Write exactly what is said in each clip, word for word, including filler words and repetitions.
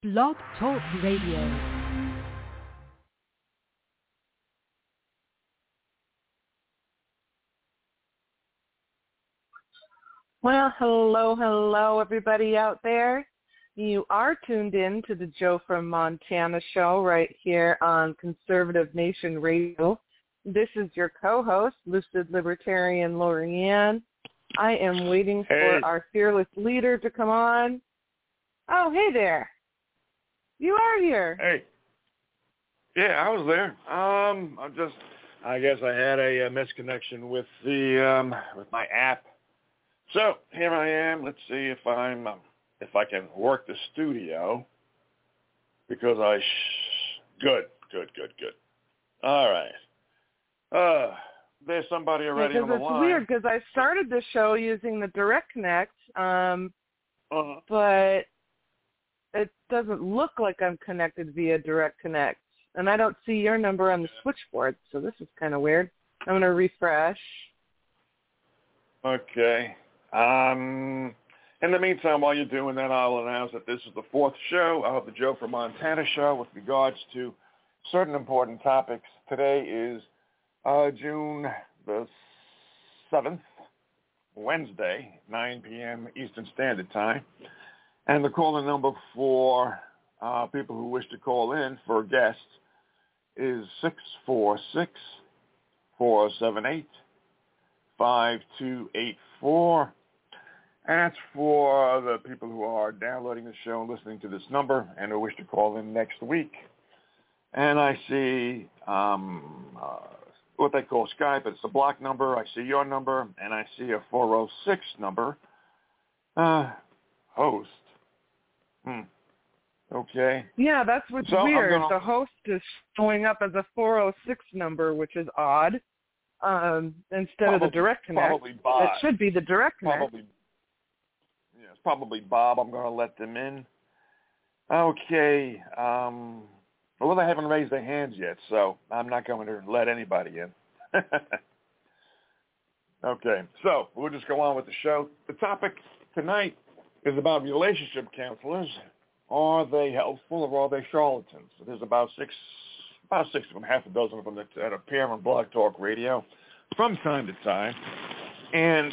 Blog Talk Radio. Well, hello, hello, everybody out there. You are tuned in to the Joe from Montana show right here on Conservative Nation Radio. This is your co-host, Lucid Libertarian Lorianne. I am waiting hey. for our fearless leader to come on. Oh, hey there. You are here. Hey. Yeah, I was there. Um, I'm just, I guess I had a, a misconnection with the, um, with my app. So here I am. Let's see if I'm, um, if I can work the studio because I, sh- good, good, good, good. All right. Uh, there's somebody already yeah, on the it's line. weird because I started the show using the Direct Connect, um, uh-huh. but it doesn't look like I'm connected via Direct Connect, and I don't see your number on the switchboard, so this is kind of weird. I'm going to refresh. Okay. Um, in the meantime, while you're doing that, I'll announce that this is the fourth show of the Joe from Montana show with regards to certain important topics. Today is uh, June the seventh, Wednesday, nine p.m. Eastern Standard Time. And the call-in number for uh, people who wish to call in for guests is six four six, four seven eight, five two eight four. And that's for the people who are downloading the show and listening to this number and who wish to call in next week. And I see um, uh, what they call Skype. It's a block number. I see your number, and I see a four oh six number. Uh, host. Hmm. Okay. Yeah, that's what's so weird. Gonna... The host is showing up as a four oh six number, which is odd, um, instead probably, of the Direct Connect. Probably Bob. It should be the Direct Connect. Probably. Yeah, it's probably Bob. I'm going to let them in. Okay. Um, well, they haven't raised their hands yet, so I'm not going to let anybody in. Okay. So we'll just go on with the show. The topic tonight is about relationship counselors. Are they helpful or are they charlatans? There's about six, about six of them, half a dozen of them that, that appear on Blog Talk Radio from time to time. And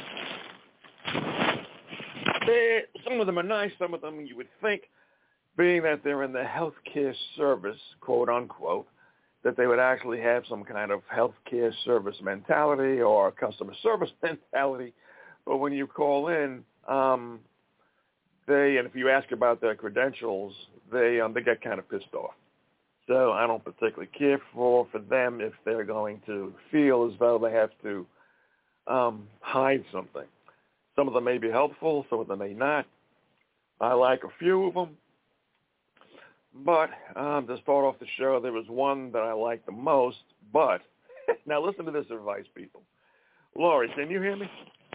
they, some of them are nice, some of them you would think, being that they're in the healthcare service, quote unquote, that they would actually have some kind of healthcare service mentality or customer service mentality. But when you call in, um, they, and if you ask about their credentials, they um, they get kind of pissed off. So I don't particularly care for, for them if they're going to feel as though they have to um, hide something. Some of them may be helpful, some of them may not. I like a few of them. But um, to start off the show, there was one that I liked the most. But now listen to this advice, people. Lori, can you hear me?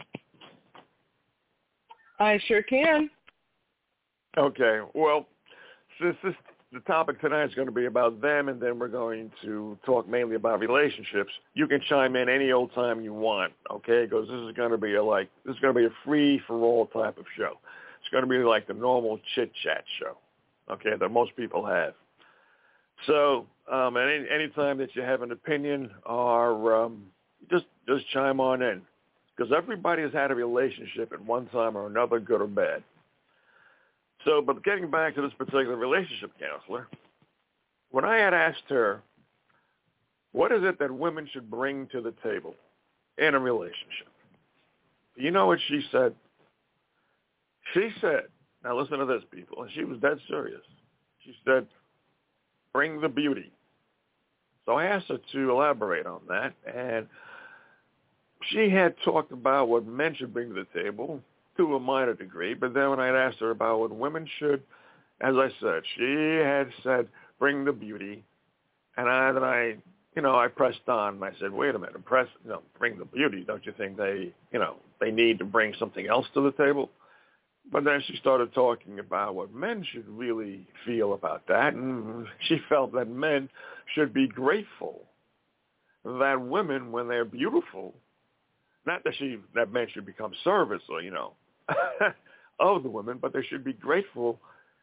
I sure can. Okay. Well, since this, the topic tonight is going to be about them, and then we're going to talk mainly about relationships, you can chime in any old time you want, okay? Because this is going to be a like this is going to be a free for all type of show. It's going to be like the normal chit chat show, okay, that most people have. So, um, any any time that you have an opinion, or um, just just chime on in, because everybody has had a relationship at one time or another, good or bad. So, but getting back to this particular relationship counselor, when I had asked her, what is it that women should bring to the table in a relationship? You know what she said? She said, now listen to this, people, and she was dead serious. She said, bring the beauty. So I asked her to elaborate on that, and she had talked about what men should bring to the table to a minor degree, but then when I asked her about what women should, as I said, she had said, bring the beauty, and I, then I, you know, I pressed on, and I said, wait a minute, press, you know, bring the beauty, don't you think they, you know, they need to bring something else to the table? But then she started talking about what men should really feel about that, and she felt that men should be grateful that women, when they're beautiful, not that she that men should become servants or, you know, of the women, but they should be grateful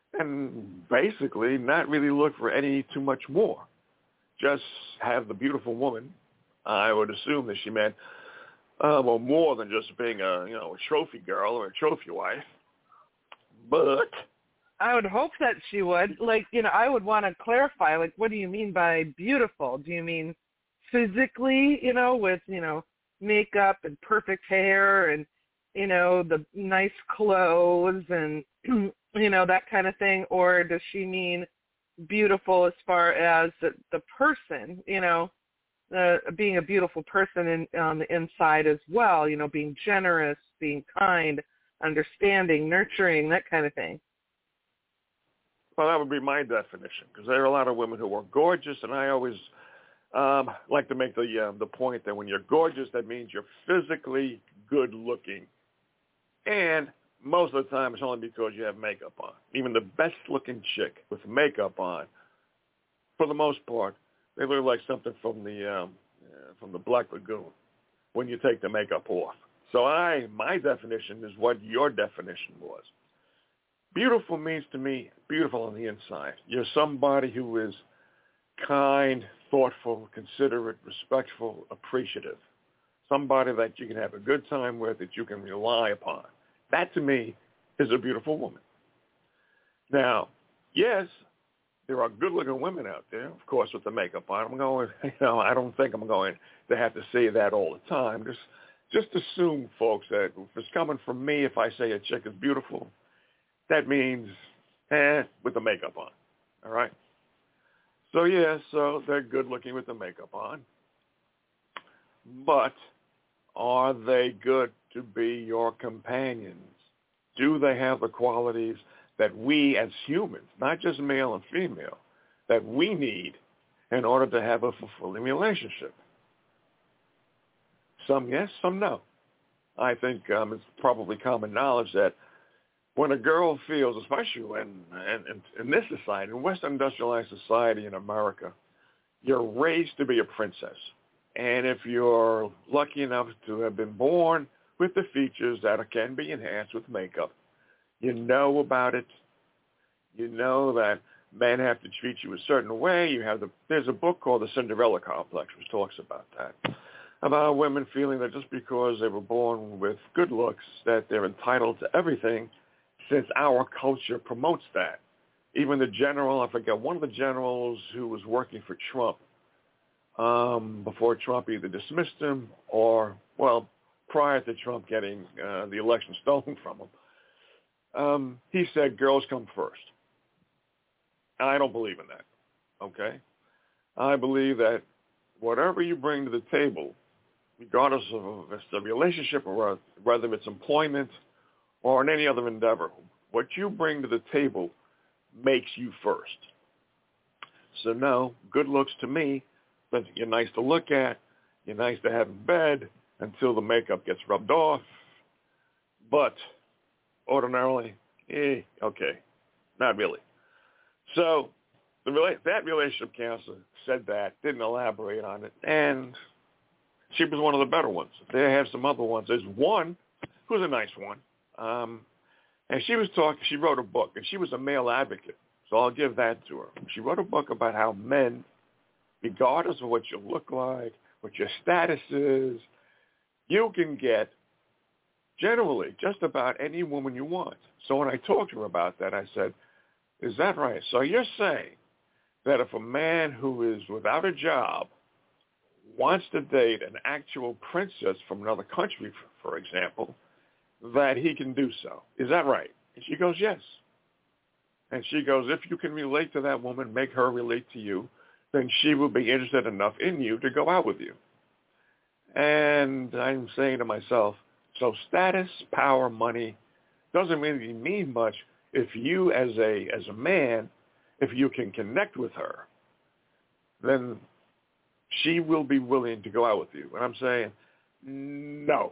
and basically not really look for any too much more. Just have the beautiful woman. I would assume that she meant uh, well, more than just being a, you know, a trophy girl or a trophy wife. But I would hope that she would. Like, you know, I would want to clarify, like, what do you mean by beautiful? Do you mean physically, you know, with, you know, makeup and perfect hair and, you know, the nice clothes and, you know, that kind of thing? Or does she mean beautiful as far as the, the person, you know, uh, being a beautiful person in, on the inside as well, you know, being generous, being kind, understanding, nurturing, that kind of thing? Well, that would be my definition, because there are a lot of women who are gorgeous, and I always um, like to make the uh, the point that when you're gorgeous, that means you're physically good looking, and most of the time it's only because you have makeup on. Even the best looking chick with makeup on, for the most part, they look like something from the um, uh, from the Black Lagoon when you take the makeup off. So I, my definition is what your definition was. Beautiful means to me beautiful on the inside. You're somebody who is kind, thoughtful, considerate, respectful, appreciative. Somebody that you can have a good time with, that you can rely upon. That to me is a beautiful woman. Now, yes, there are good-looking women out there, of course, with the makeup on. I'm going, you know, I don't think I'm going to have to say that all the time. Just, just assume, folks, that if it's coming from me, if I say a chick is beautiful, that means, eh, with the makeup on, all right? So, yeah, so they're good-looking with the makeup on. But are they good to be your companions? Do they have the qualities that we as humans, not just male and female, that we need in order to have a fulfilling relationship? Some yes, some no. I think um, it's probably common knowledge that when a girl feels, especially in, in, in this society, in Western industrialized society in America, you're raised to be a princess. And if you're lucky enough to have been born with the features that can be enhanced with makeup, you know about it. You know that men have to treat you a certain way. You have the, there's a book called The Cinderella Complex, which talks about that, about women feeling that just because they were born with good looks, that they're entitled to everything, since our culture promotes that. Even the general, I forget, one of the generals who was working for Trump, um, before Trump either dismissed him or, well, prior to Trump getting uh, the election stolen from him, um, he said girls come first. I don't believe in that, okay? I believe that whatever you bring to the table, regardless of if it's a relationship or whether it's employment or in any other endeavor, what you bring to the table makes you first. So no, good looks to me, but you're nice to look at, you're nice to have in bed until the makeup gets rubbed off. But ordinarily, eh, okay, not really. So the, that relationship counselor said that, didn't elaborate on it, and she was one of the better ones. They have some other ones. There's one who's a nice one, um, and she was talking. She wrote a book, and she was a male advocate, so I'll give that to her. She wrote a book about how men, regardless of what you look like, what your status is, you can get generally just about any woman you want. So when I talked to her about that, I said, is that right? So you're saying that if a man who is without a job wants to date an actual princess from another country, for example, that he can do so. Is that right? And she goes, yes. And she goes, if you can relate to that woman, make her relate to you, then she will be interested enough in you to go out with you. And I'm saying to myself, so status, power, money doesn't really mean much if you as a as a man, if you can connect with her, then she will be willing to go out with you. And I'm saying, no.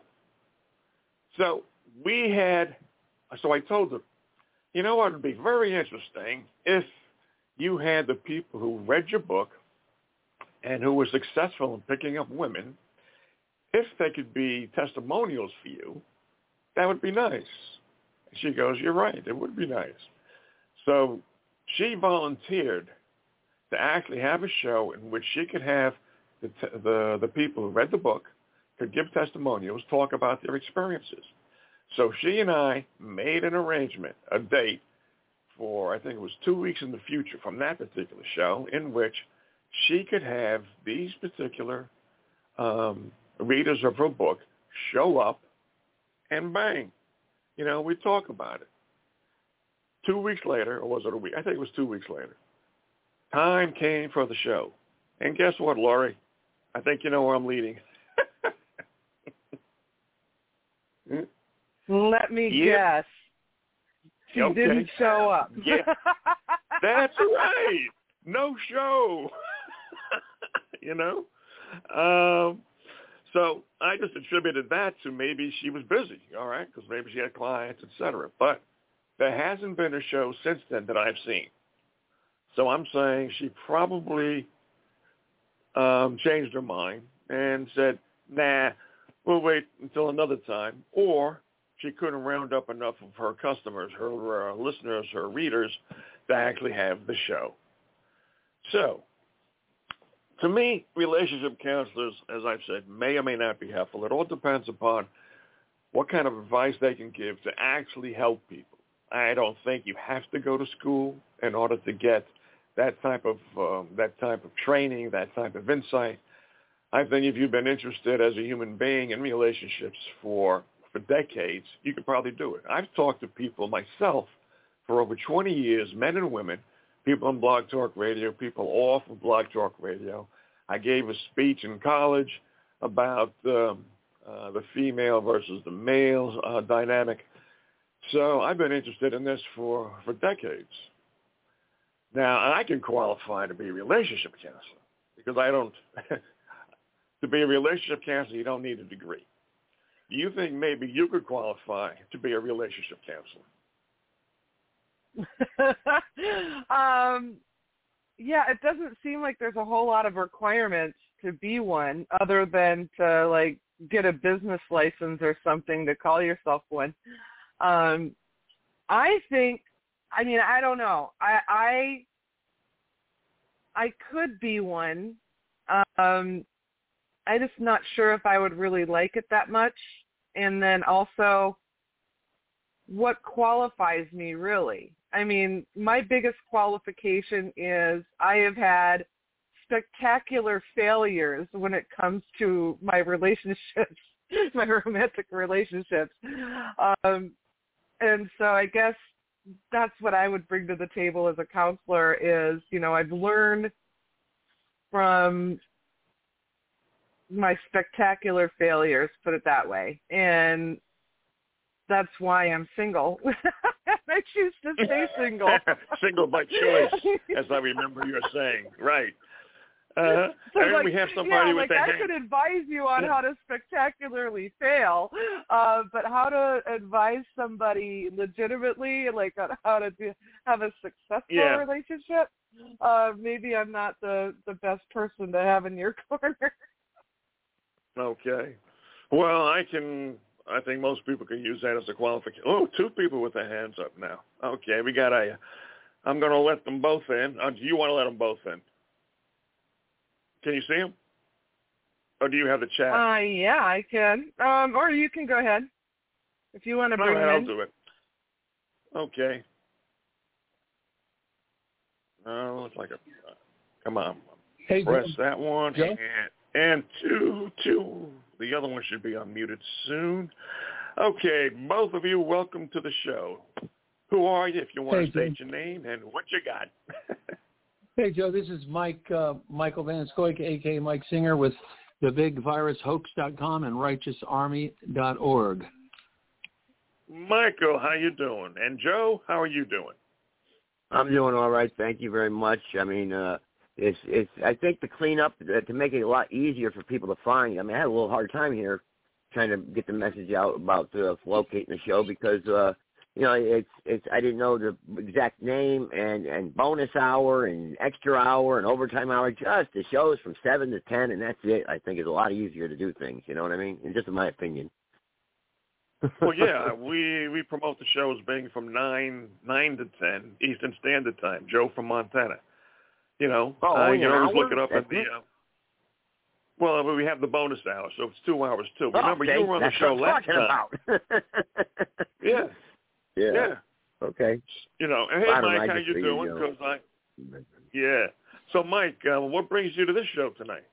So we had, so I told them, you know what would be very interesting if you had the people who read your book and who were successful in picking up women, if they could be testimonials for you, that would be nice. She goes, you're right, it would be nice. So she volunteered to actually have a show in which she could have the, t- the, the people who read the book could give testimonials, talk about their experiences. So she and I made an arrangement, a date for, I think it was two weeks in the future from that particular show, in which she could have these particular um, readers of her book show up and bang. You know, we talk about it. Two weeks later, or was it a week? I think it was two weeks later. Time came for the show. And guess what, Laurie? I think you know where I'm leading. Let me yep. guess. She okay. didn't show up. Yeah, that's right. No show. You know? Um, so I just attributed that to maybe she was busy, all right, because maybe she had clients, et cetera. But there hasn't been a show since then that I've seen. So I'm saying she probably um, changed her mind and said, nah, we'll wait until another time. Or she couldn't round up enough of her customers, her uh, listeners, her readers to actually have the show. So to me, relationship counselors, as I've said, may or may not be helpful. It all depends upon what kind of advice they can give to actually help people. I don't think you have to go to school in order to get that type of um, that type of training, that type of insight. I think if you've been interested as a human being in relationships for for decades, you could probably do it. I've talked to people myself for over twenty years, men and women, people on Blog Talk Radio, people off of Blog Talk Radio. I gave a speech in college about um, uh, the female versus the male uh, dynamic. So I've been interested in this for, for decades. Now, I can qualify to be a relationship counselor because I don't, to be a relationship counselor, you don't need a degree. Do you think maybe you could qualify to be a relationship counselor? um, yeah, it doesn't seem like there's a whole lot of requirements to be one other than to, like, get a business license or something to call yourself one. Um, I think, I mean, I don't know. I I, I could be one. Um, I'm just not sure if I would really like it that much. And then also, what qualifies me really? I mean, my biggest qualification is I have had spectacular failures when it comes to my relationships, my romantic relationships. Um, and so I guess that's what I would bring to the table as a counselor is, you know, I've learned from my spectacular failures, put it that way. And that's why I'm single. I choose to stay single. Single by choice, as I remember you saying. Right. Uh, so and like, we have somebody yeah, with like a I hand. could advise you on how to spectacularly fail, uh, but how to advise somebody legitimately, like on how to do, have a successful yeah. relationship, uh, maybe I'm not the, the best person to have in your corner. Okay. Well, I can, I think most people can use that as a qualification. Oh, two people with their hands up now. Okay, we got a, I'm going to let them both in. Uh, do you want to let them both in? Can you see them? Or do you have the chat? Uh, yeah, I can. Um, or you can go ahead if you want to bring All right, them I'll in. do it. Okay. Oh, looks like a, uh, come on. Hey, Press Joe. that one. Joe? And, and two, two. The other one should be unmuted soon. Okay, both of you, welcome to the show. Who are you, if you want Hey, to state Joe. your name and what you got? Hey, Joe, this is Mike, uh, Michael Van Scoik, a k a. Mike Singer with the big virus hoax dot com and righteous army dot org. Michael, how you doing? And Joe, how are you doing? I'm doing all right. Thank you very much. I mean, uh, it's, it's, I think the cleanup, uh, to make it a lot easier for people to find, I mean, I had a little hard time here trying to get the message out about uh, locating the show because, uh, you know, it's, it's, I didn't know the exact name and, and bonus hour and extra hour and overtime hour. Just the shows from seven to ten, and that's it. I think it's a lot easier to do things. You know what I mean? And just in my opinion. Well, yeah, we we promote the shows being from nine nine to ten Eastern Standard Time. Joe from Montana. You know, oh, uh, you can always hour? look it up That's at the. it? Uh, well, we have the bonus hour, so it's two hours too. Oh, Remember, okay. you were on the That's show what I'm last talking time. about. yeah. yeah. Yeah. Okay. You know, and hey, Well, Mike, know, how you doing? You, Because I. Yeah. So, Mike, uh, what brings you to this show tonight?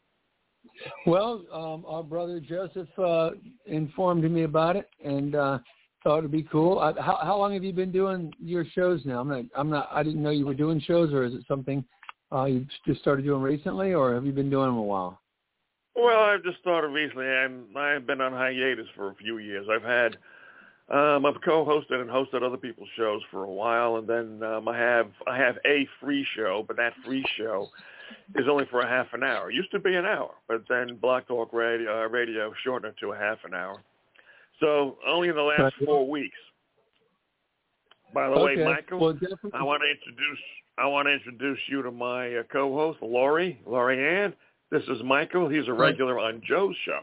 Well, um, our brother Joseph uh, informed me about it, and uh, thought it'd be cool. I, how, how long have you been doing your shows now? I'm not. I'm not. I didn't know you were doing shows, or is it something uh, you just started doing recently, or have you been doing them a while? Well, I've just started recently. I'm, I've been on hiatus for a few years. I've had. Um, I've co-hosted and hosted other people's shows for a while, and then um, I have I have a free show, but that free show is only for a half an hour. It used to be an hour, but then Block Talk Radio, uh, radio shortened it to a half an hour. So only in the last four weeks. By the okay. way, Michael, well, definitely. I want to introduce I want to introduce you to my uh, co-host, Lori, Lori Ann. This is Michael. He's a regular on Joe's show.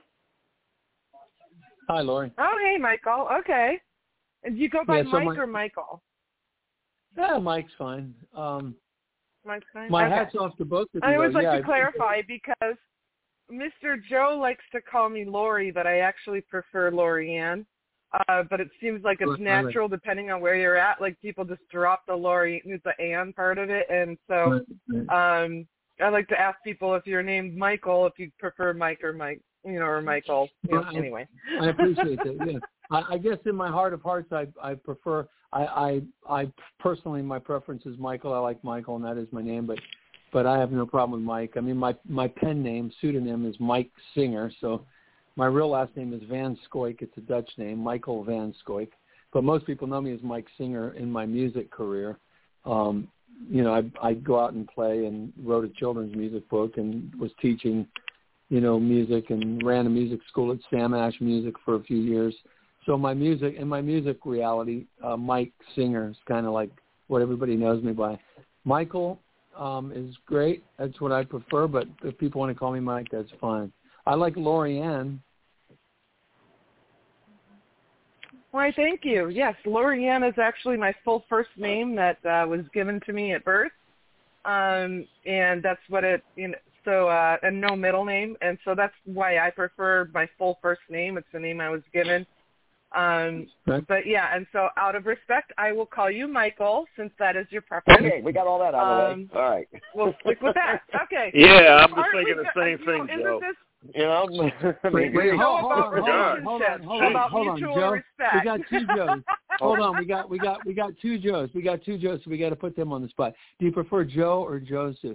Hi, Lori. Oh, hey, Michael. Okay. Do you go by Yeah, so Mike my, or Michael? Yeah, Mike's fine. Um, Mike's fine. my okay. hat's off to both of you. I always though. like yeah, to clarify because Mister Joe likes to call me Lori, but I actually prefer Lori Ann. Uh, but it seems like it's natural depending on where you're at. Like people just drop the Lori, the Ann part of it, and so um, I like to ask people if you're named Michael, if you prefer Mike or Mike, you know, or Michael. You know, I, anyway, I appreciate that. Yeah, I, I guess in my heart of hearts, I I prefer. I, I I personally, my preference is Michael. I like Michael, and that is my name. But but I have no problem with Mike. I mean, my my pen name, pseudonym is Mike Singer. So my real last name is Van Scoik. It's a Dutch name, Michael Van Scoik. But most people know me as Mike Singer in my music career. Um, you know, I I go out and play and wrote a children's music book and was teaching, you know, music and ran a music school at Sam Ash Music for a few years. So my music, in my music reality, uh, Mike Singer is kind of like what everybody knows me by. Michael um, is great. That's what I prefer, but if people want to call me Mike, that's fine. I like Lori Ann. Why, thank you. Yes, Lori Ann is actually my full first name that uh, was given to me at birth, um, and that's what it, you know, so, uh, and no middle name, and so that's why I prefer my full first name. It's the name I was given. Um, okay. But, yeah, and so out of respect, I will call you Michael, since that is your preference. Okay, we got all that out of um, the way. All right. We'll stick with that. Okay. Yeah, I'm just Aren't thinking we, the same you thing, know, Joe. This, You know, I mean, Wait, wait, hold, hold, about on, hold on, hold on, relationships, hold on, about hold on, mutual Joe. respect. We got two Joes. Hold on, we got we got we got two Joes. We got two Joes, so we got to put them on the spot. Do you prefer Joe or Joseph?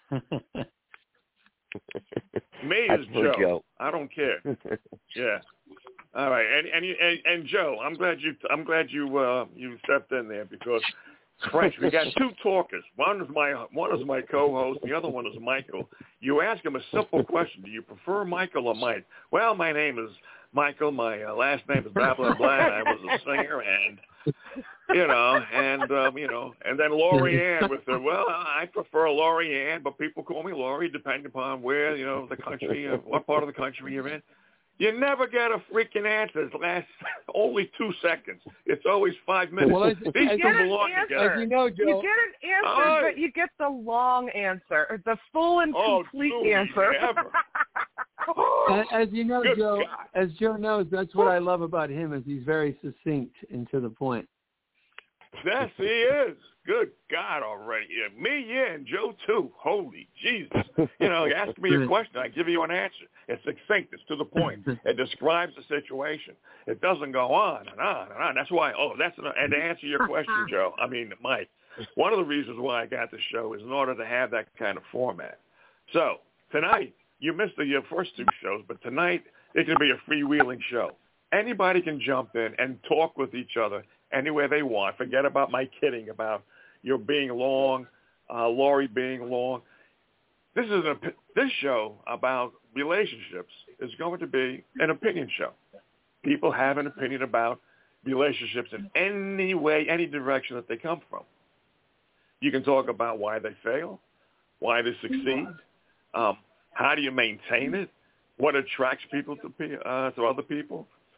Me is Joe. Joe. I don't care. Yeah. All right, and and, you, and and Joe, I'm glad you I'm glad you uh, you stepped in there because, French, we got two talkers. One is my one is my co-host. The other one is Michael. You ask him a simple question: do you prefer Michael or Mike? Well, my name is Michael. My uh, last name is blah blah blah. And I was a singer, and you know, and um, you know, and then Lori Ann with the well, I prefer Lori Ann, but people call me Lori, depending upon where you know the country, uh, what part of the country you're in. You never get a freaking answer. It lasts only two seconds. It's always five minutes. Well, as, These as, two get an belong answer. together. as you know, Joe. You get an answer, Oh. but you get the long answer, the full and Oh, complete dude, answer. never. As, as you know, Good Joe, God. as Joe knows, that's what I love about him is he's very succinct and to the point. Yes, he is. Good God already. Yeah, me, yeah, and Joe, too. Holy Jesus. You know, you ask me a question, I give you an answer. It's succinct. It's to the point. It describes the situation. It doesn't go on and on and on. That's why, oh, that's an, and to answer your question, Joe, I mean, Mike, one of the reasons why I got the show is in order to have that kind of format. So, tonight, you missed the your first two shows, but tonight, it can be a freewheeling show. Anybody can jump in and talk with each other anywhere they want. Forget about my kidding about you being long, uh, Lori being long. This is a this show about relationships is going to be an opinion show. People have an opinion about relationships in any way, any direction that they come from. You can talk about why they fail, why they succeed, um, how do you maintain it, what attracts people to uh, to other people.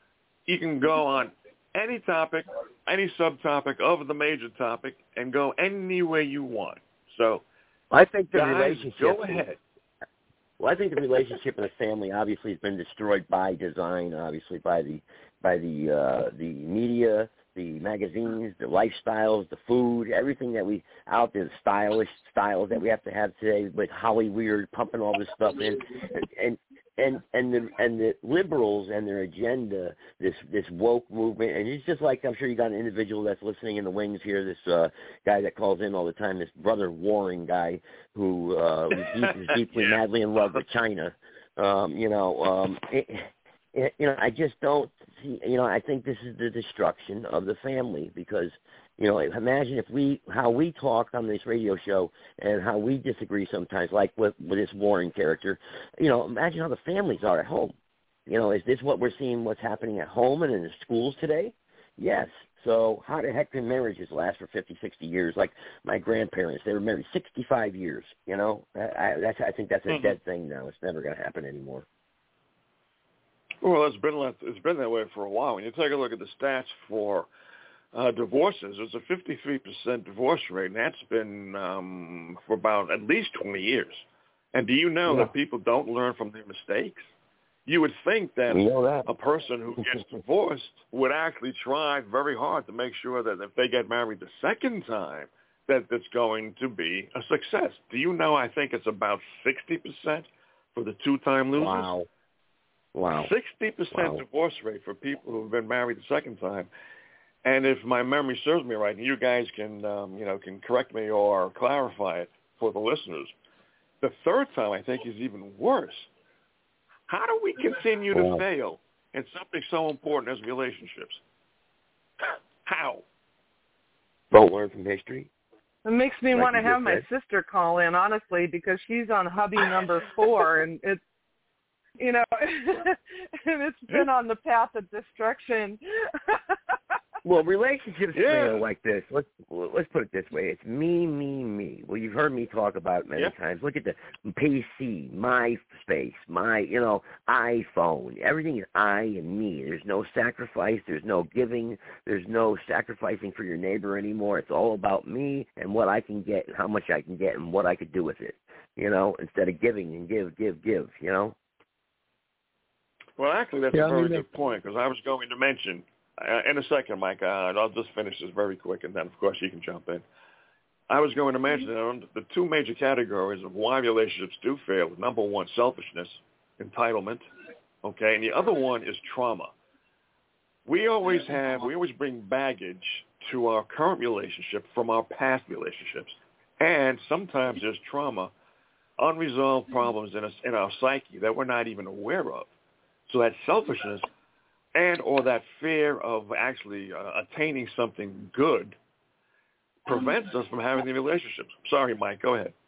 you can go on any topic, any subtopic of the major topic, and go any way you want. So, I think the guys, relationship. go ahead. Well, I think the relationship in the family obviously has been destroyed by design, obviously by the by the uh, the media, the magazines, the lifestyles, the food, everything that we out there, the stylish styles that we have to have today with Hollywood pumping all this stuff in, and and and and the and the liberals and their agenda, this this woke movement, and it's just like I'm sure you got an individual that's listening in the wings here, this uh, guy that calls in all the time, this Brother Warring guy who uh, is deeply yeah. madly in love with China. Um, you know, um, it, it, you know, I just don't see. You know, I think this is the destruction of the family because. You know, imagine if we, how we talk on this radio show and how we disagree sometimes, like with, with this Warring character. You know, imagine how the families are at home. You know, is this what we're seeing, what's happening at home and in the schools today? Yes. So how the heck can marriages last for fifty, sixty years? Like my grandparents, they were married sixty-five years, you know. I, that's, I think that's a mm-hmm. dead thing now. It's never going to happen anymore. Well, it's been, it's been that way for a while. When you take a look at the stats for Uh, divorces, there's a fifty-three percent divorce rate, and that's been um, for about at least twenty years. And do you know yeah. that people don't learn from their mistakes? You would think that, that. a person who gets divorced would actually try very hard to make sure that if they get married the second time, that it's going to be a success. Do you know I think it's about sixty percent for the two-time losers? Wow. Wow. sixty percent wow. divorce rate for people who have been married the second time. And if my memory serves me right, and you guys can, um, you know, can correct me or clarify it for the listeners, the third time I think is even worse. How do we continue to wow. fail in something so important as relationships? How? Don't learn from history. It makes me like want to have said. my sister call in, honestly, because she's on hubby number four, and it's, you know, and it's been on the path of destruction. Well, relationships yeah. fail like this. Let's let's put it this way: it's me, me, me. Well, you've heard me talk about it many yep. times. Look at the P C, my space, my you know iPhone. Everything is I and me. There's no sacrifice. There's no giving. There's no sacrificing for your neighbor anymore. It's all about me and what I can get, and how much I can get, and what I could do with it. You know, instead of giving and give, give, give. You know. Well, actually, that's yeah, a very I mean, good point because I was going to mention. Uh, in a second, Mike, uh, and I'll just finish this very quick, and then, of course, you can jump in. I was going to mention that the two major categories of why relationships do fail. Number one, selfishness, entitlement, okay, and the other one is trauma. We always have, we always bring baggage to our current relationship from our past relationships, and sometimes there's trauma, unresolved problems in, us, in our psyche that we're not even aware of. So that selfishness and or that fear of actually uh, attaining something good prevents us from having the relationships. Sorry, Mike, go ahead.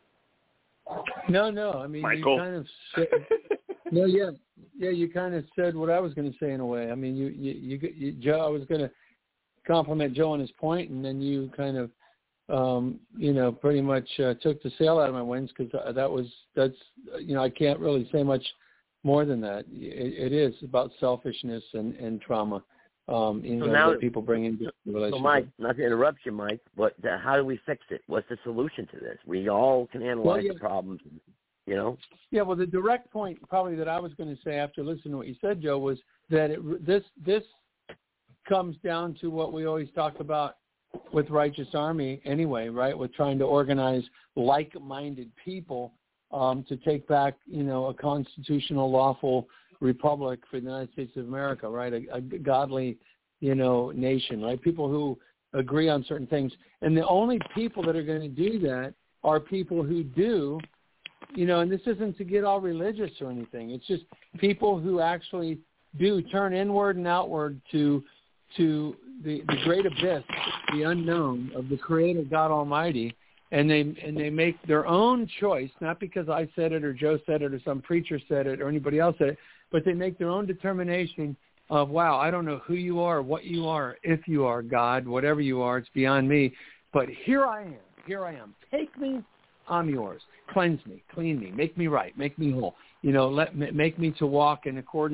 No, no, I mean, Michael. you kind of said, no, yeah, yeah, you kind of said what I was going to say in a way. I mean, you, you, you, you Joe, I was going to compliment Joe on his point, and then you kind of, um, you know, pretty much uh, took the sail out of my wings because that was, that's, you know, I can't really say much more than that. It, it is about selfishness and, and trauma, um, you so know, now, that people bring into the relationship. So, Mike, not to interrupt you, Mike, but uh, how do we fix it? What's the solution to this? We all can analyze well, yeah. the problems, you know? Yeah, well, the direct point probably that I was going to say after listening to what you said, Joe, was that it, this this comes down to what we always talk about with Righteous Army anyway, right, with trying to organize like-minded people Um, to take back, you know, a constitutional, lawful republic for the United States of America, right? A, a godly, you know, nation, right? People who agree on certain things. And the only people that are going to do that are people who do, you know, and this isn't to get all religious or anything. It's just people who actually do turn inward and outward to to the, the great abyss, the unknown of the Creator God Almighty, and they and they make their own choice, not because I said it or Joe said it or some preacher said it or anybody else said it, but they make their own determination of, wow, I don't know who you are, what you are, if you are God, whatever you are, it's beyond me, but here I am, here I am. Take me, I'm yours. Cleanse me, clean me, make me right, make me whole. You know, let make me to walk in accordance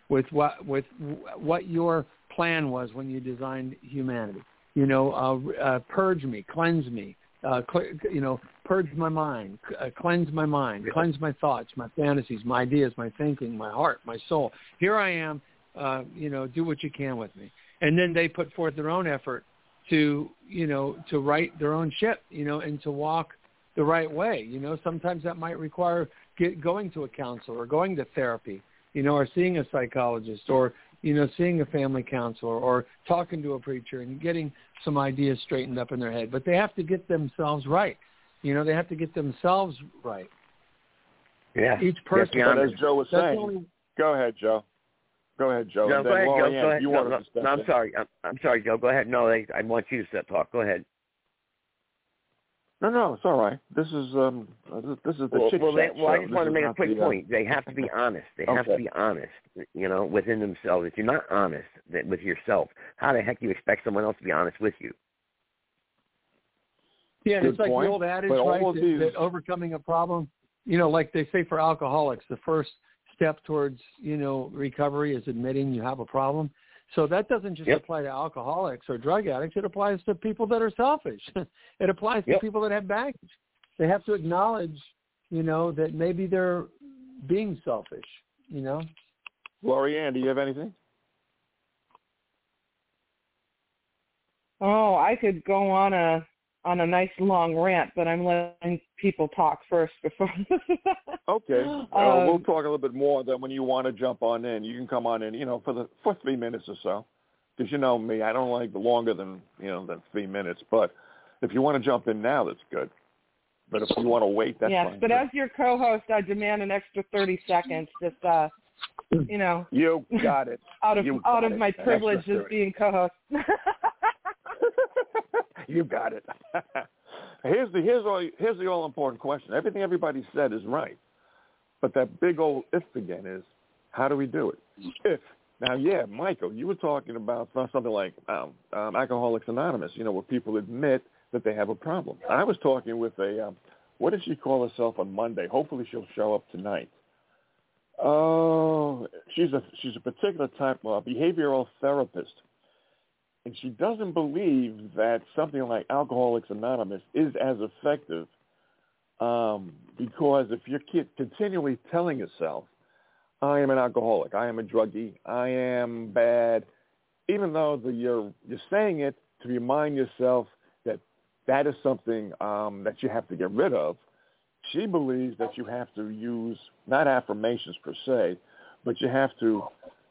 with what with what your plan was when you designed humanity. You know, uh, uh, purge me, cleanse me, uh, cl- you know, purge my mind, uh, cleanse my mind, cleanse my thoughts, my fantasies, my ideas, my thinking, my heart, my soul. Here I am, uh, you know, do what you can with me. And then they put forth their own effort to, you know, to right their own ship, you know, and to walk the right way. You know, sometimes that might require get, going to a counselor or going to therapy, you know, or seeing a psychologist or, you know, seeing a family counselor or talking to a preacher and getting some ideas straightened up in their head. But they have to get themselves right. You know, they have to get themselves right. Yeah. Each person. But as Joe was saying, only... go ahead, Joe. Go ahead, Joe. No, go ahead, Joe. Go ahead. You no, no, no, no, I'm sorry. I'm, I'm sorry, Joe. Go ahead. No, I, I want you to talk. Go ahead. No, no, it's all right. This is um, this is the well, chit well, chat they, well, I show. just this want to make a quick the, uh... point. They have to be honest. They have okay. to be honest, you know, within themselves. If you're not honest with yourself, how the heck do you expect someone else to be honest with you? Yeah, and Good it's like point. the old adage, but right, that, these... that overcoming a problem, you know, like they say for alcoholics, the first step towards, you know, recovery is admitting you have a problem. So that doesn't just yep. apply to alcoholics or drug addicts. It applies to people that are selfish. It applies to yep. people that have baggage. They have to acknowledge, you know, that maybe they're being selfish, you know. Lorianne, do you have anything? Oh, I could go on a on a nice long rant, but I'm letting people talk first before. Okay. um, uh, we'll talk a little bit more. Then when you want to jump on in, you can come on in, you know, for the for three minutes or so. Because you know me, I don't like longer than, you know, than three minutes. But if you want to jump in now, that's good. But if you want to wait, that's yes, fine. Yes, but too. as your co-host, I demand an extra thirty seconds. Just, uh, you know. You got it. out of you out of it. my An privilege as being co-host. You got it. here's the here's all here's the all important question. Everything everybody said is right, but that big old if again is, how do we do it? If now, yeah, Michael, you were talking about something like um, um, Alcoholics Anonymous. You know, where people admit that they have a problem. I was talking with a um, what did she call herself on Monday? Hopefully, she'll show up tonight. Oh, she's a she's a particular type of behavioral therapist. And she doesn't believe that something like Alcoholics Anonymous is as effective um, because if you're continually telling yourself, I am an alcoholic, I am a druggie, I am bad, even though the, you're, you're saying it to remind yourself that that is something um, that you have to get rid of, she believes that you have to use, not affirmations per se, but you have to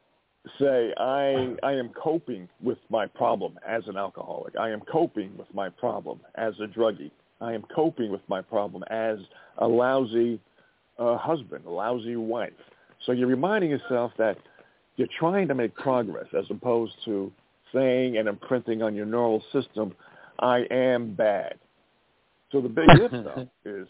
say, I I am coping with my problem as an alcoholic. I am coping with my problem as a druggie. I am coping with my problem as a lousy uh, husband, a lousy wife. So you're reminding yourself that you're trying to make progress as opposed to saying and imprinting on your neural system, I am bad. So the big if, though, is,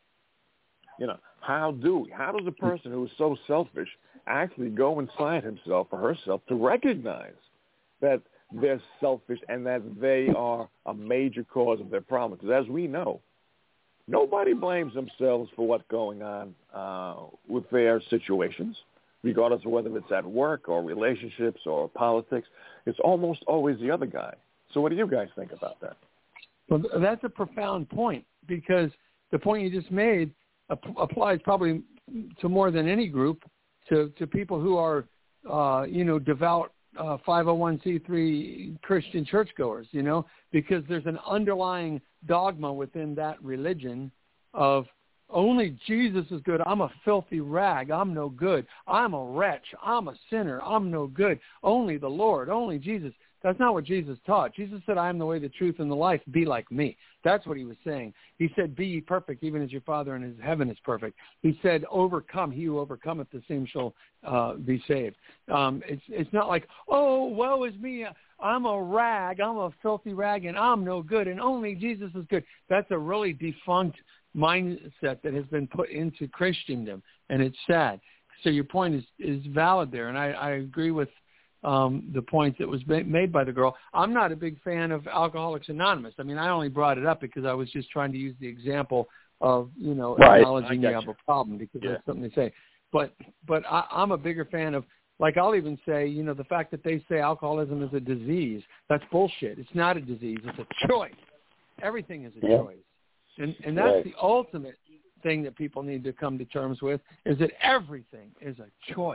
you know, how do we, how does a person who is so selfish actually go inside himself or herself to recognize that they're selfish and that they are a major cause of their problems? Because as we know, nobody blames themselves for what's going on uh, with their situations, regardless of whether it's at work or relationships or politics. It's almost always the other guy. So what do you guys think about that? Well, that's a profound point, because the point you just made ap- applies probably to more than any group, to, to people who are, uh, you know, devout uh, five oh one c three Christian churchgoers, you know, because there's an underlying dogma within that religion of only Jesus is good. I'm a filthy rag. I'm no good. I'm a wretch. I'm a sinner. I'm no good. Only the Lord, only Jesus. That's not what Jesus taught. Jesus said, I am the way, the truth, and the life. Be like me. That's what he was saying. He said, be ye perfect, even as your Father in his heaven is perfect. He said, overcome. He who overcometh, the same shall uh, be saved. Um, it's it's not like, oh, woe is me. I'm a rag. I'm a filthy rag, and I'm no good, and only Jesus is good. That's a really defunct mindset that has been put into Christendom, and it's sad. So your point is, is valid there, and I, I agree with Um, the point that was made by the girl. I'm not a big fan of Alcoholics Anonymous. I mean, I only brought it up because I was just trying to use the example of, you know, right. acknowledging you have you. a problem, because yeah. that's something to say. But but I, I'm a bigger fan of like I'll even say, you know, the fact that they say alcoholism is a disease, that's bullshit. It's not a disease. It's a choice. Everything is a yeah. choice. And, and that's right. the ultimate thing that people need to come to terms with, is that everything is a choice.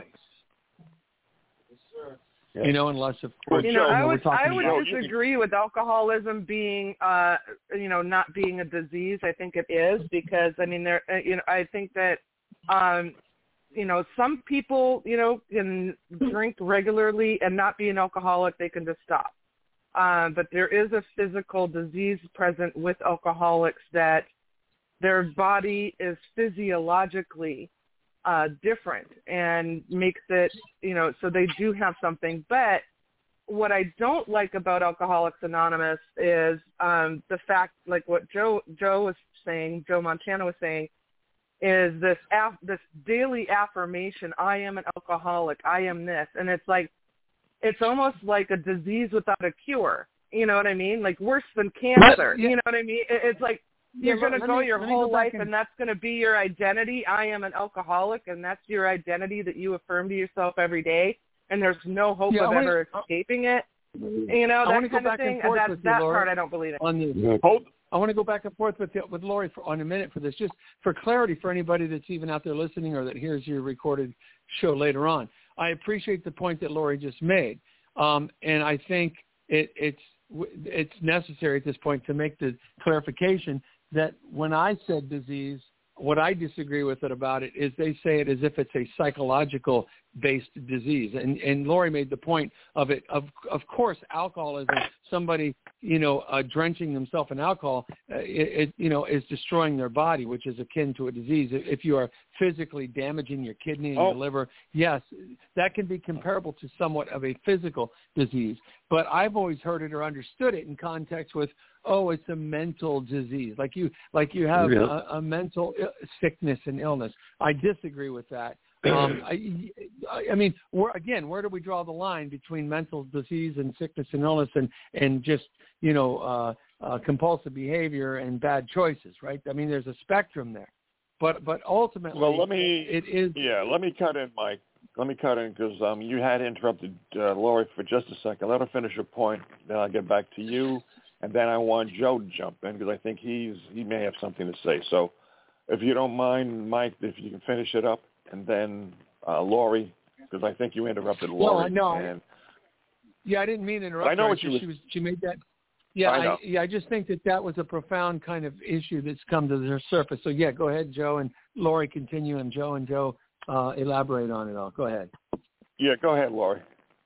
Yes, sir. You know, unless of course, you know, you know I would I would about, disagree with alcoholism being, uh, you know, not being a disease. I think it is because I mean, there, you know, I think that, um, you know, some people, you know, can drink regularly and not be an alcoholic. They can just stop. Uh, but there is a physical disease present with alcoholics that their body is physiologically Uh, different and makes it, you know, so they do have something. But what I don't like about Alcoholics Anonymous is um, the fact, like what Joe Joe was saying, Joe Montana was saying, is this af- this daily affirmation: I am an alcoholic, I am this, and it's like it's almost like a disease without a cure. You know what I mean? Like worse than cancer. Yeah. You know what I mean? It, it's like. You're yeah, going to go me, your whole go life, and... and that's going to be your identity. I am an alcoholic, and that's your identity that you affirm to yourself every day, and there's no hope yeah, of wanna, ever escaping it. You know, that kind of thing. And that's, with that you, part I don't believe in. On the, I want to go back and forth with with Lori for, on a minute for this, just for clarity for anybody that's even out there listening or that hears your recorded show later on. I appreciate the point that Lori just made, um, and I think it, it's it's necessary at this point to make the clarification that when I said disease, what I disagree with it about it is they say it as if it's a psychological based disease. And, and Lori made the point of it. Of, of course, alcoholism, somebody, you know, uh, drenching themselves in alcohol, uh, it, it, you know, is destroying their body, which is akin to a disease. If you are physically damaging your kidney and oh. your liver, yes, that can be comparable to somewhat of a physical disease. But I've always heard it or understood it in context with, oh, it's a mental disease, like you, like you have yeah. a, a mental sickness and illness. I disagree with that. Um, I, I mean, where, again, where do we draw the line between mental disease and sickness and illness and, and just, you know, uh, uh, compulsive behavior and bad choices, right? I mean, there's a spectrum there. But but ultimately, well, let me, it is. Yeah, let me cut in, Mike. Let me cut in because um, you had interrupted uh, Lori for just a second. Let her finish her point, then I'll get back to you. And then I want Joe to jump in because I think he's he may have something to say. So if you don't mind, Mike, if you can finish it up. And then uh, Lori, because I think you interrupted Lori. No, no. And, yeah, I didn't mean to interrupt. I know her. what you she, was, she was. She made that. Yeah, I, I, yeah. I just think that that was a profound kind of issue that's come to the surface. So yeah, go ahead, Joe, and Lori continue, and Joe and Joe uh, elaborate on it all. Go ahead. Yeah, go ahead, Lori.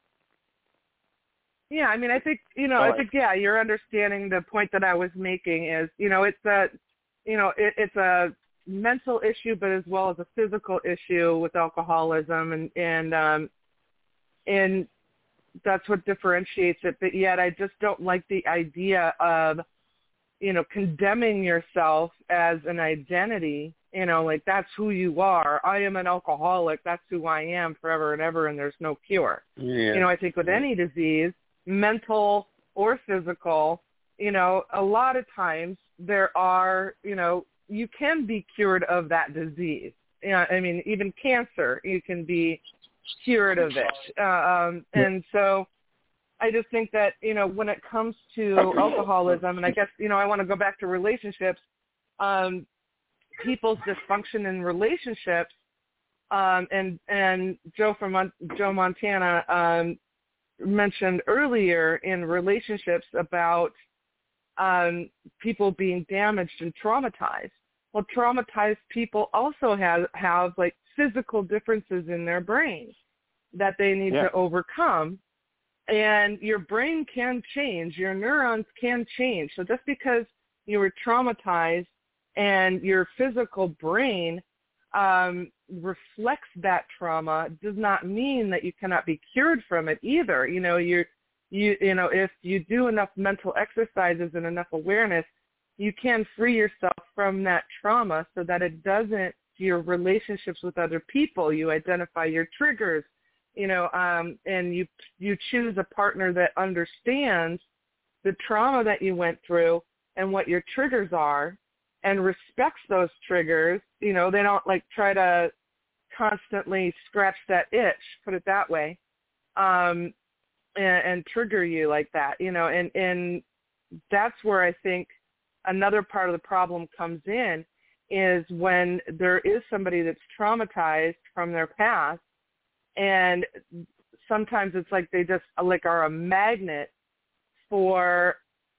Yeah, I mean, I think you know, all I right. think yeah, you're understanding the point that I was making is you know, it's a, you know, it, it's a mental issue, but as well as a physical issue with alcoholism, and and um, and that's what differentiates it. But yet, I just don't like the idea of, you know, condemning yourself as an identity. You know, like that's who you are. I am an alcoholic. That's who I am forever and ever, and there's no cure. Yeah. You know, I think with any disease, mental or physical, you know, a lot of times there are, you know, you can be cured of that disease. You know, I mean, even cancer, you can be cured of it. Uh, um, and so I just think that, you know, when it comes to alcoholism, and I guess, you know, I want to go back to relationships, um, people's dysfunction in relationships, um, and, and Joe from Mon- Joe Montana um, mentioned earlier in relationships about um, people being damaged and traumatized. Well, traumatized people also have, have like physical differences in their brains that they need yeah. to overcome. And your brain can change. Your neurons can change. So just because you were traumatized and your physical brain um, reflects that trauma does not mean that you cannot be cured from it either. You know, you're, you, you know, if you do enough mental exercises and enough awareness, you can free yourself from that trauma so that it doesn't, your relationships with other people, you identify your triggers, you know, um, and you you choose a partner that understands the trauma that you went through and what your triggers are and respects those triggers. You know, they don't like try to constantly scratch that itch, put it that way, um, and, and trigger you like that, you know, and, and that's where I think another part of the problem comes in is when there is somebody that's traumatized from their past, and sometimes it's like they just like are a magnet for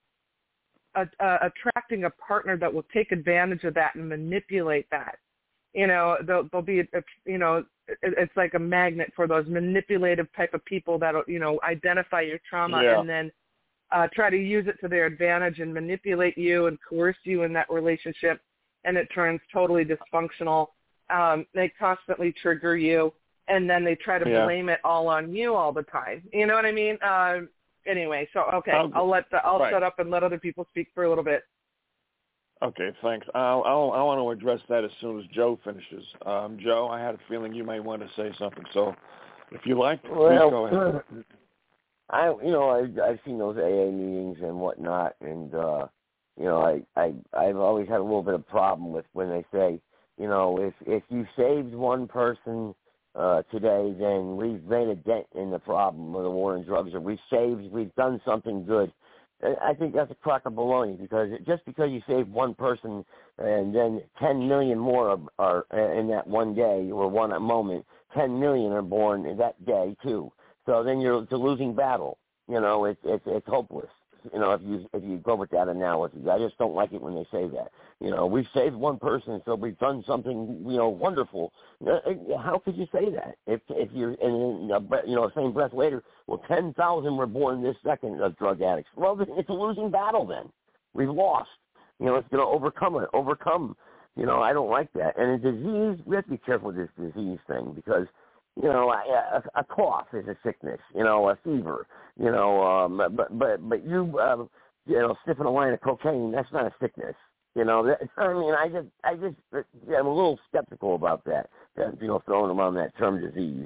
a, a, attracting a partner that will take advantage of that and manipulate that. You know, they'll, they'll be, you know, it, it's like a magnet for those manipulative type of people that'll, you know, identify your trauma yeah. and then uh, try to use it to their advantage and manipulate you and coerce you in that relationship, and it turns totally dysfunctional. Um, they constantly trigger you, and then they try to yeah. blame it all on you all the time. You know what I mean? Uh, anyway, so okay, I'll, I'll let the, I'll right. shut up and let other people speak for a little bit. Okay, thanks. I'll, I'll, I want to address that as soon as Joe finishes. Um, Joe, I had a feeling you may want to say something, so if you like, well, please go ahead. I, you know, I, I've seen those A A meetings and whatnot, and uh, you know, I, I, I've always had a little bit of problem with when they say, you know, if if you saved one person uh, today, then we've made a dent in the problem of the war on drugs, or we've saved, we've done something good. I think that's a crock of baloney, because just because you save one person and then ten million more are, are in that one day or one moment, ten million are born that day too. So then you're it's a losing battle. You know, it's it's it's hopeless. You know, if you if you go with that analogy, I just don't like it when they say that. You know, we've saved one person, so we've done something, you know, wonderful. How could you say that? If if you're in, you know, same breath later, well, ten thousand were born this second of drug addicts. Well, it's a losing battle then. We've lost. You know, it's going to overcome it. Overcome. You know, I don't like that. And a disease, we have to be careful with this disease thing, because, you know, a, a cough is a sickness. You know, a fever. You know, um, but but but you, uh, you know, sniffing a line of cocaine, that's not a sickness. You know, that, I mean, I just, I just, I'm a little skeptical about that. that you know, throwing around that term disease.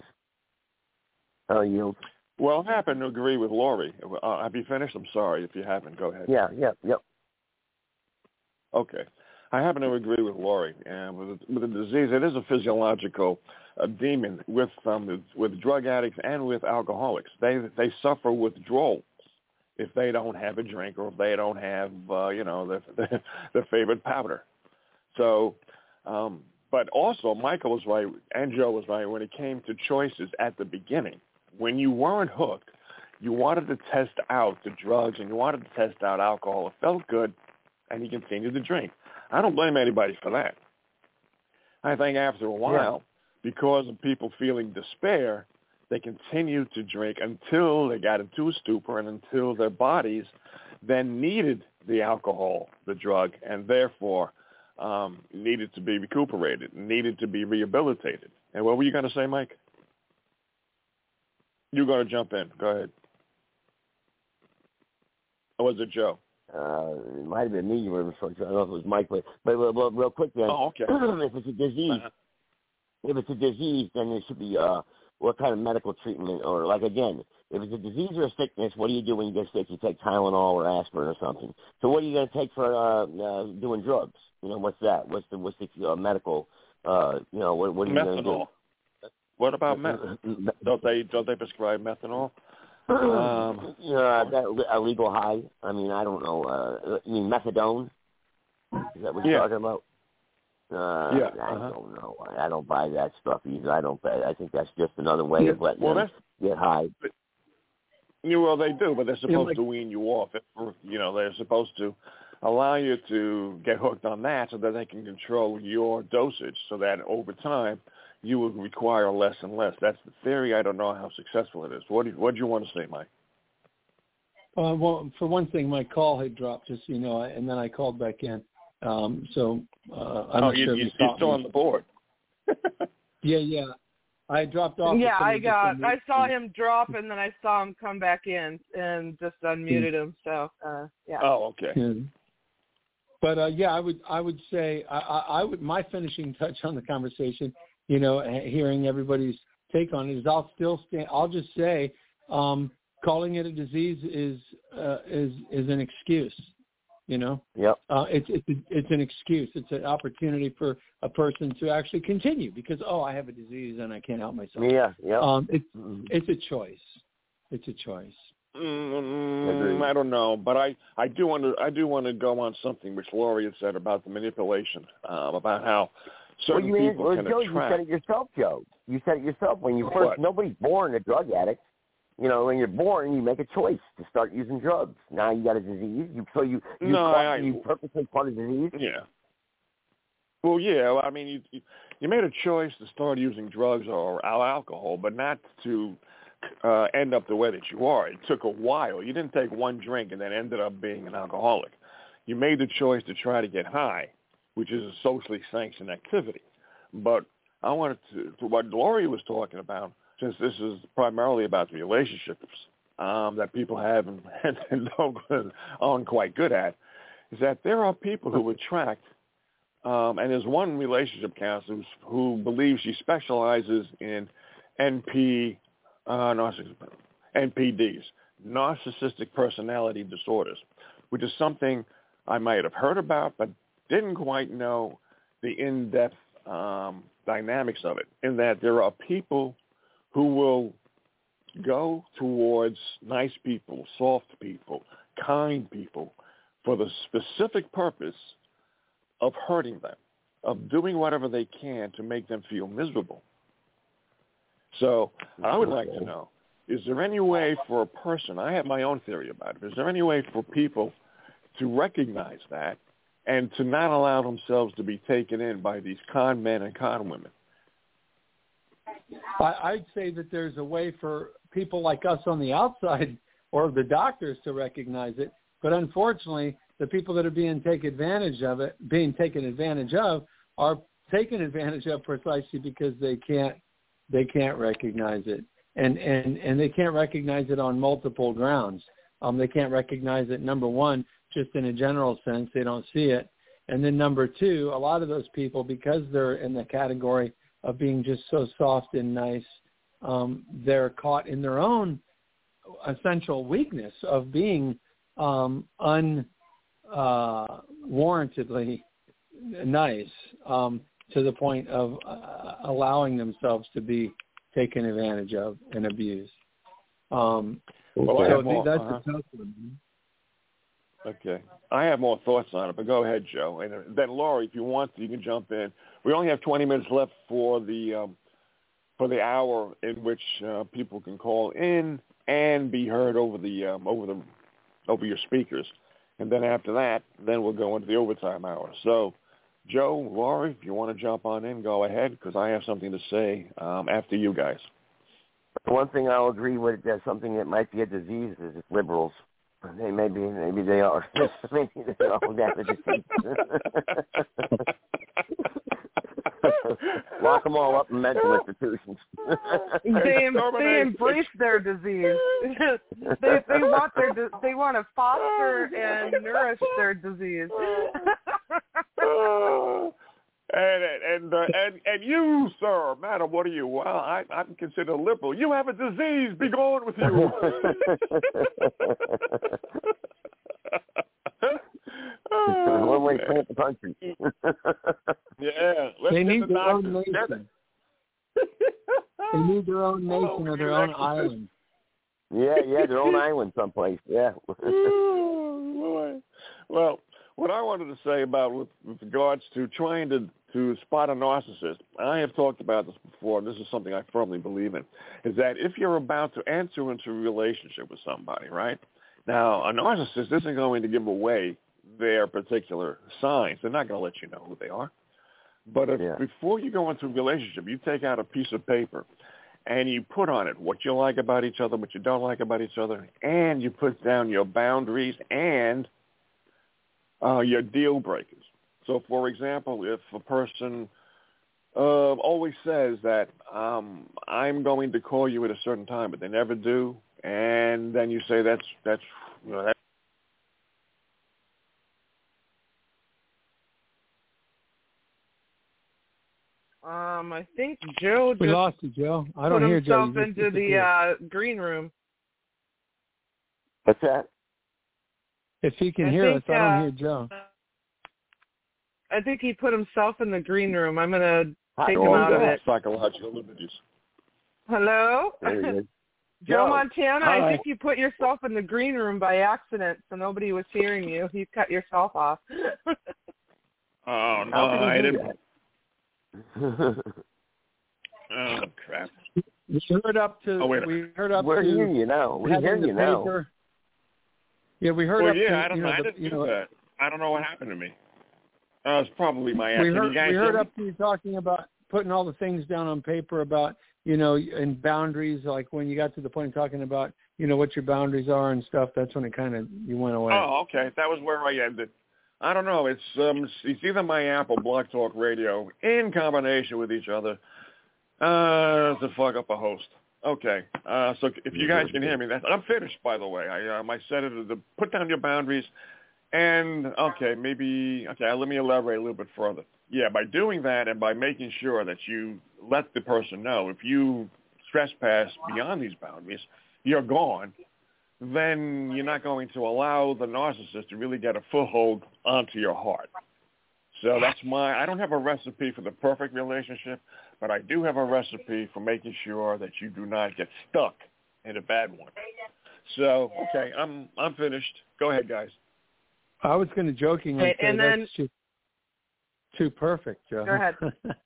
How are you? Well, I happen to agree with Lori. Uh, have you finished? I'm sorry if you haven't. Go ahead. Yeah, yeah, yep. Okay. I happen to agree with Lori. And with, with the disease, it is a physiological uh, demon with um, with drug addicts and with alcoholics. They they suffer withdrawal if they don't have a drink, or if they don't have, uh, you know, their, their, their favorite powder. So, um, but also Michael was right, and Joe was right, when it came to choices at the beginning. When you weren't hooked, you wanted to test out the drugs, and you wanted to test out alcohol. It felt good, and you continued to drink. I don't blame anybody for that. I think after a while, yeah. because of people feeling despair, they continued to drink until they got into a stupor, and until their bodies then needed the alcohol, the drug, and therefore um, needed to be recuperated, needed to be rehabilitated. And what were you going to say, Mike? You're going to jump in. Go ahead. Or was it Joe? Uh, it might have been me. I don't know if it was Mike, but, but, but real quick then. Oh, okay. If it's a disease, uh-huh. if it's a disease, then there should be uh, what kind of medical treatment, or like again, if it's a disease or a sickness, what do you do when you get sick? You take Tylenol or aspirin or something. So what are you going to take for uh, uh, doing drugs? You know, what's that? What's the what's the uh, medical? Uh, you know, what, what are you going to do? What about meth? don't they don't they prescribe methanol? Um, yeah, that a legal high. I mean, I don't know. Uh, you mean methadone? Is that what you're yeah. talking about? Uh, yeah. I Uh-huh. don't know. I don't buy that stuff either. I don't. Buy, I think that's just another way yeah. of letting well, them get high. But, you, well, they do, but they're supposed yeah, like, to wean you off. You know, they're supposed to allow you to get hooked on that so that they can control your dosage, so that over time you will require less and less. That's the theory. I don't know how successful it is. What do you, what do you want to say, Mike? Uh, well, for one thing, my call had dropped, just so you know, and then I called back in. Um, so uh, I'm oh, not you, sure you, if you you're still on the board. yeah, yeah. I dropped off. Yeah, I got. I saw him drop, and then I saw him come back in, and just unmuted him. So, uh, yeah. Oh, okay. Yeah. But uh, yeah, I would. I would say. I, I, I would. My finishing touch on the conversation. You know, hearing everybody's take on it is, I'll still stand. I'll just say, um, calling it a disease is uh, is is an excuse. You know, yep. uh, it's it's it's an excuse. It's an opportunity for a person to actually continue because oh, I have a disease and I can't help myself. Yeah, yeah. Um, it's it's a choice. It's a choice. Mm, I don't know, but I, I do want to I do want to go on something which Laurie had said about the manipulation, um, about how certain well, you people well, can Joe, attract. You said it yourself, Joe. You said it yourself when you first. What? Nobody's born a drug addict. You know, when you're born, you make a choice to start using drugs. Now you got a disease. You so you you, no, caught, I, you purposely caught a disease. Yeah. Well, yeah. Well, I mean, you, you you made a choice to start using drugs or alcohol, but not to uh, end up the way that you are. It took a while. You didn't take one drink and then ended up being an alcoholic. You made the choice to try to get high, which is a socially sanctioned activity. But I wanted to, to what Laurie was talking about, since this is primarily about the relationships um, that people have and, and don't, aren't quite good at, is that there are people who attract, um, and there's one relationship counselor who believes she specializes in N P, uh, N P Ds, narcissistic personality disorders, which is something I might have heard about but didn't quite know the in-depth um, dynamics of it, in that there are people who will go towards nice people, soft people, kind people, for the specific purpose of hurting them, of doing whatever they can to make them feel miserable. So I would like to know, is there any way for a person, I have my own theory about it, is there any way for people to recognize that and to not allow themselves to be taken in by these con men and con women? I, I'd say that there's a way for people like us on the outside or the doctors to recognize it, but unfortunately, the people that are being taken advantage of it, being taken advantage of, are taken advantage of precisely because they can't they can't recognize it, and and and they can't recognize it on multiple grounds. Um, they can't recognize it. Number one, just in a general sense, they don't see it, and then number two, a lot of those people, because they're in the category of being just so soft and nice, um, they're caught in their own essential weakness of being um, unwarrantedly uh, nice um, to the point of uh, allowing themselves to be taken advantage of and abused. Um, well, so I I think more, that's uh-huh. a tough one. Okay. I have more thoughts on it, but go ahead, Joe. And then, Laurie, if you want to, you can jump in. We only have twenty minutes left for the um, for the hour in which uh, people can call in and be heard over the um, over the over your speakers. And then after that, then we'll go into the overtime hour. So, Joe, Laurie, if you want to jump on in, go ahead, because I have something to say um, after you guys. One thing I'll agree with, there's something that might be a disease, is liberals. They maybe maybe they are. Maybe they all have a disease. Lock them all up in mental institutions. They they embrace their disease. they they want their they want to foster and nourish their disease. And and uh, and and you, sir, madam, what are you? Well, I, I'm considered a liberal. You have a disease. Be gone with you. One way to plant the country. Yeah, let's they get need the their own doctors. nation. They need their own nation Oh, or their own island. Yeah, yeah, their own island someplace. Yeah. Oh, well, what I wanted to say about with, with regards to trying to, to spot a narcissist, I have talked about this before, and this is something I firmly believe in, is that if you're about to enter into a relationship with somebody, right? Now, a narcissist isn't going to give away their particular signs. They're not going to let you know who they are. But if, Yeah. before you go into a relationship, you take out a piece of paper and you put on it what you like about each other, what you don't like about each other, and you put down your boundaries and uh, your deal breakers. So, for example, if a person uh, always says that um, I'm going to call you at a certain time, but they never do, and then you say that's that's you know, that's Um, I think Joe just We lost you, Joe. I put don't hear Joe. himself into the uh, green room. What's that? If he can I hear think, us, I don't uh, hear Joe. I think he put himself in the green room. I'm going to take All him out of that it. psychological liberties. Hello? Joe Yo. Montana, Hi. I think you put yourself in the green room by accident, so nobody was hearing you. You cut yourself off. Oh, no, How can you I do didn't. Oh, crap. We heard up to. Oh, wait a we heard up We're to. hearing you now. We having hear the you now. paper. Yeah, we heard Well, up yeah, to. I don't you know. know, I the, didn't you do know, that. I don't know what happened to me. Uh, it's probably my we accent. heard. You guys We hear heard me? up to you talking about putting all the things down on paper about, you know, and boundaries. Like when you got to the point of talking about, you know, what your boundaries are and stuff. That's when it kind of you went away. Oh, okay. That was where I ended. I don't know. It's um, it's either my app or Blog Talk Radio in combination with each other uh, to fuck up a host. Okay. Uh, so if you guys can hear me, that's, I'm finished, by the way. I um, I said it to put down your boundaries, and okay, maybe okay. Let me elaborate a little bit further. Yeah, by doing that and by making sure that you let the person know if you trespass beyond these boundaries, you're gone. Then you're not going to allow the narcissist to really get a foothold onto your heart. So that's my, I don't have a recipe for the perfect relationship, but I do have a recipe for making sure that you do not get stuck in a bad one. So, okay, I'm I'm finished. Go ahead, guys. I was going to jokingly Okay, say and then- that's too, too perfect, Joe. Go ahead.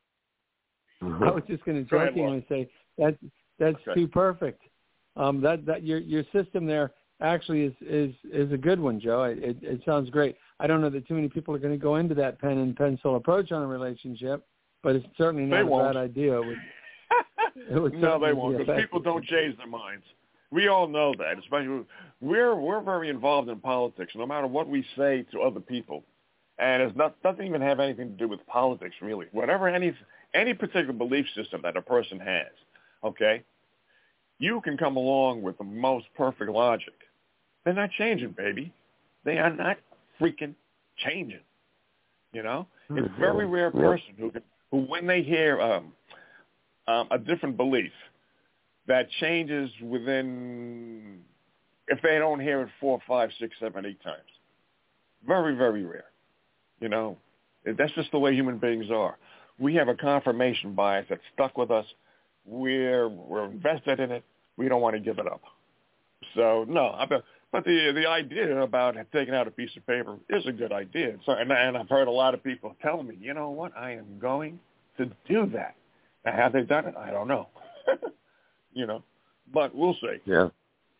I was just going to Go ahead, jokingly say that's that's Okay. too perfect. Um, that that your your system there actually is is is a good one, Joe. It, it it sounds great. I don't know that too many people are going to go into that pen and pencil approach on a relationship, but it's certainly not They a won't. bad idea. It would, it would No, they certainly won't, be because people effective. don't change their minds. We all know that, especially we're we're very involved in politics, no matter what we say to other people, and it not, doesn't even have anything to do with politics, really. Whatever any any particular belief system that a person has, okay, you can come along with the most perfect logic. They're not changing, baby. They are not freaking changing. You know, it's a very rare person who can, who when they hear um, um, a different belief that changes within, if they don't hear it four, five, six, seven, eight times. Very, very rare. You know, that's just the way human beings are. We have a confirmation bias that's stuck with us. We're we're invested in it. We don't want to give it up. So no, I bet. But the the idea about taking out a piece of paper is a good idea. So, and, and I've heard a lot of people tell me, you know what, I am going to do that. Now, have they done it? I don't know. You know, but we'll see. Yeah.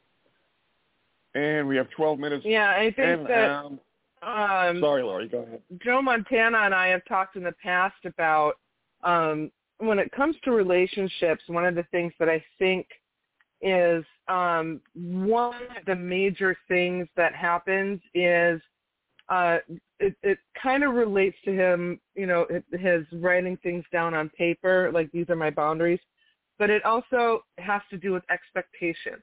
And we have twelve minutes. Yeah, I think and, that um, um, sorry, Lori, go ahead. Joe Montana and I have talked in the past about um, when it comes to relationships, one of the things that I think is um, one of the major things that happens is uh, it, it kind of relates to him, you know, his writing things down on paper, like these are my boundaries, but it also has to do with expectations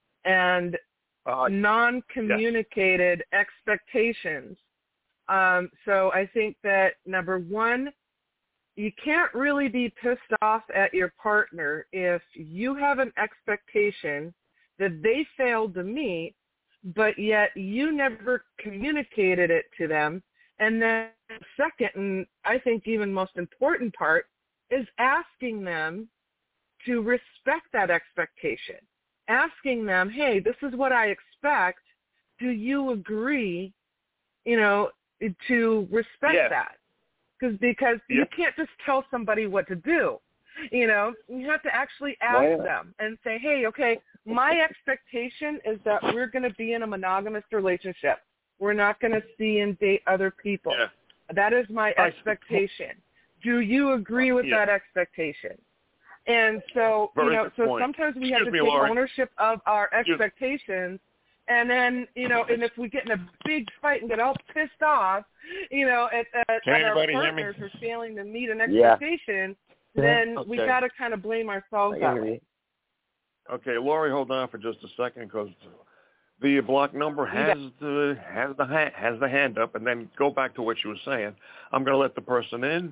and Uh, non-communicated yes. expectations. Um, so I think that, number one, you can't really be pissed off at your partner if you have an expectation that they failed to meet, but yet you never communicated it to them. And then second, and I think even most important part, is asking them to respect that expectation. Asking them, hey, this is what I expect. Do you agree, you know, to respect yes. that? Cause, because yep. you can't just tell somebody what to do. You know, you have to actually ask well, them and say, hey, okay, my expectation is that we're going to be in a monogamous relationship. We're not going to see and date other people. Yeah. That is my I, expectation. Do you agree with yeah. that expectation? And so, Very you know, good so point. sometimes we Excuse have to me, take Lauren. ownership of our expectations. And then, you know, and if we get in a big fight and get all pissed off, you know, at, at, Can at our anybody hear me? partners for failing to meet an Yeah. expectation, then Okay. we got to kind of blame ourselves I that hear way. you. Okay, Lori, hold on for just a second because the block number has the has the ha- has the hand up, and then go back to what you were saying. I'm going to let the person in,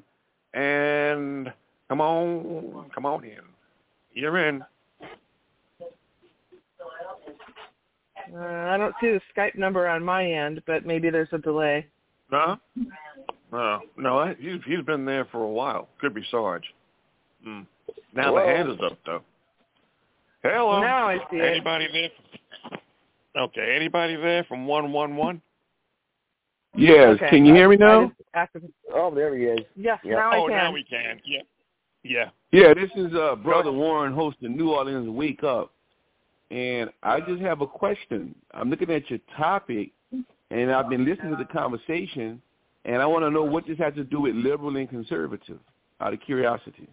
and come on, come on in. You're in. Uh, I don't see the Skype number on my end, but maybe there's a delay. No? No, no. I, he's he's been there for a while. Could be Sarge. Mm. Now Hello? the hand is up though. Hello. Now I see it. Anybody there? Okay. Anybody there from one one one? Yes. Okay. Can you hear me I now? just activ- Oh, there he is. Yes, Yep. now I Oh, can. now we can. Yeah. Yeah. Yeah, this is uh, Brother Warren hosting New Orleans Wake Up. And I just have a question. I'm looking at your topic, and I've been listening to the conversation, and I want to know what this has to do with liberal and conservative, out of curiosity.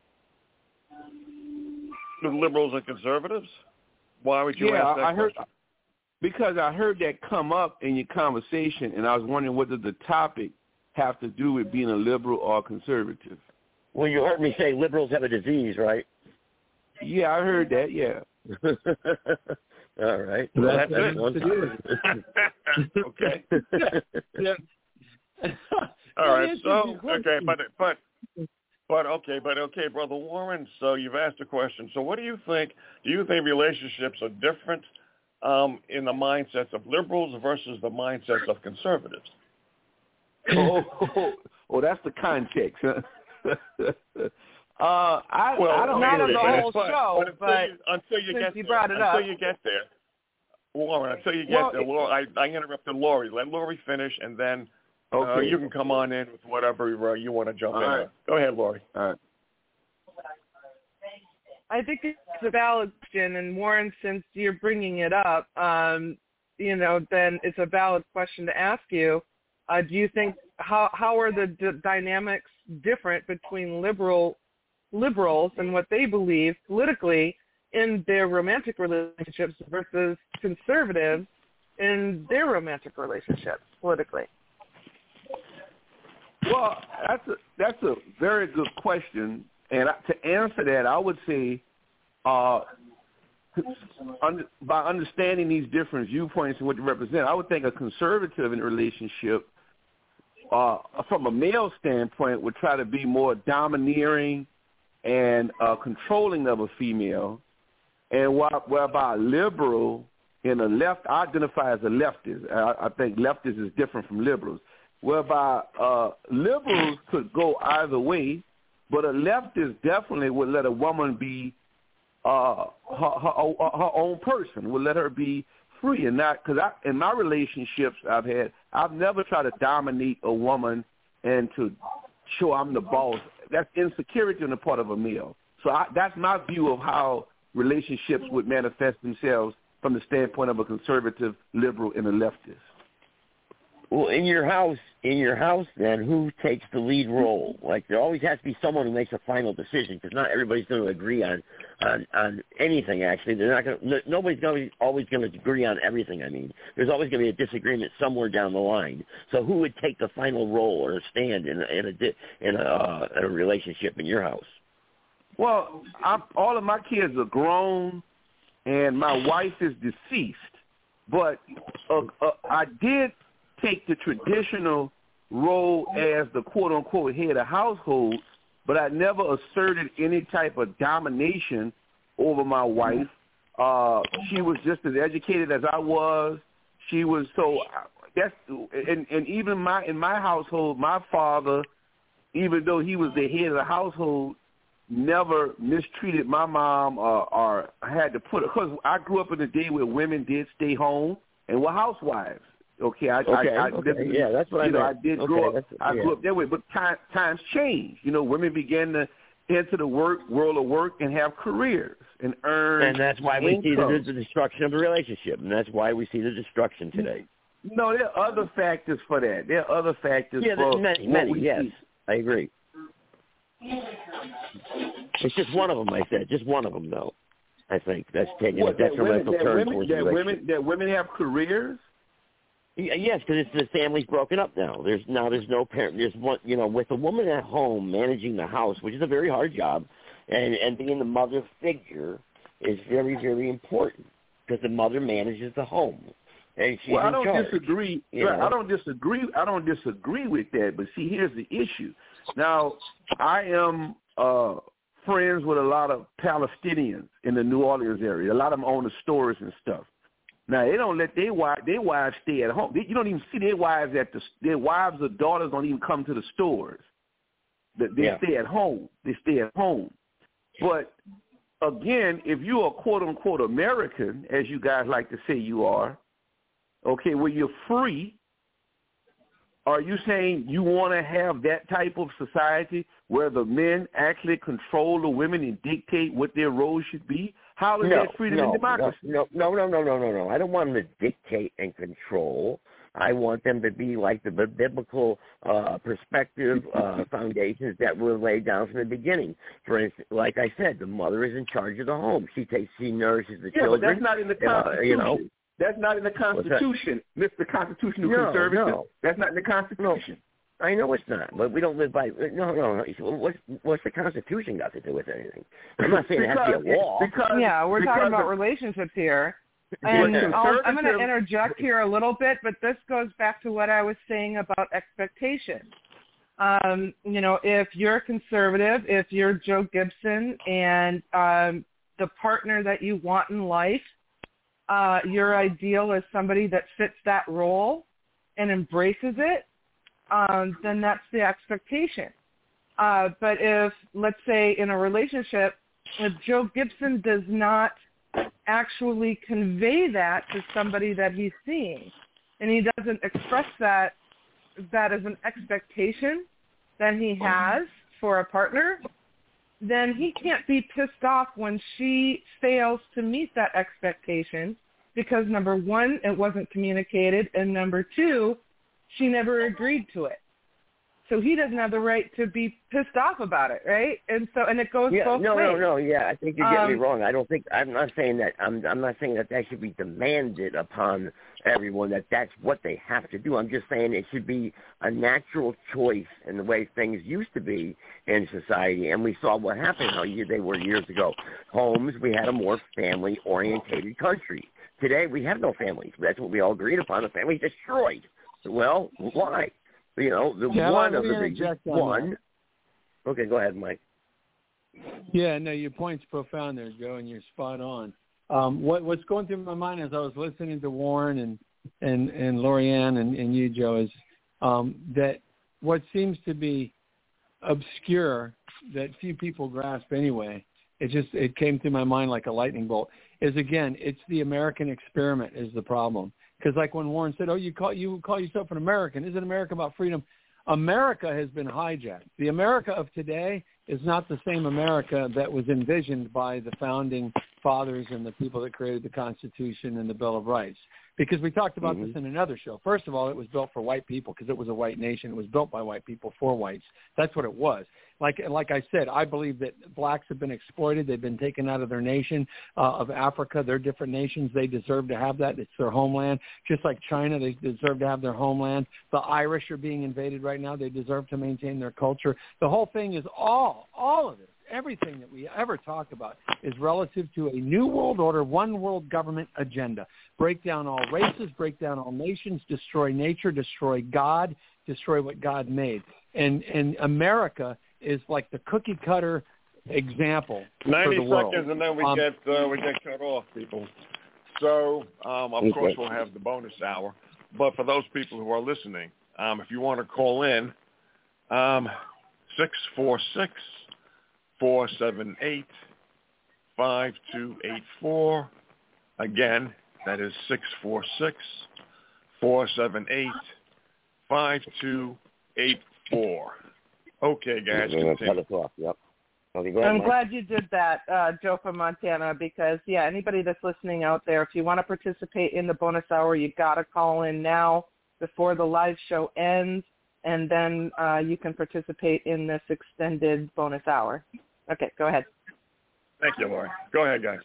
The liberals and conservatives? Why would you yeah, ask that I heard question? because I heard that come up in your conversation, and I was wondering what does the topic have to do with being a liberal or conservative. Well, you heard me say liberals have a disease, right? Yeah, I heard that. Yeah. All right. Well, Well, that's that's it. one Okay. Yeah. All right. That So answers your okay, question. but but but okay, but okay, Brother Warren. So you've asked a question. So what do you think? Do you think relationships are different um, in the mindsets of liberals versus the mindsets of conservatives? oh, oh, oh, that's the context. Huh? uh, I, Well, I don't not know of the that. whole but, show, but until but you, until you since get you there, brought it until up. you get there, Warren, until you get Well, there, Laura, I, I interrupted Lori. Let Lori finish, and then Okay. uh, you can come on in with whatever uh, you want to jump All in right. on. Go ahead, Lori. All right. I think it's a valid question, and Warren, since you're bringing it up, um, you know, then it's a valid question to ask you. Uh, do you think how how are the d- dynamics different between liberal liberals and what they believe politically in their romantic relationships versus conservatives in their romantic relationships politically? Well, that's a that's a very good question, and I, to answer that, I would say, uh, under, by understanding these different viewpoints and what they represent, I would think a conservative in a relationship, uh, from a male standpoint, would try to be more domineering and uh, controlling of a female, and while, whereby a liberal in a left, I identify as a leftist. I, I think leftist is different from liberals. Whereby uh, liberals could go either way, but a leftist definitely would let a woman be uh, her, her, her own person, would let her be free, and not because I, in my relationships I've had, I've never tried to dominate a woman and to show I'm the boss. That's insecurity on the part of a male. So I, that's my view of how relationships would manifest themselves from the standpoint of a conservative, liberal, and a leftist. Well, in your house, in your house, then who takes the lead role? Like there always has to be someone who makes a final decision because not everybody's going to agree on, on on anything. Actually, they're not going. No, nobody's going to always going to agree on everything. I mean, there's always going to be a disagreement somewhere down the line. So who would take the final role or stand in a, in a in a, uh, in a relationship in your house? Well, I'm, all of my kids are grown, and my wife is deceased. But uh, uh, I did take the traditional role as the quote-unquote head of household, but I never asserted any type of domination over my wife. Uh, she was just as educated as I was. She was so that's and, and even my in my household, my father, even though he was the head of the household, never mistreated my mom or, or had to put it because I grew up in a day where women did stay home and were housewives. Okay, I, okay, I, I okay. yeah, that's what I you know, meant. I did okay, grow up. I yeah. grew up that way, but time, times change. You know, women began to enter the work world of work and have careers and earn. And that's why we income. see the, the destruction of the relationship, and that's why we see the destruction today. No, there are other factors for that. There are other factors Yeah, for there's many, what many. we Yes, see. I agree. It's just one of them. I said, just one of them, though. I think that's taking What, a that detrimental women, that turn women, towards that the relationship. women, that women have careers. Yeah, yes, because it's the family's broken up now. There's now there's no parent. There's one, you know, with a woman at home managing the house, which is a very hard job, and and being the mother figure is very very important because the mother manages the home. And she's Well, I in don't charge, disagree. you know? I don't disagree. I don't disagree with that. But see, here's the issue. Now, I am uh, friends with a lot of Palestinians in the New Orleans area. A lot of them own the stores and stuff. Now they don't let their wives their wives stay at home. They, you don't even see their wives at the their wives or daughters don't even come to the stores. They, they Yeah. stay at home. They stay at home. But again, if you're a quote unquote American, as you guys like to say you are, okay, well you're free. Are you saying you want to have that type of society where the men actually control the women and dictate what their roles should be? How is no, that freedom no, and democracy? No, no, no, no, no, no, no. I don't want them to dictate and control. I want them to be like the biblical uh, perspective uh, foundations that were laid down from the beginning. For instance, like I said, the mother is in charge of the home. She takes, she nourishes the yeah, children. but that's not in the Constitution. Uh, you know, that's not in the Constitution, Mister Constitutional no, Conservative. No. That's not in the Constitution. No. I know it's not, but we don't live by. No, no, no. What's, what's the Constitution got to do with anything? I'm not saying because, it has to be a law. Because, yeah, we're because talking about of, relationships here. And I'll, I'm going to interject here a little bit, but this goes back to what I was saying about expectations. Um, you know, if you're conservative, if you're Joe Gibson and um, the partner that you want in life, uh, your ideal is somebody that fits that role and embraces it, um, then that's the expectation. Uh, but if, let's say, in a relationship, if Joe Gibson does not actually convey that to somebody that he's seeing, and he doesn't express that that as an expectation that he has for a partner, then he can't be pissed off when she fails to meet that expectation because, number one, it wasn't communicated, and number two, she never agreed to it. So he doesn't have the right to be pissed off about it, right? And so, and it goes yeah, both no, ways. No, no, no, yeah. I think you're getting um, me wrong. I don't think I'm not saying that. I'm I'm not saying that that should be demanded upon everyone. That that's what they have to do. I'm just saying it should be a natural choice in the way things used to be in society. And we saw what happened how you, they were years ago. Homes, we had a more family-orientated country. Today, we have no families. That's what we all agreed upon. The family's destroyed. Well, why? You know, the yeah, one of of the reasons, one. Okay, go ahead, Mike. Yeah, no, your point's profound there, Joe, and you're spot on. Um, what, what's going through my mind as I was listening to Warren and and and Lorianne and, and you, Joe, is um, that what seems to be obscure that few people grasp anyway. It just it came through my mind like a lightning bolt. Is again, it's the American experiment is the problem. Because like when Warren said, "Oh, you call you call yourself an American? Isn't America about freedom?" America has been hijacked. The America of today is not the same America that was envisioned by the founding fathers and the people that created the Constitution and the Bill of Rights. Because we talked about mm-hmm. this in another show. First of all, it was built for white people because it was a white nation. It was built by white people for whites. That's what it was. Like like I said, I believe that blacks have been exploited. They've been taken out of their nation, uh, of Africa. They're different nations. They deserve to have that. It's their homeland. Just like China, they deserve to have their homeland. The Irish are being invaded right now. They deserve to maintain their culture. The whole thing is all, all of this. Everything that we ever talk about is relative to a new world order, one world government agenda. Break down all races, break down all nations, destroy nature, destroy God, destroy what God made. And and America is like the cookie cutter example ninety for the world. seconds, and then we um, get uh, we get cut off, people. So um, of course we'll have the bonus hour. But for those people who are listening, um, if you want to call in, um, six four six. four seven eight, five two eight four. Again, that is six four six, four seven eight, five two eight four. Okay, guys, continue. Yep. Okay, ahead, I'm Mike. glad you did that, uh, Joe from Montana, because, yeah, anybody that's listening out there, if you want to participate in the bonus hour, you got to call in now before the live show ends, and then uh, you can participate in this extended bonus hour. Okay, go ahead. Thank you, Lori. Go ahead, guys.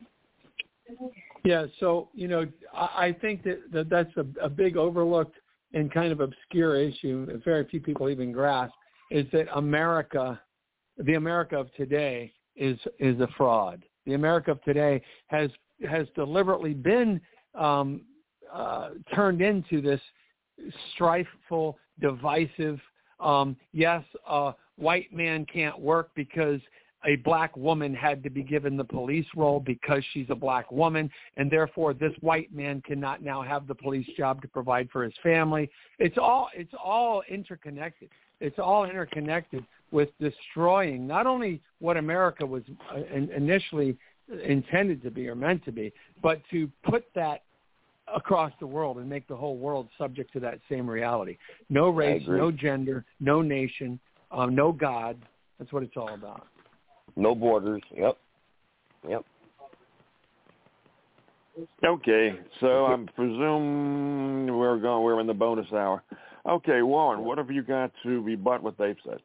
Yeah, so, you know, I, I think that, that that's a, a big overlooked and kind of obscure issue that very few people even grasp, is that America, the America of today, is is a fraud. The America of today has has deliberately been um, uh, turned into this strifeful, divisive, um, yes, uh, white man can't work because a black woman had to be given the police role because she's a black woman, and therefore this white man cannot now have the police job to provide for his family. It's all it's all interconnected. It's all interconnected with destroying not only what America was initially intended to be or meant to be, but to put that across the world and make the whole world subject to that same reality. No race, no gender, no nation, um, no God. That's what it's all about. No borders. Yep. Yep. Okay, so I presume we're going. We're in the bonus hour. Okay, Warren, what have you got to rebut what they've said?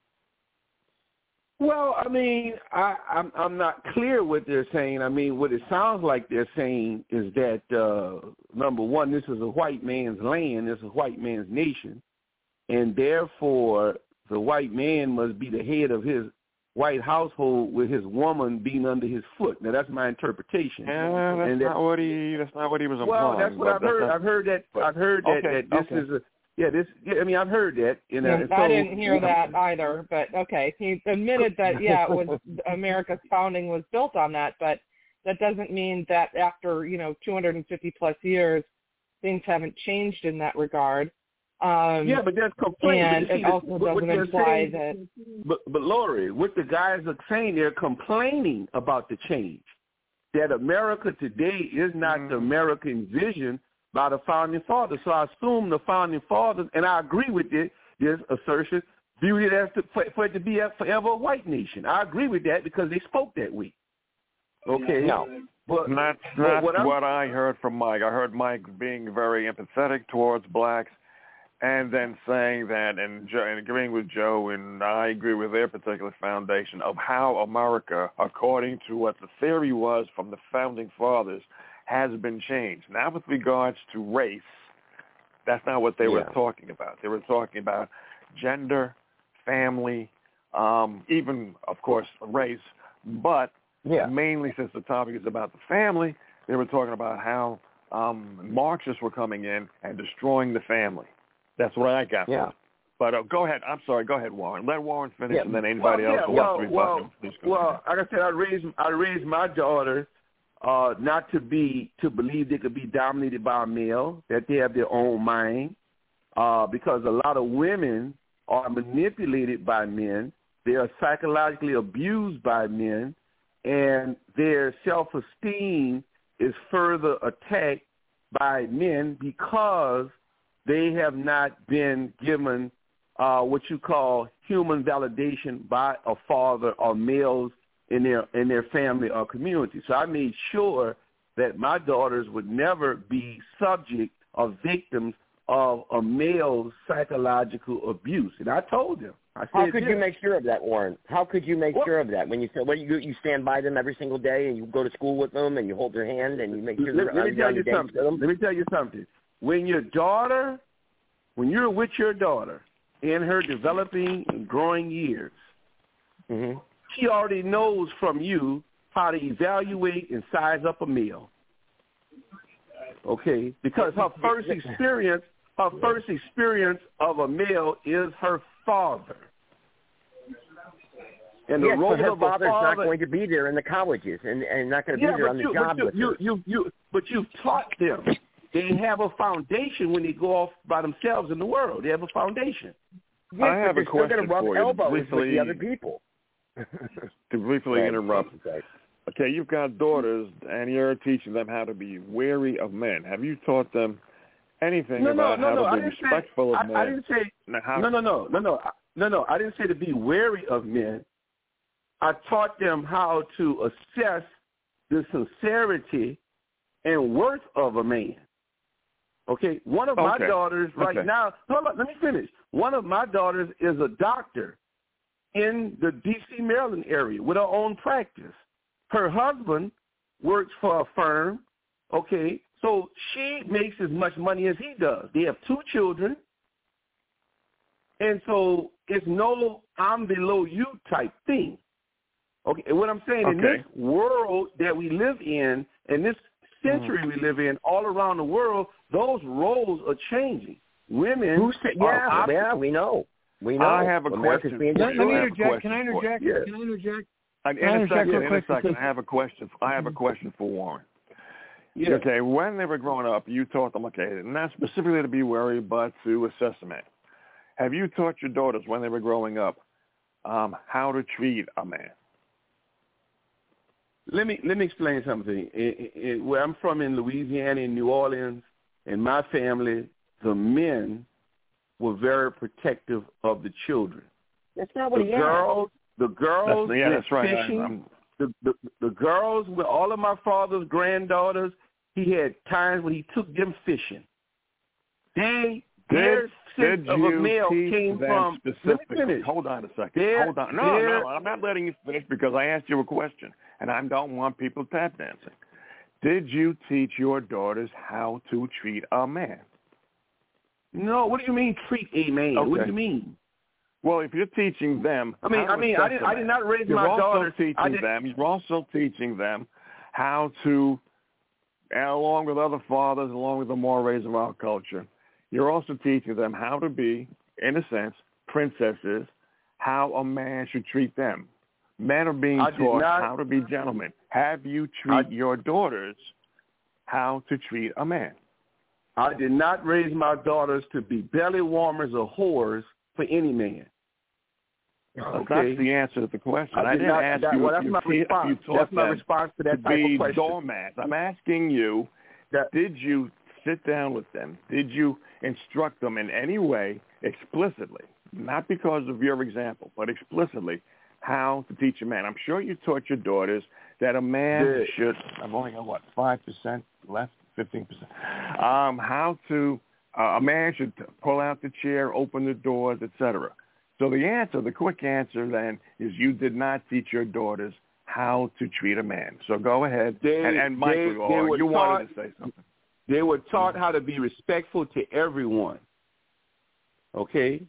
Well, I mean, I, I'm I'm not clear what they're saying. I mean, what it sounds like they're saying is that uh, number one, this is a white man's land, this is a white man's nation, and therefore the white man must be the head of his white household with his woman being under his foot. Now that's my interpretation. Yeah, that's and that, not what he. That's not what he was implying. Well, that's what I've heard. Not, I've heard that. I've heard that, okay, that this okay. is a. Yeah, this. Yeah, I mean, I've heard that. You know, yeah, so, I didn't hear that either, but okay. He admitted that yeah, it was America's founding was built on that, but that doesn't mean that after you know two hundred fifty plus years, things haven't changed in that regard. Um, yeah, but that's complaining. And see, it also what, doesn't what imply saying, that. But, but Lori, what the guys are saying, they're complaining about the change. That America today is not mm. the American vision by the founding fathers. So I assume the founding fathers, and I agree with it, this assertion, viewed it as to, for, for it to be a forever a white nation. I agree with that because they spoke that way. Okay. No. But that's not what, what I heard from Mike. I heard Mike being very empathetic towards blacks, and then saying that, and, and agreeing with Joe, and I agree with their particular foundation of how America, according to what the theory was from the founding fathers, has been changed. Now with regards to race, that's not what they yeah. were talking about. They were talking about gender, family, um, even, of course, race, but yeah. mainly since the topic is about the family, they were talking about how um, Marxists were coming in and destroying the family. That's what I got. Yeah. But uh, go ahead. I'm sorry. Go ahead, Warren. Let Warren finish, yeah. and then anybody well, else yeah, who well, wants to well, rebut him. Well, like I said, I raised I raised my daughter uh, not to be to believe they could be dominated by a male, that they have their own mind, uh, because a lot of women are manipulated by men. They are psychologically abused by men, and their self-esteem is further attacked by men because they have not been given uh, what you call human validation by a father or males in their in their family or community. So I made sure that my daughters would never be subject or victims of a male's psychological abuse. And I told them. I said, How could this. you make sure of that, Warren? How could you make well, sure of that? When you say, what you you stand by them every single day, and you go to school with them, and you hold their hand, and you make sure let, they're let me tell you something. them? Let me tell you something. When your daughter, when you're with your daughter in her developing and growing years, mm-hmm. she already knows from you how to evaluate and size up a male. Okay, because her first experience, her first experience of a male is her father. And the yes, role but her of father's a father, not going to be there in the colleges, and, and not going to yeah, be there on the you, job you, with you, her. you, you, but you've taught them. They have a foundation when they go off by themselves in the world. They have a foundation. Yes, I have but a they're still going question to rub for you. elbows Briefly, with the other people. to briefly right. interrupt. Okay. Okay, you've got daughters, and you're teaching them how to be wary of men. Have you taught them anything no, about no, no, how no. to be respectful say, of men? I, I didn't say. How, no, no, no, no, no, no, no. I didn't say to be wary of men. I taught them how to assess the sincerity and worth of a man. Okay, one of my okay. daughters right okay. now. Hold on, let me finish. One of my daughters is a doctor in the D C, Maryland area with her own practice. Her husband works for a firm. Okay, so she makes as much money as he does. They have two children, and so it's no I'm below you type thing. Okay, and what I'm saying okay. in this world that we live in, and this century mm. we live in, all around the world, those roles are changing. Women, Who said, yeah, are, yeah, we know, we know. I have a America's question. Being Let, let me I interject. Can I interject? Yeah. Can I interject? In a second, in a second, I have a question. I have a question for Warren. Yeah. Okay, when they were growing up, you taught them, okay, not specifically to be wary, but to assess a man. Have you taught your daughters when they were growing up um, how to treat a man? Let me let me explain something. It, it, where I'm from in Louisiana, in New Orleans, in my family, the men were very protective of the children. That's not what the he girls, the girls, that's, yeah, went that's right. fishing. I'm, The, the the girls, with all of my father's granddaughters, he had times when he took them fishing. They their sense of a male came from. Let me finish. Hold on a second. Their, Hold on. No, their, no, I'm not letting you finish because I asked you a question, and I don't want people tap dancing. Did you teach your daughters how to treat a man? No. What do you mean treat a man? Okay. What do you mean? Well, if you're teaching them, I mean, how I mean, I did, I did not raise you're my also daughters. Teaching I did, them, you're also teaching them how to, along with other fathers, along with the mores of our culture, you're also teaching them how to be, in a sense, princesses, how a man should treat them. Men are being I taught not, how to be gentlemen. Have you treat I, your daughters how to treat a man? I did not raise my daughters to be belly warmers or whores for any man. Okay. That's the answer to the question. I, I didn't not, ask that, you well, if that's you, my te- response. if you taught That's my them response to that to type be of question. doormats. I'm asking you, that, did you sit down with them? Did you instruct them in any way explicitly, not because of your example, but explicitly, how to teach a man? I'm sure you taught your daughters that a man the, should, I've only got, what, five percent left, fifteen percent, um, how to, uh, a man should pull out the chair, open the doors, et cetera. So the answer, the quick answer then, is you did not teach your daughters how to treat a man. So go ahead. They, and, and Michael, they, or they you taught, wanted to say something. They were taught how to be respectful to everyone. Okay?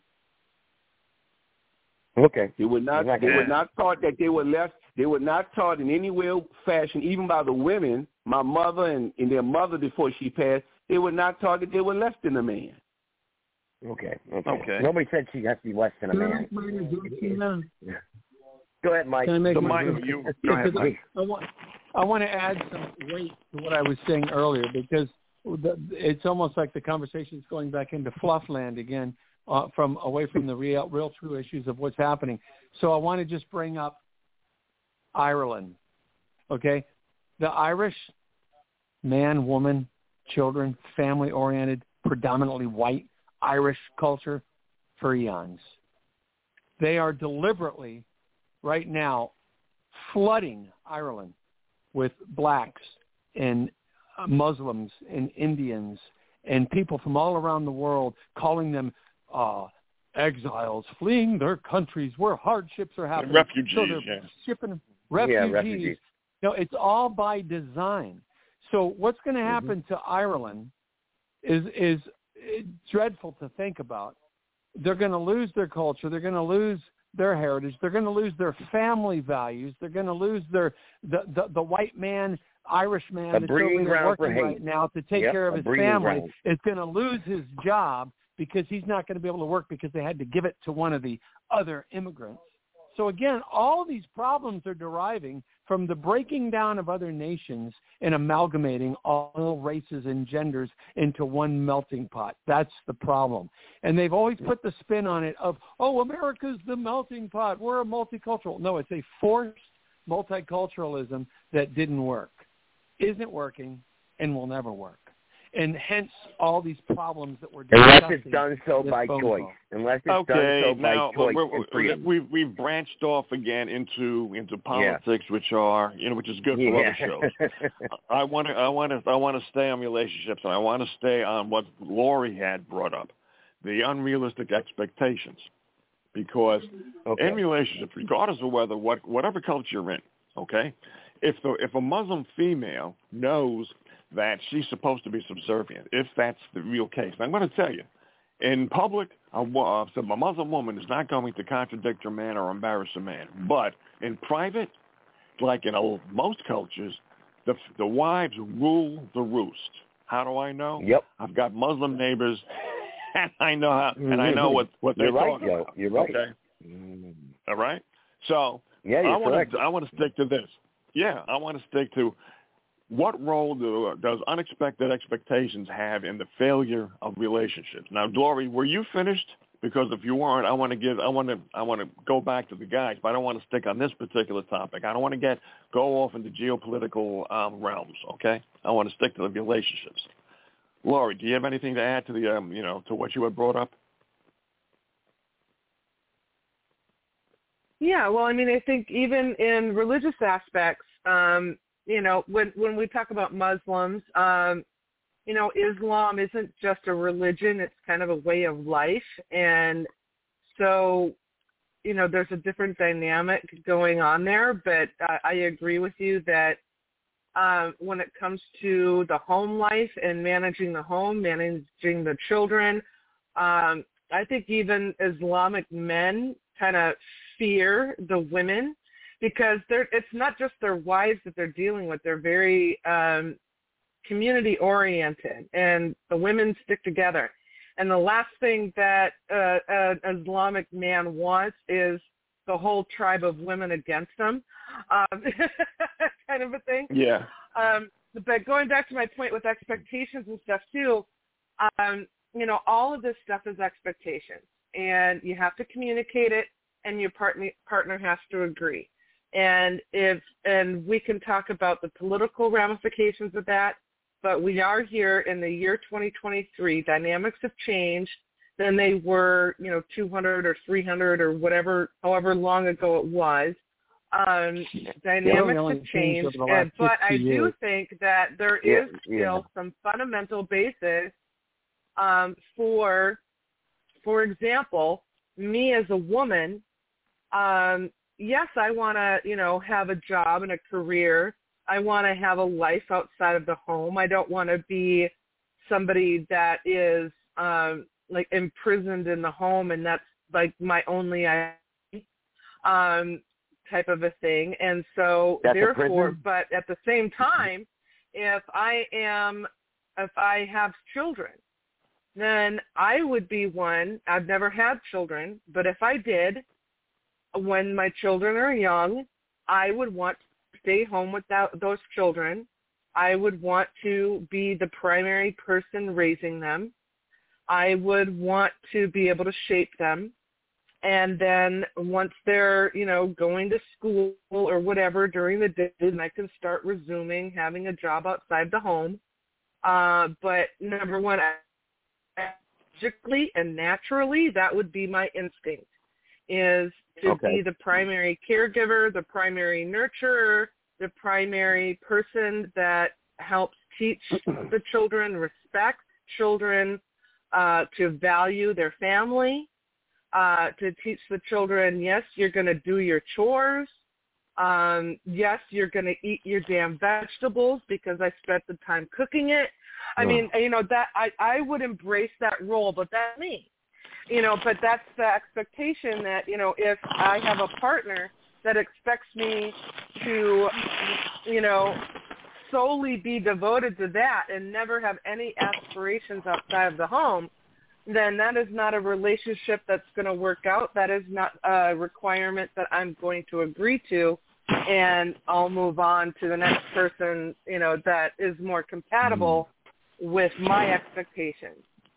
Okay. They were not, not they gonna... were not taught that they were left, they were not taught in any way, fashion, even by the women, my mother and, and their mother before she passed, they were not taught that they were less than a man. Okay, okay. Okay. Nobody said she has to be less than a man. Yeah. Go ahead, Mike. Can I make So, my Michael, you go ahead, Mike. I want, I want to add some weight to what I was saying earlier because the, it's almost like the conversation is going back into fluff land again, uh, from away from the real, real true issues of what's happening. So I want to just bring up Ireland. Okay, the Irish man, woman, children, family-oriented, predominantly white Irish culture for eons. They are deliberately, right now, flooding Ireland with blacks and Muslims and Indians and people from all around the world, calling them uh, exiles, fleeing their countries where hardships are happening. Refugees, so they're yeah. shipping refugees. Yeah, refugees. No, it's all by design. So what's going to happen mm-hmm. to Ireland is is dreadful to think about. They're going to lose their culture. They're going to lose their heritage. They're going to lose their family values. They're going to lose their the, the, the white man, Irish man that's over there working right now to take yep, care of his family ground. is going to lose his job because he's not going to be able to work because they had to give it to one of the other immigrants. So again, all these problems are deriving from the breaking down of other nations and amalgamating all races and genders into one melting pot. That's the problem. And they've always put the spin on it of, oh, America's the melting pot. We're a multicultural. No, it's a forced multiculturalism that didn't work, isn't working, and will never work. And hence all these problems that we're discussing. Unless it's done so by choice. Call. Unless it's okay, done so now, by choice. We're, we're, we've we've branched off again into into politics, yeah. which are you know which is good for yeah. other shows. I want to I want to I want to stay on relationships, and I want to stay on what Lori had brought up, the unrealistic expectations, because okay. in relationships, regardless of whether what whatever culture you're in, okay, if the if a Muslim female knows that she's supposed to be subservient, if that's the real case. And I'm going to tell you, in public, a, uh, so a Muslim woman is not going to contradict her man or embarrass a man. But in private, like in a, most cultures, the, the wives rule the roost. How do I know? Yep. I've got Muslim neighbors, and I know how, and I know what, what they're You're right, talking Joe. about. You're right. Okay? Mm. All right? So Yeah, you're I want correct. to. I want to stick to this. Yeah, I want to stick to what role do, does unexpected expectations have in the failure of relationships? Now, Glory, were you finished? Because if you weren't, I want to give. I want to. I want to go back to the guys, but I don't want to stick on this particular topic. I don't want to get go off into geopolitical um, realms. Okay, I want to stick to the relationships. Laurie, do you have anything to add to the, um, you know, to what you had brought up? Yeah, well, I mean, I think even in religious aspects, um, you know, when when we talk about Muslims, um, you know, Islam isn't just a religion; it's kind of a way of life, and so, you know, there's a different dynamic going on there. But I, I agree with you that um, when it comes to the home life and managing the home, managing the children, um, I think even Islamic men kind of fear the women because they're it's not just their wives that they're dealing with. They're very um, community oriented, and the women stick together. And the last thing that uh, an Islamic man wants is the whole tribe of women against him, um, kind of a thing. Yeah. Um, but going back to my point with expectations and stuff too, um, you know, all of this stuff is expectations, and you have to communicate it, and your partner partner has to agree. And if and we can talk about the political ramifications of that, but we are here in the year twenty twenty-three. Dynamics have changed than they were, you know, two hundred or three hundred or whatever, however long ago it was. Um, dynamics yeah, have changed, and, but I do years. think that there Yeah, is still yeah. some fundamental basis um, for, for example, me as a woman. Um, yes, I want to, you know, have a job and a career. I want to have a life outside of the home. I don't want to be somebody that is um, like imprisoned in the home, and that's like my only um, type of a thing. And so, That's therefore, but at the same time, if I am, if I have children, then I would be one. I've never had children, but if I did, when my children are young, I would want to stay home without those children. I would want to be the primary person raising them. I would want to be able to shape them. And then once they're, you know, going to school or whatever during the day, then I can start resuming having a job outside the home. Uh, but number one, logically and naturally, that would be my instinct, is to Okay. be the primary caregiver, the primary nurturer, the primary person that helps teach the children, respect children, uh, to value their family, uh, to teach the children, yes, you're going to do your chores. Um, yes, you're going to eat your damn vegetables because I spent the time cooking it. I mean, you know, that I, I would embrace that role, but that's me. You know, but that's the expectation that, you know, if I have a partner that expects me to, you know, solely be devoted to that and never have any aspirations outside of the home, then that is not a relationship that's going to work out. That is not a requirement that I'm going to agree to, and I'll move on to the next person, you know, that is more compatible mm. with my expectations.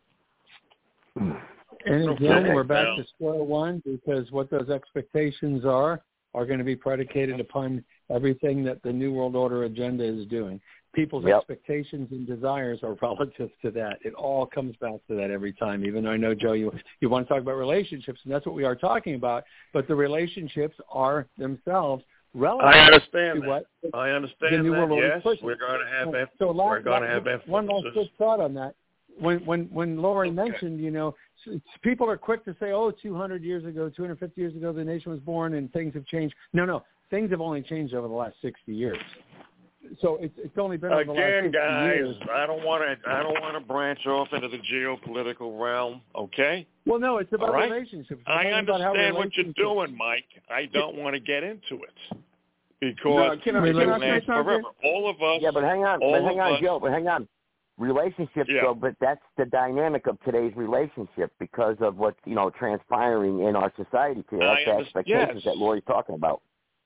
And again, we're back to square one, because what those expectations are are going to be predicated upon everything that the New World Order agenda is doing. People's yep. expectations and desires are relative to that. It all comes back to that every time, even though I know, Joe, you, you want to talk about relationships, and that's what we are talking about, but the relationships are themselves relative I understand to what that. I understand the New that, World Order yes. is pushing. We're going to have, so, em- so last, we're going to have emphasis. One last quick thought on that. When when when Laurie okay. mentioned, you know, people are quick to say, oh, two hundred years ago, two hundred fifty years ago, the nation was born and things have changed. No, no, things have only changed over the last sixty years. So it's it's only been over Again, the last sixty guys, years. I don't want to I don't want to branch off into the geopolitical realm. Okay. Well, no, it's about right? relationships. It's I understand what you're doing, Mike. I don't want to get into it because no, can I, it can I lasts forever. All of us. Yeah, but hang on, but hang on, us, Joe. But hang on. Relationships, yeah. though, but that's the dynamic of today's relationship because of what's, you know, transpiring in our society today. That's the expectations yes. that Laurie's talking about.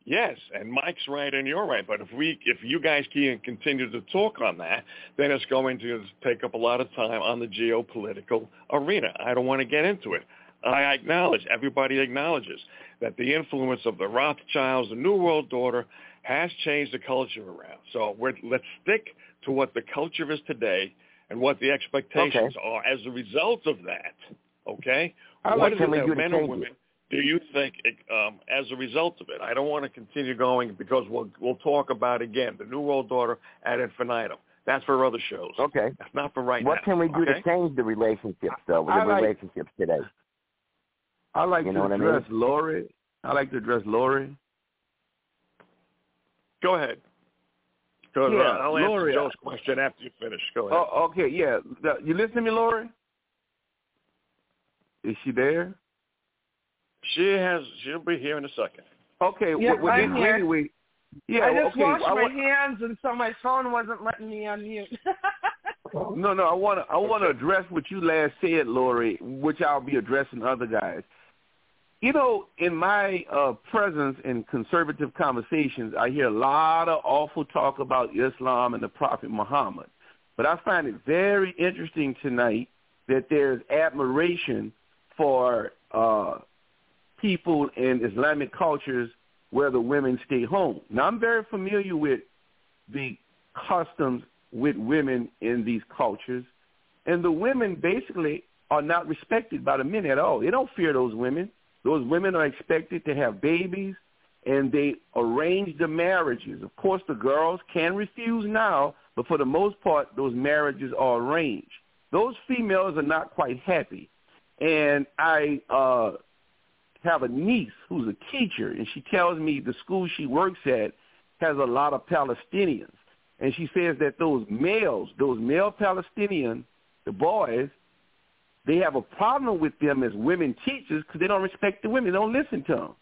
Yes, and Mike's right and you're right. But if we, if you guys can continue to talk on that, then it's going to take up a lot of time on the geopolitical arena. I don't want to get into it. I acknowledge, everybody acknowledges that the influence of the Rothschilds, the New World Order, has changed the culture around. So we're, let's stick to what the culture is today and what the expectations okay. are as a result of that. Okay? How what much is can it we that do to men change or women it? do you think um, as a result of it? I don't want to continue going because we'll we'll talk about, again, the New World Order ad infinitum. That's for other shows. Okay. That's not for right what now. What can we do okay? to change the relationships, though, with I the like, relationships today? I like you to know address I mean? Lori. I like to address Lori. Go ahead. Because yeah, uh, I'll answer Lori, Joe's question after you finish. Go ahead. Oh, okay, yeah. The, you listen to me, Lori? Is she there? She has. She'll be here in a second. Okay. Yep, well, I'm here. anyway, yeah. I just okay. washed I my want, hands, and so my phone wasn't letting me unmute. no, no. I want to. I want to address what you last said, Lori, which I'll be addressing other guys. You know, in my uh, presence in conservative conversations, I hear a lot of awful talk about Islam and the Prophet Muhammad. But I find it very interesting tonight that there's admiration for uh, people in Islamic cultures where the women stay home. Now, I'm very familiar with the customs with women in these cultures, and the women basically are not respected by the men at all. They don't fear those women. Those women are expected to have babies, and they arrange the marriages. Of course, the girls can refuse now, but for the most part, those marriages are arranged. Those females are not quite happy. And I uh, have a niece who's a teacher, and she tells me the school she works at has a lot of Palestinians. And she says that those males, those male Palestinians, the boys, they have a problem with them as women teachers because they don't respect the women. They don't listen to them.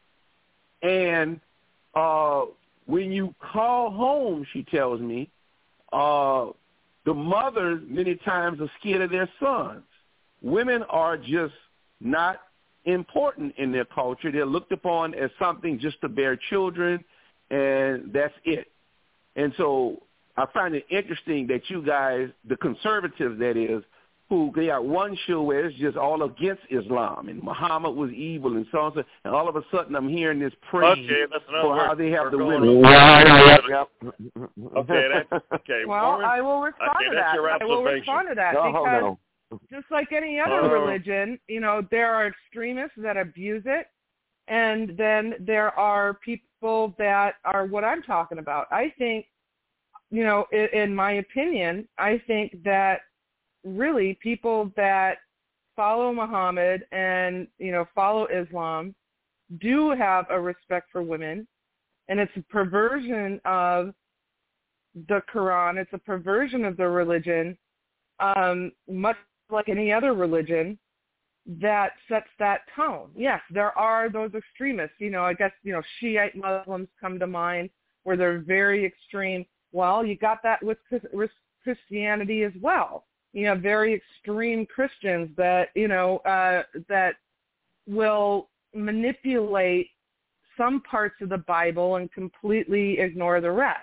And uh, when you call home, she tells me, uh, the mothers many times are scared of their sons. Women are just not important in their culture. They're looked upon as something just to bear children, and that's it. And so I find it interesting that you guys, the conservatives that is, who they got one show where it's just all against Islam and Muhammad was evil and so on, and all of a sudden I'm hearing this praise okay, that's for how they have the going women. Yep. Okay, that's okay. Well, Warren, I will respond okay, to that's that. your I will observation. respond to that No, because no. just like any other Uh, religion, you know, there are extremists that abuse it, and then there are people that are what I'm talking about. I think, you know, in, in my opinion, I think that really people that follow Muhammad and, you know, follow Islam do have a respect for women, and it's a perversion of the Quran. It's a perversion of the religion, um, much like any other religion that sets that tone. Yes, there are those extremists. You know, I guess, you know, Shiite Muslims come to mind where they're very extreme. Well, you got that with, with Christianity as well. You know, very extreme Christians that, you know, uh, that will manipulate some parts of the Bible and completely ignore the rest.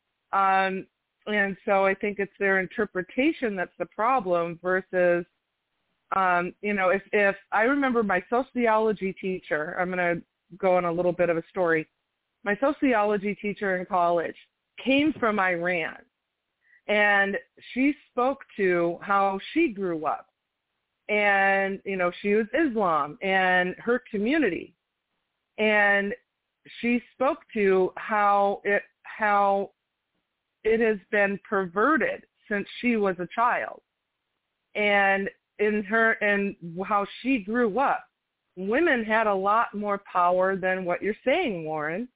Um, and so I think it's their interpretation that's the problem versus, um, you know, if, if I remember my sociology teacher, I'm going to go on a little bit of a story. My sociology teacher in college came from Iran. And she spoke to how she grew up. And, you know, she was Islam and her community. And she spoke to how it how it has been perverted since she was a child. And in her and how she grew up, women had a lot more power than what you're saying, Warren.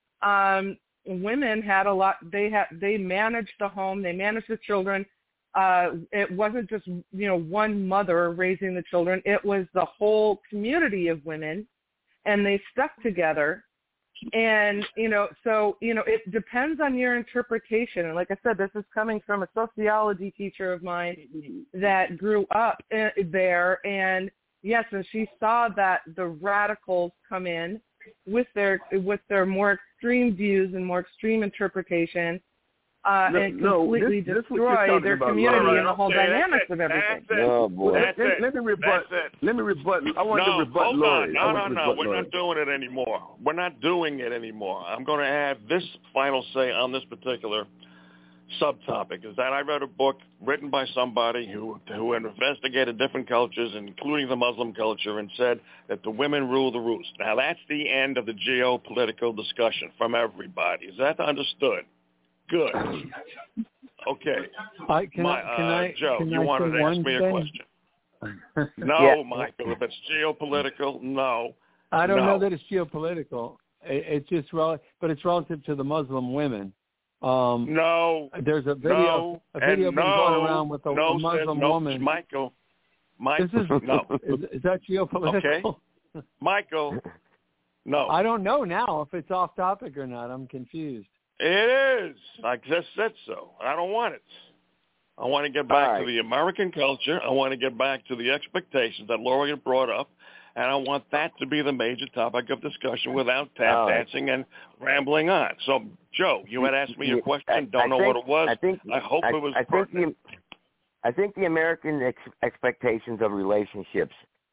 Um Women had a lot. They had. They managed the home. They managed the children. Uh, it wasn't just, you know, one mother raising the children. It was the whole community of women, and they stuck together. And you know, so you know, it depends on your interpretation. And like I said, this is coming from a sociology teacher of mine that grew up there. And yes, and she saw that the radicals come in with their with their more extreme views and more extreme interpretation, uh, no, and no, completely this, this destroy their about, community Laura. and the whole Okay, dynamics it. of everything. That's it. Oh boy! That's let, it. let me rebut. That's it. Let me rebut. I want no, to rebut hold Lori. on. No, I no, no. We're Lori. not doing it anymore. We're not doing it anymore. I'm going to have this final say on this particular subtopic. Is that I read a book written by somebody who who investigated different cultures, including the Muslim culture, and said that the women rule the roost. Now, that's the end of the geopolitical discussion from everybody. Is that understood? Good. Okay. I, can, My, I, can uh, I, Joe, can you I wanted say to ask one me a thing? question. No, Yeah. Michael, if it's geopolitical, no. I don't no. know that it's geopolitical. It, it's just rel- but it's relative to the Muslim women. Um, No. There's a video, no, a video and been no, going around with a, no, a Muslim says, no, woman. Michael, Michael, This is no. is, is that geopolitical? Okay. Michael, no. I don't know now if it's off topic or not. I'm confused. It is. I just said so. I don't want it. I want to get back All right. to the American culture. I want to get back to the expectations that Laura had brought up, and I want that to be the major topic of discussion without tap All right. dancing and rambling on. So, Joe, you had asked me a question. I, Don't I know think, what it was. I think. I hope I, it was I think pertinent. the, I think the American ex- expectations of relationships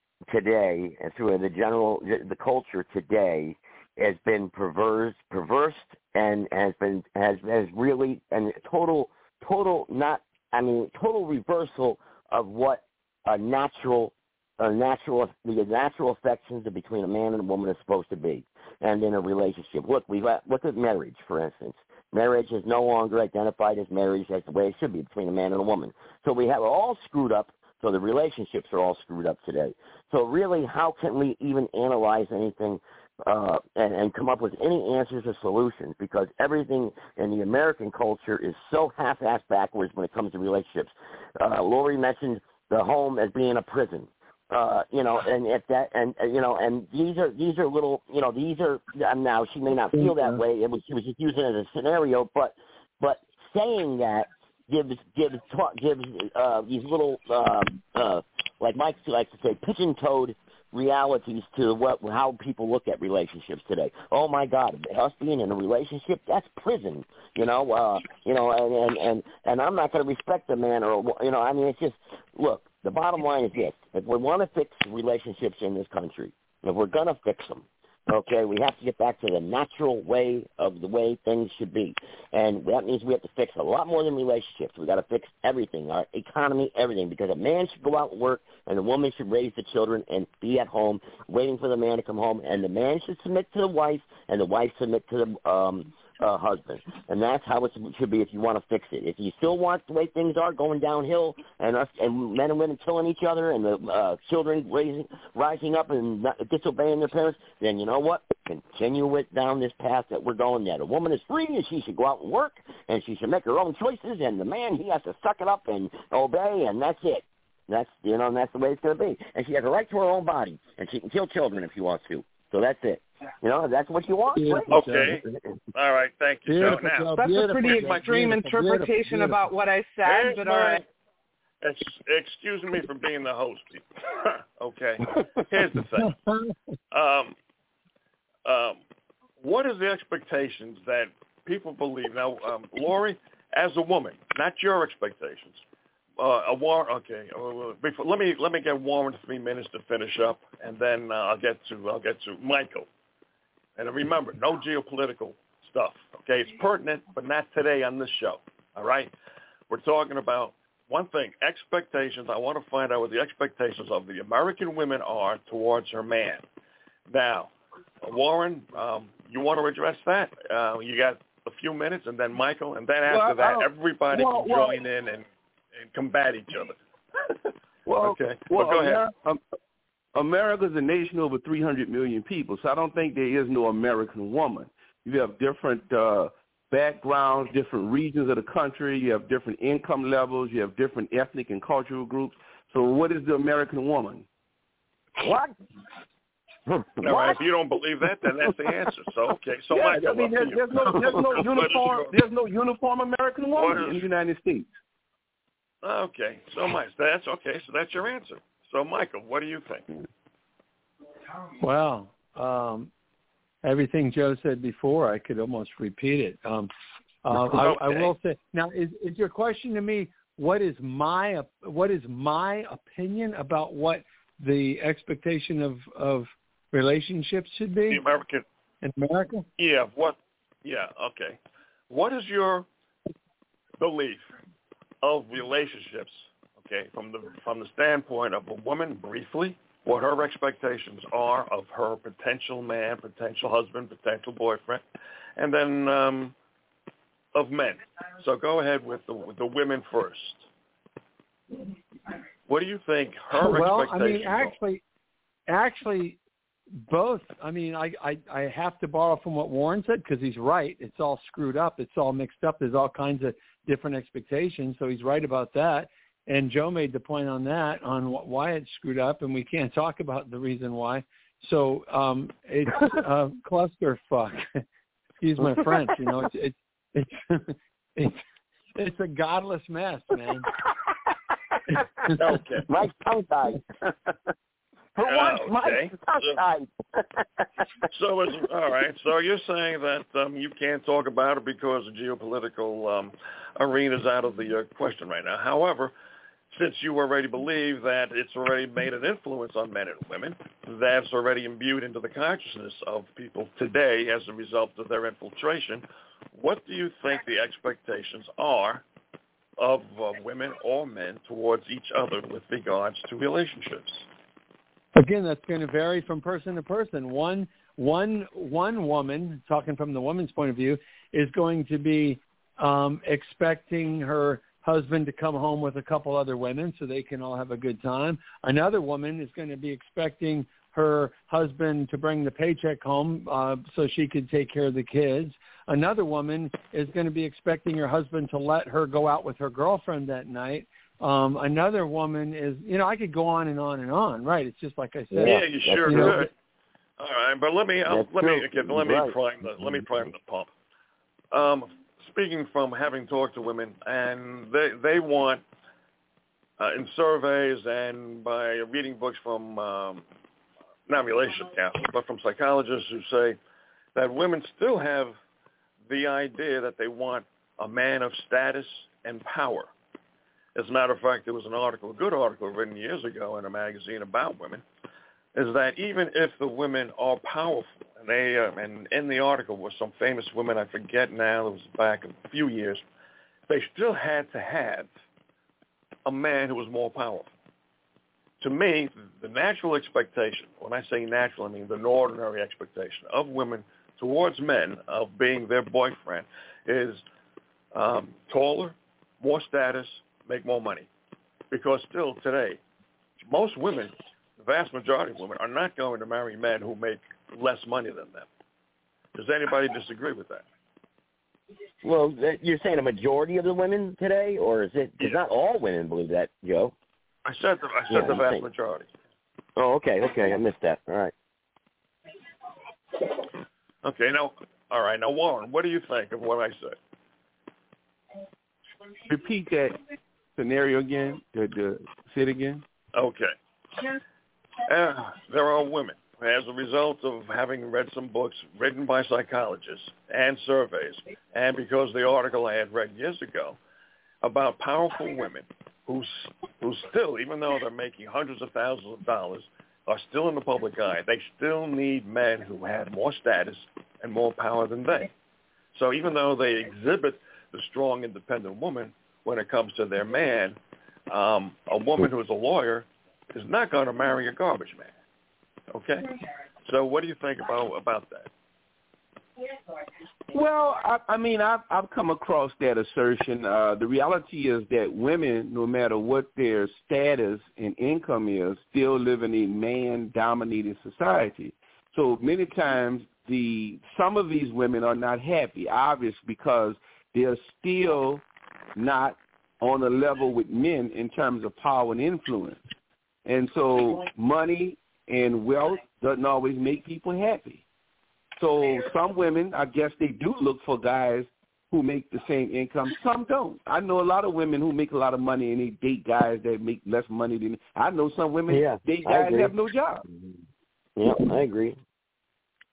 today, and through the general the culture today, has been perverse, perversed, and has been has has really and total total not I mean total reversal of what a natural a natural the natural affections between a man and a woman is supposed to be, and in a relationship. Look, we look at marriage, for instance. Marriage is no longer identified as marriage as the way it should be between a man and a woman. So we have it all screwed up. So the relationships are all screwed up today. So really, how can we even analyze anything uh, and, and come up with any answers or solutions? Because everything in the American culture is so half-assed backwards when it comes to relationships. Uh, Lori mentioned the home as being a prison. Uh, you know, and if that, and uh, you know, and these are these are little, you know, these are um, now she may not feel that way. It was she was just using it as a scenario, but but saying that gives gives gives uh, these little uh, uh, like Mike likes to say pigeon-toed realities to what how people look at relationships today. Oh my God, us being in a relationship, that's prison. You know, uh, you know, and and and, and I'm not going to respect a man or you know, I mean, it's just look. The bottom line is this. If we want to fix relationships in this country, if we're going to fix them, okay, we have to get back to the natural way of the way things should be. And that means we have to fix a lot more than relationships. We've got to fix everything, our economy, everything, because a man should go out and work and a woman should raise the children and be at home waiting for the man to come home. And the man should submit to the wife and the wife submit to the um, uh, husband. And that's how it should be if you want to fix it. If you still want the way things are going downhill and us and men and women killing each other and the uh, children raising, rising up and not, disobeying their parents, then you know what? Continue it down this path that we're going there. The woman is free and she should go out and work and she should make her own choices, and the man, he has to suck it up and obey, and that's it. That's, you know, and that's the way it's going to be. And she has a right to her own body, and she can kill children if she wants to. So that's it. You know, that's what you want. Okay. All right. Thank you, Joe. Now, that's a pretty extreme interpretation about what I said, but all right. Ex- excuse me for being the host. Okay. Here's the thing. Um, um, what is the expectations that people believe? Now, um, Lori, as a woman, not your expectations. Uh, a war. Okay. Uh, before, let me let me get Warren three minutes to finish up, and then uh, I'll get to I'll get to Michael. And remember, no geopolitical stuff. Okay, it's pertinent, but not today on this show. All right, we're talking about one thing: expectations. I want to find out what the expectations of the American women are towards her man. Now, Warren, um, you want to address that? Uh, you got a few minutes, and then Michael, and then after well, that, everybody well, can well, join in and, and combat each other. well, okay, well, well, go ahead. Um, America's a nation of over three hundred million people, so I don't think there is no American woman. You have different uh, backgrounds, different regions of the country. You have different income levels. You have different ethnic and cultural groups. So what is the American woman? What? No, what? if you don't believe that, then that's the answer. So okay, so yeah, Michael, I mean, there's, there's no there's no uniform there's no uniform American woman is, in the United States. Okay, so Mike, that's okay. So that's your answer. So Michael, what do you think? Well, um, everything Joe said before, I could almost repeat it. Um, uh, okay. I, I will say now, is, is your question to me? What is my what is my opinion about what the expectation of, of relationships should be? The American in America? Yeah. What? Yeah. Okay. What is your belief of relationships? Okay, from the from the standpoint of a woman, briefly, what her expectations are of her potential man, potential husband, potential boyfriend, and then um, of men. So go ahead with the with the women first. What do you think her well, expectations I mean, actually, are? actually, both. I mean, I, I, I have to borrow from what Warren said because he's right. It's all screwed up. It's all mixed up. There's all kinds of different expectations. So he's right about that. And Joe made the point on that, on why it's screwed up, and we can't talk about the reason why. So um, it's a clusterfuck. Excuse my French. You know, it's it's it's it's, it's a godless mess, man. Okay, Mike's tongue tied. For once, okay. Mike's tongue tied. So it's all right. So you're saying that um, you can't talk about it because the geopolitical um, arena is out of the uh, question right now. However, since you already believe that it's already made an influence on men and women, that's already imbued into the consciousness of people today as a result of their infiltration, what do you think the expectations are of uh, women or men towards each other with regards to relationships? Again, that's going to vary from person to person. One, one, one woman, talking from the woman's point of view, is going to be um, expecting her husband to come home with a couple other women so they can all have a good time. Another woman is going to be expecting her husband to bring the paycheck home uh, so she could take care of the kids. Another woman is going to be expecting her husband to let her go out with her girlfriend that night. Um, another woman is, you know, I could go on and on and on, right? It's just like I said. Yeah, you sure you know, could. All right, but let me uh, let me okay, let me right. prime the let me prime the pump. Um, speaking from having talked to women, and they they want uh, in surveys and by reading books from um, not relationship counselors, but from psychologists who say that women still have the idea that they want a man of status and power. As a matter of fact, there was an article, a good article written years ago in a magazine about women, is that even if the women are powerful, and they uh, and in the article were some famous women, I forget now, it was back a few years, they still had to have a man who was more powerful. To me, the natural expectation, when I say natural, I mean the ordinary expectation of women towards men of being their boyfriend is um, taller, more status, make more money. Because still today, most women, the vast majority of women, are not going to marry men who make less money than them. Does anybody disagree with that? Well, you're saying a majority of the women today, or is it? Because yeah. Not all women believe that, Joe. I said the, I said yeah, the vast think. majority. Oh, okay, okay, I missed that. All right. Okay, now, all right, now Warren, what do you think of what I said? Repeat that scenario again. The, the sit again. Okay. Uh, there are women, as a result of having read some books written by psychologists and surveys, and because the article I had read years ago about powerful women who who still, even though they're making hundreds of thousands of dollars, are still in the public eye. They still need men who have more status and more power than they. So even though they exhibit the strong, independent woman when it comes to their man, um, a woman who is a lawyer is not going to marry a garbage man. Okay? So what do you think about about that? Well, I, I mean, I've, I've come across that assertion. Uh, the reality is that women, no matter what their status and income is, still live in a man-dominated society. So many times, the some of these women are not happy, obviously, because they're still not on a level with men in terms of power and influence. And so money and wealth doesn't always make people happy. So some women, I guess they do look for guys who make the same income. Some don't. I know a lot of women who make a lot of money and they date guys that make less money than. I know some women yeah, date guys that have no job. Yeah, I agree.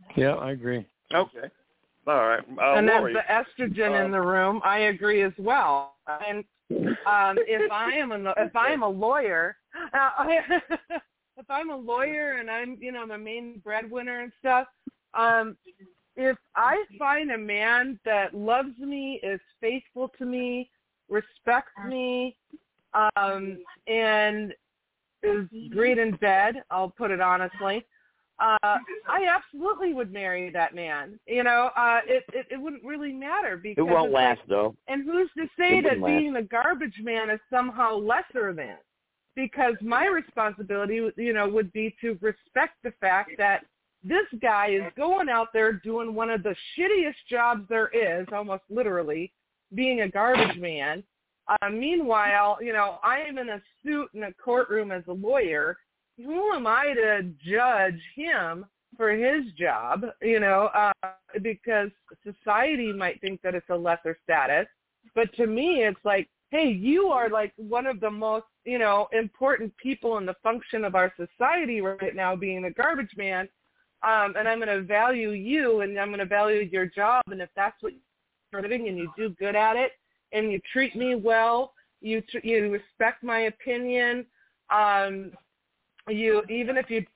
Yeah, I agree. Okay. All right. Uh, and Lori, there's the estrogen uh, in the room. I agree as well. And um, if I am a if I am a lawyer, uh, if I'm a lawyer and I'm you know the main breadwinner and stuff, um, if I find a man that loves me, is faithful to me, respects me, um, and is great in bed, I'll put it honestly, uh, I absolutely would marry that man. You know, uh, it, it it wouldn't really matter because It won't it's last like, though. and who's to say It that wouldn't being the garbage man is somehow lesser than? Because my responsibility, you know, would be to respect the fact that this guy is going out there doing one of the shittiest jobs there is, almost literally, being a garbage man. Uh, meanwhile, you know, I am in a suit in a courtroom as a lawyer. Who am I to judge him for his job, you know, uh, because society might think that it's a lesser status. But to me, it's like, hey, you are like one of the most, you know, important people in the function of our society right now, being a garbage man. Um, and I'm going to value you, and I'm going to value your job. And if that's what you're doing and you do good at it and you treat me well, you tr- you respect my opinion, um, you even if you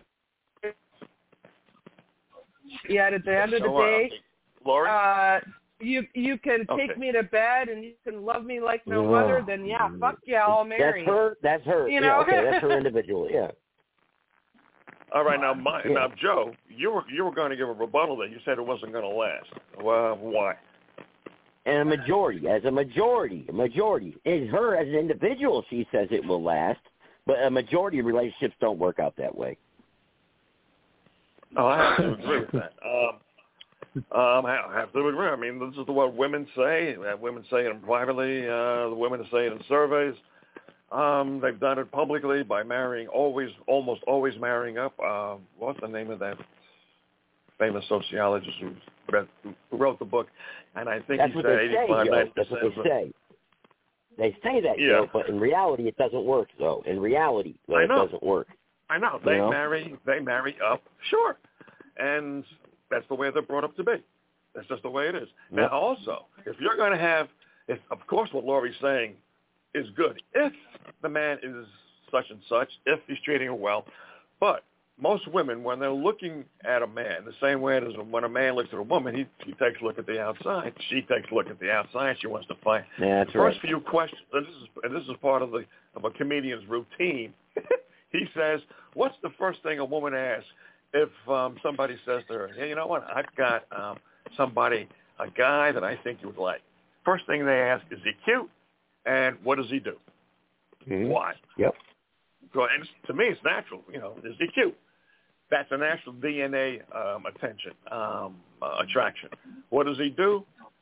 yeah at the end of the so, uh, day, Lori? uh, you you can take Okay. me to bed and you can love me like no Yeah. other. Then yeah, fuck yeah, I'll marry That's her. That's her. You yeah, know? okay, that's her individual. Yeah. All right, now, my, Yeah. now, Joe, you were you were going to give a rebuttal that you said it wasn't going to last. Well, why? And a majority, as a majority, a majority. Is her as an individual, she says it will last, but a majority of relationships don't work out that way. Oh, I have to agree with that. Um, um, I have to agree. I mean, this is what women say. Uh, Women say it privately. Uh, the women say it in surveys. Um, they've done it publicly by marrying, always, almost always marrying up. Uh, what's the name of that famous sociologist who, read, who wrote the book? And I think That's he what said they say, eighty-five, Joe. ninety That's what percent. they say. They say that, Yeah. Joe, but in reality, it doesn't work, though. In reality, though, I it know. doesn't work. I know. They You know? marry, they marry up, sure. And that's the way they're brought up to be. That's just the way it is. Yep. Now, also, if you're going to have, if of course what Lori's saying is good, if the man is such and such, if he's treating her well, but most women, when they're looking at a man, the same way as when a man looks at a woman, he, he takes a look at the outside. She takes a look at the outside. She wants to find. Yeah, that's the first right. few questions, and this is and this is part of the of a comedian's routine. He says, "What's the first thing a woman asks if um, somebody says to her, hey, you know what? I've got um, somebody, a guy that I think you would like." First thing they ask, is he cute? And what does he do? Mm-hmm. Why? Yep. So, and it's, to me, it's natural. You know, is he cute? That's a natural D N A um, attention, um, uh, attraction. What does he do?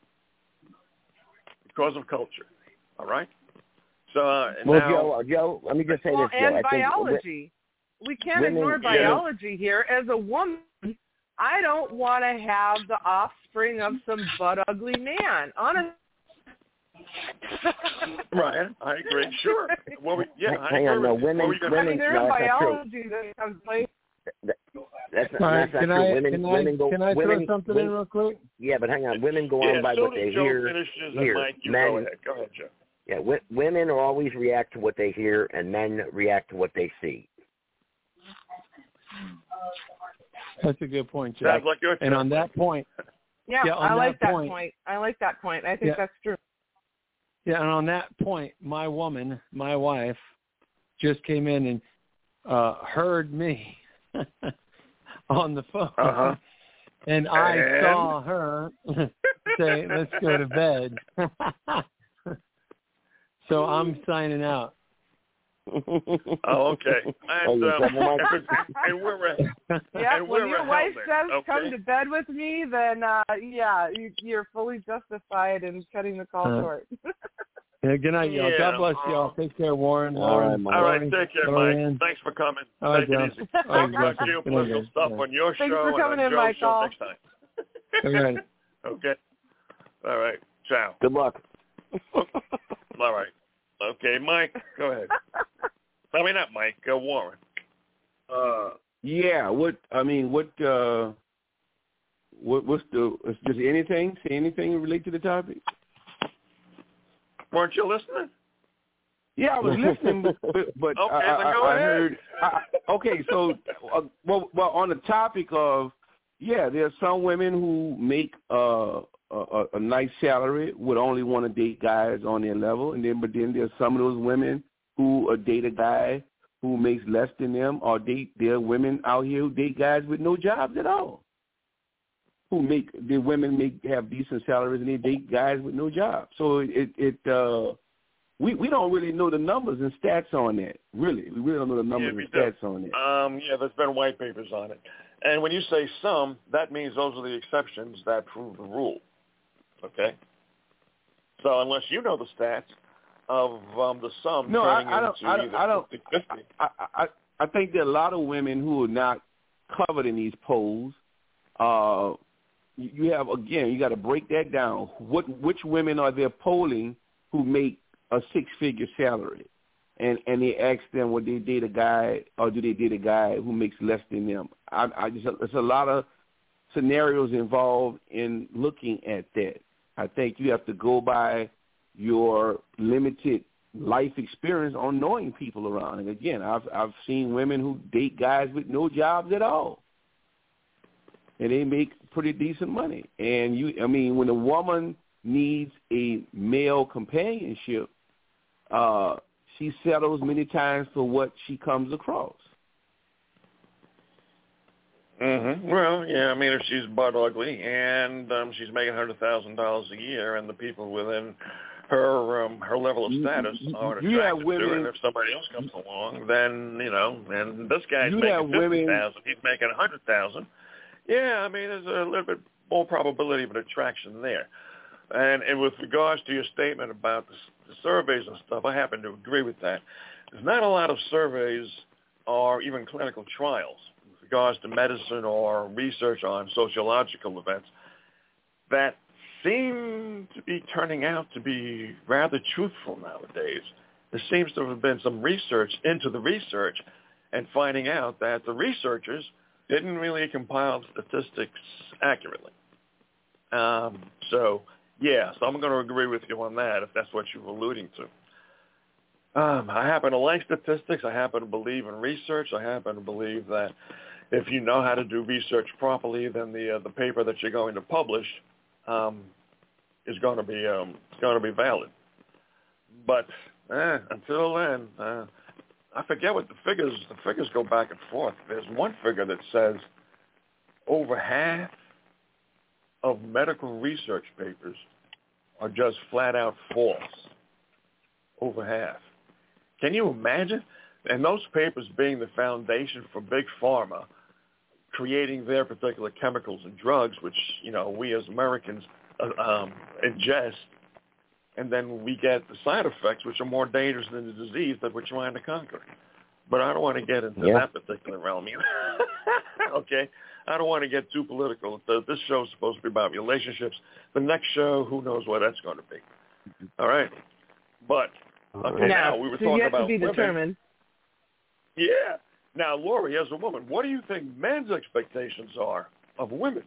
Because of culture. All right? So uh, Well, now, Joe, Joe, let me just say well, this, Joe. and I think biology. We can't women- ignore yeah. biology here. As a woman, I don't want to have the offspring of some butt ugly man. Honestly. right, I agree. Sure. Well, we, yeah, I Hang agree on, no, with you. women- What were you gonna I women- mean, there's no, that's not true. biology that comes later. That, that's not, All right, that's not can true. I women, can I women go. can I women, throw something women, in real quick? Yeah, but hang on. Women go Yeah, on by as soon what as they Joe hear. finishes, Here, Mike, you men, go ahead. Go ahead, Joe. Yeah, w- women always react to what they hear, and men react to what they see. That's a good point, Jack. Sounds like your And on that point, Yeah, Yeah, on I like that that point- point. I like that point. I think Yeah. that's true. yeah, and on that point, my woman, my wife, just came in and uh, heard me on the phone, Uh-huh. and I And? saw her say, "Let's go to bed." So I'm signing out. Oh, okay. Oh, And, you um, double mic? and we're at, Yeah, and when we're your at wife Helmet, says okay? come to bed with me, then uh, yeah, you, you're fully justified in cutting the call Uh, short. Yeah, good night, y'all. Yeah. God bless y'all. Take care, Warren. All right, Lauren, Mike. All right, Lori, take care, Lorianne. Mike. Thanks for coming. All right, Take it Joe. easy. All right, Talk about Joe. geopolitical Good night, stuff guys. on your Thanks show for and coming on in, Joe's show Michael. next time. All right. Okay. All right. Ciao. Good luck. All right. Okay, Mike, go ahead. I mean, not Mike, uh, Warren. Uh, yeah. What I mean, what uh, what, what's the? Does anything say anything relate to the topic? Weren't you listening? Yeah, I was listening, but, but okay, I, then I, go I ahead. heard. I, okay, so uh, well, well, on the topic of yeah, there are some women who make uh, a, a nice salary would only want to date guys on their level, and then but then there's some of those women who uh, date a guy who makes less than them, or date there are women out here who date guys with no jobs at all. Who make the women make have decent salaries and they date guys with no jobs. So it it. Uh, We we don't really know the numbers and stats on that. Really, we really don't know the numbers yeah, and stats on that. Um, yeah, there's been white papers on it, and when you say some, that means those are the exceptions that prove the rule. Okay. So unless you know the stats of um, the sum no, turning I, I don't. into I don't. either I, don't fifty fifty. I, I I think there are a lot of women who are not covered in these polls. Uh, you, you have again, you got to break that down. What which women are there polling who make a six-figure salary, and and they ask them would they date a guy or do they date a guy who makes less than them. I, I just there's a lot of scenarios involved in looking at that. I think you have to go by your limited life experience on knowing people around. And again, I've I've seen women who date guys with no jobs at all, and they make pretty decent money. And you, I mean, when a woman needs a male companionship, uh, she settles many times for what she comes across. Mm-hmm. Well, yeah, I mean, if she's butt ugly and um, she's making one hundred thousand dollars a year and the people within her um, her level of status are you have attracted women, to her, and if somebody else comes along, then, you know, and this guy's you making have fifty women, thousand, he's making one hundred thousand. Yeah, I mean, there's a little bit more probability of an attraction there. And, and with regards to your statement about the, the surveys and stuff, I happen to agree with that. There's not a lot of surveys or even clinical trials with regards to medicine or research on sociological events that seem to be turning out to be rather truthful nowadays. There seems to have been some research into the research and finding out that the researchers didn't really compile statistics accurately. Um, so... Yeah, so I'm going to agree with you on that if that's what you're alluding to. Um, I happen to like statistics. I happen to believe in research. I happen to believe that if you know how to do research properly, then the uh, the paper that you're going to publish um, is going to be um, going to be valid. But eh, until then, uh, I forget what the figures. The figures go back and forth. There's one figure that says over half of medical research papers are just flat out false. Over half. Can you imagine? And those papers being the foundation for Big Pharma, creating their particular chemicals and drugs, which, you know, we as Americans uh, um, ingest, and then we get the side effects, which are more dangerous than the disease that we're trying to conquer. But I don't want to get into yeah. that particular realm either. Okay? I don't want to get too political. This show is supposed to be about relationships. The next show, who knows what that's going to be. All right? But, okay, now, now we were so talking yet about to be women. determined. Yeah. Now, Lori, as a woman, what do you think men's expectations are of women?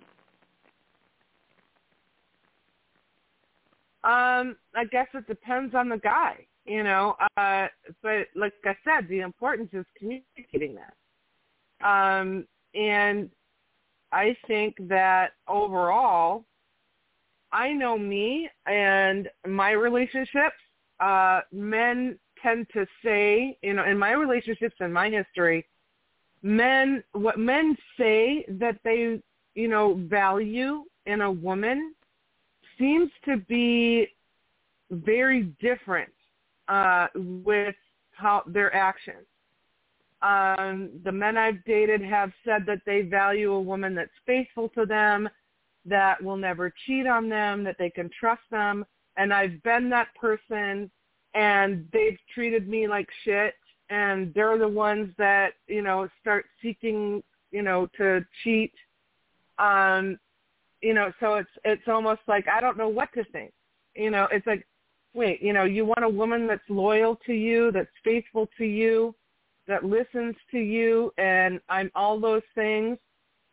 Um, I guess it depends on the guy, you know. Uh, but like I said, the importance is communicating that. Um, and I think that overall, I know me and my relationships, uh, men tend to say, you know, in my relationships and my history, men, what men say that they, you know, value in a woman seems to be very different uh, with how their actions. Um, the men I've dated have said that they value a woman that's faithful to them, that will never cheat on them, that they can trust them. And I've been that person, and they've treated me like shit, and they're the ones that, you know, start seeking, you know, to cheat. Um, you know, so it's it's almost like I don't know what to think. You know, it's like, wait, you know, you want a woman that's loyal to you, that's faithful to you, that listens to you, and I'm all those things,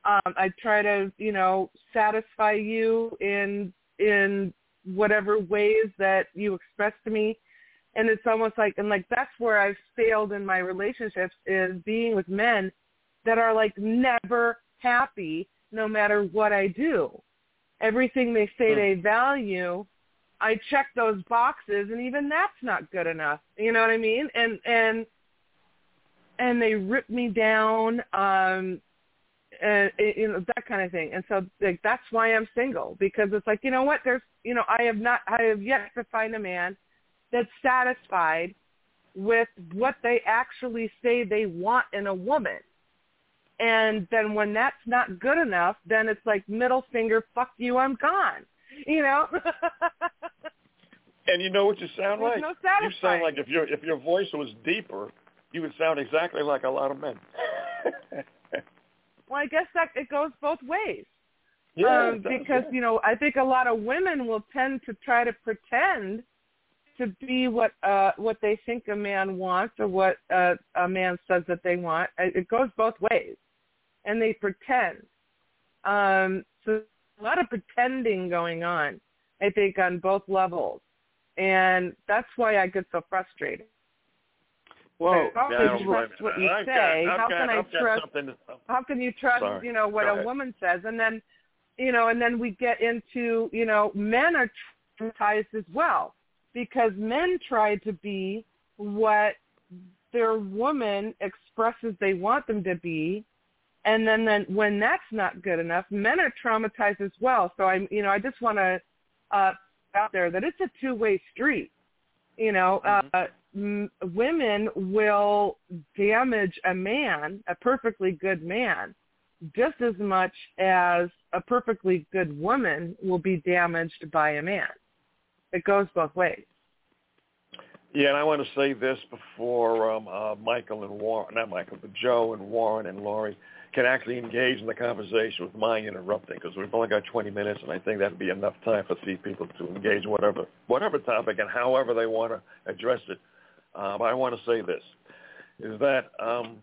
Um, I try to, you know, satisfy you in in whatever ways that you express to me. And it's almost like, and like that's where I've failed in my relationships, is being with men that are like never happy no matter what I do. Everything they say they value, I check those boxes, and even that's not good enough. You know what I mean? And and and they rip me down, um, and you know, that kind of thing. And so like that's why I'm single, because it's like, you know what? There's, you know, I have not, I have yet to find a man that's satisfied with what they actually say they want in a woman. And then when that's not good enough, then it's like middle finger, fuck you, I'm gone. You know? And you know what you sound There's like? no You sound like if your if your voice was deeper, you would sound exactly like a lot of men. Well, I guess that it goes both ways. Yeah, um, it does, because, yeah. you know, I think a lot of women will tend to try to pretend to be what uh, what they think a man wants, or what uh, a man says that they want. It goes both ways, and they pretend. Um, so a lot of pretending going on, I think, on both levels, and that's why I get so frustrated. Well, how yeah, can I you don't trust blame what you. you I've say? got- I've how got- can I I've got trust? something to- How can you trust, Sorry. you know, what Go a ahead. woman says? And then, you know, and then we get into, you know, men are traumatized as well, because men try to be what their woman expresses they want them to be, and then, then when that's not good enough, men are traumatized as well. So I'm, you know, I just want to uh, out there that it's a two-way street. You know, Mm-hmm. uh, m- women will damage a man, a perfectly good man, just as much as a perfectly good woman will be damaged by a man. It goes both ways. Yeah, and I want to say this before um, uh, Michael and Warren, not Michael, but Joe and Warren and Laurie can actually engage in the conversation with my interrupting, because we've only got twenty minutes, and I think that would be enough time for these people to engage in whatever, whatever topic and however they want to address it. Uh, but I want to say this, is that, um,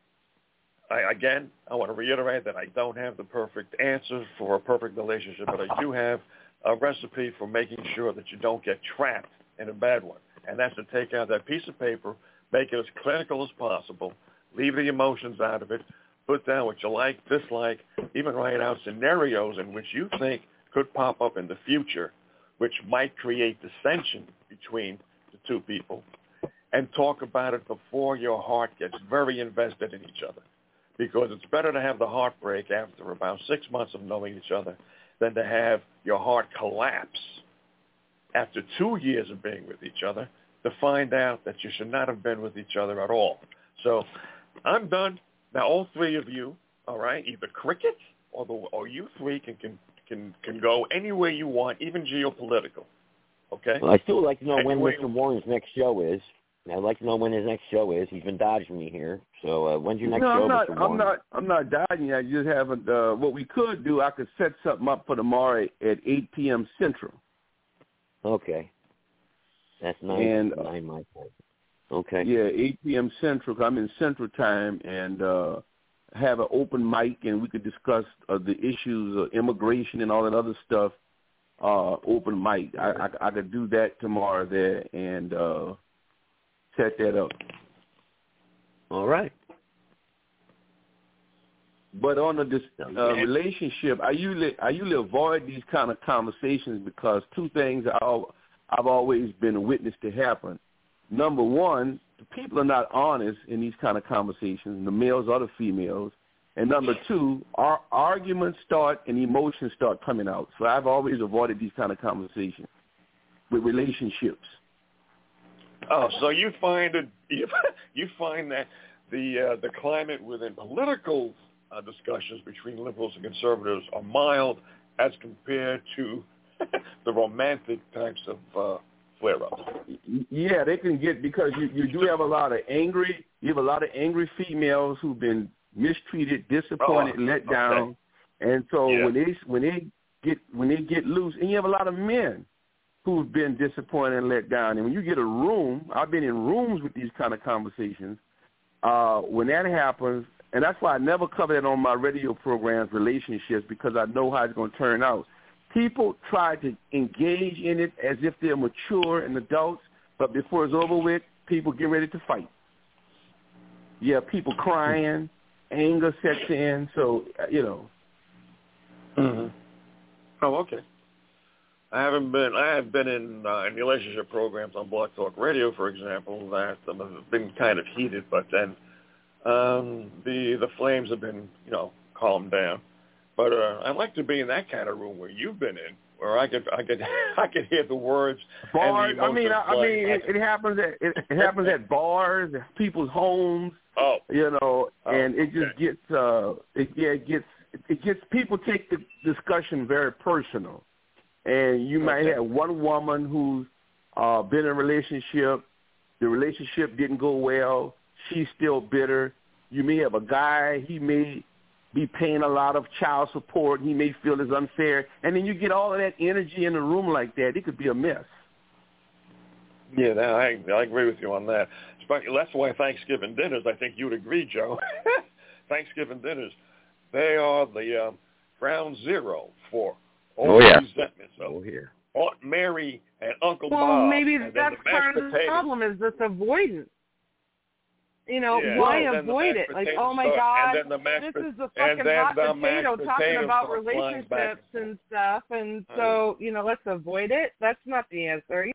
I, again, I want to reiterate that I don't have the perfect answer for a perfect relationship, but I do have a recipe for making sure that you don't get trapped in a bad one. And that's to take out that piece of paper, make it as clinical as possible, leave the emotions out of it, put down what you like, dislike, even write out scenarios in which you think could pop up in the future, which might create dissension between the two people, and talk about it before your heart gets very invested in each other. Because it's better to have the heartbreak after about six months of knowing each other than to have your heart collapse after two years of being with each other to find out that you should not have been with each other at all. So I'm done. Now, all three of you, all right, either cricket or the or you three can can can, can go anywhere you want, even geopolitical. Okay? Well, I still would like to know when Anyway- Mister Warren's next show is. I'd like to know when his next show is. He's been dodging me here. So uh, when's your next no, show, I'm not. Mister Warren? I'm not. I'm not dying. I just haven't. Uh, what we could do, I could set something up for tomorrow at eight p.m. Central. Okay. That's nine, And, uh, nine my time. Okay. Yeah, eight p.m. Central. 'Cause I'm in Central Time, and uh, have an open mic, and we could discuss uh, the issues of immigration and all that other stuff. Uh, open mic. I, I I could do that tomorrow there and uh, set that up. All right. But on the dis- uh, relationship, I usually I usually avoid these kind of conversations because two things I'll, I've always been a witness to happen. Number one, the people are not honest in these kind of conversations, the males or the females. And number two, our arguments start and emotions start coming out. So I've always avoided these kind of conversations with relationships. Oh, so you find it, you, you find that the uh, the climate within political uh, discussions between liberals and conservatives are mild as compared to the romantic types of uh, flare-ups. Yeah, they can get, because you, you do have a lot of angry, you have a lot of angry females who've been mistreated, disappointed, Oh, let okay. down, and so Yeah. when they when they get when they get loose, and you have a lot of men who've been disappointed and let down, and when you get a room, I've been in rooms with these kind of conversations. Uh, when that happens, and that's why I never cover that on my radio programs, relationships, because I know how it's going to turn out. People try to engage in it as if they're mature and adults, but before it's over with, people get ready to fight. Yeah, people crying, anger sets in, so, you know. Mm-hmm. Oh, okay. I haven't been. I have been in uh, in relationship programs on Blog Talk Radio, for example, that um, have been kind of heated, but then um, the the flames have been, you know, calmed down. But uh, I'd like to be in that kind of room where you've been in, where I could I could I could hear the words. Bars. And the I mean, I, I mean, flying. it, it happens at it, it happens at bars, people's homes. Oh, you know, oh, and it just okay. gets uh, it, yeah, it gets it gets people take the discussion very personal. And you might okay. have one woman who's uh, been in a relationship. The relationship didn't go well. She's still bitter. You may have a guy. He may be paying a lot of child support. He may feel it's unfair. And then you get all of that energy in a room like that. It could be a mess. Yeah, that, I, I agree with you on that. That's why Thanksgiving dinners, I think you would agree, Joe. Thanksgiving dinners, they are the um, ground zero for all oh, yeah. resentments of oh, yeah. Aunt Mary and Uncle well, Bob. maybe and that's the part of the potatoes. problem is this avoidance. You know, Yeah. why Well, avoid it? Like, oh, my start, God, and then the this po- is a and fucking then hot the potato talking about relationships and, and stuff, and so, you know, let's avoid it. That's not the answer.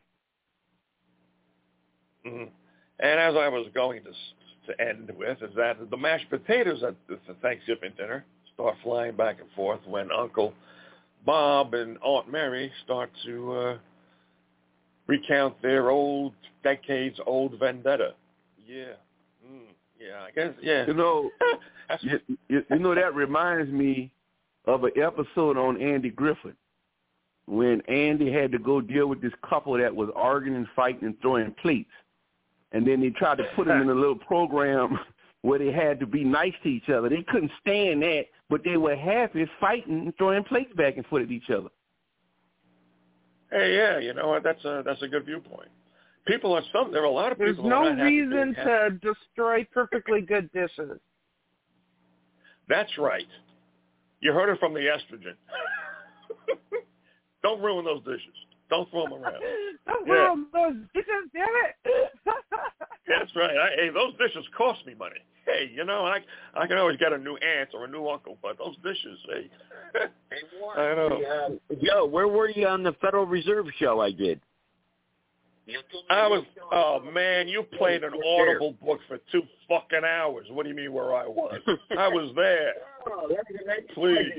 Mm-hmm. And as I was going to to end with is that the mashed potatoes at the Thanksgiving dinner start flying back and forth when Uncle Bob and Aunt Mary start to uh, recount their old, decades-old vendetta. Yeah. Mm, yeah, I guess, yeah. You know, you, you, you know, that reminds me of an episode on Andy Griffith when Andy had to go deal with this couple that was arguing and fighting and throwing plates. And then they tried to put them in a little program where they had to be nice to each other. They couldn't stand that, but they were happy fighting and throwing plates back and forth at each other. Hey, yeah, you know what? That's a that's a good viewpoint. People are some. There are a lot of There's people. no who are not reason happy to destroy perfectly good dishes. That's right. You heard it from the estrogen. Don't ruin those dishes. Don't throw them around. Don't yeah. ruin those dishes, damn it. That's right. I, hey, those dishes cost me money. Hey, you know, I I can always get a new aunt or a new uncle, but those dishes, hey. I know. Yo, where were you on the Federal Reserve show I did? I was, oh, man, you played an Audible book for two fucking hours. What do you mean where I was? I was there. Please.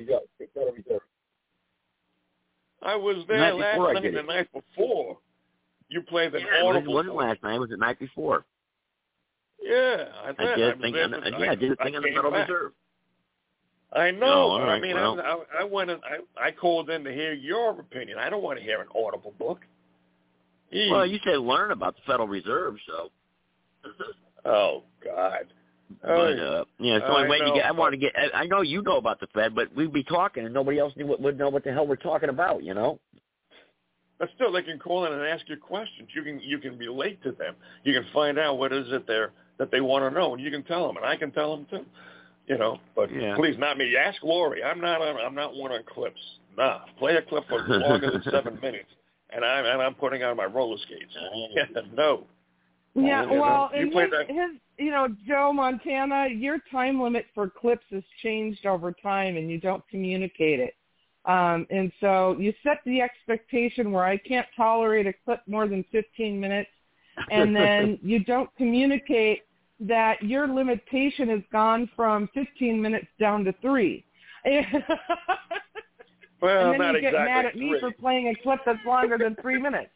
I was there last night and the night before. You played an yeah, Audible book. It wasn't last night. It was the night before. Yeah. I, I did a thing on the, yeah, I did a thing on the Federal back. Reserve. I know, oh, but right, I mean, well. I, I, I went and I, I called in to hear your opinion. I don't want to hear an Audible book. Eee. Well, you said learn about the Federal Reserve, so. Oh God. But uh, yeah, it's the only way you get. I want to get. I know you know about the Fed, but we'd be talking, and nobody else knew what, would know what the hell we're talking about. You know. But still, they can call in and ask you questions. You can you can relate to them. You can find out what is it there that they want to know, and you can tell them, and I can tell them too. You know, but yeah. please, not me. Ask Lori. I'm not on. I'm not one on clips. Nah, play a clip for longer than seven minutes, and I'm and I'm putting on my roller skates. no. Yeah, you know, well, you and play his, that. his, you know, Joe Montana, your time limit for clips has changed over time, and you don't communicate it. Um, and so you set the expectation where I can't tolerate a clip more than fifteen minutes, and then you don't communicate that your limitation has gone from fifteen minutes down to three. Well, and then not you get exactly mad at me three. for playing a clip that's longer than three minutes.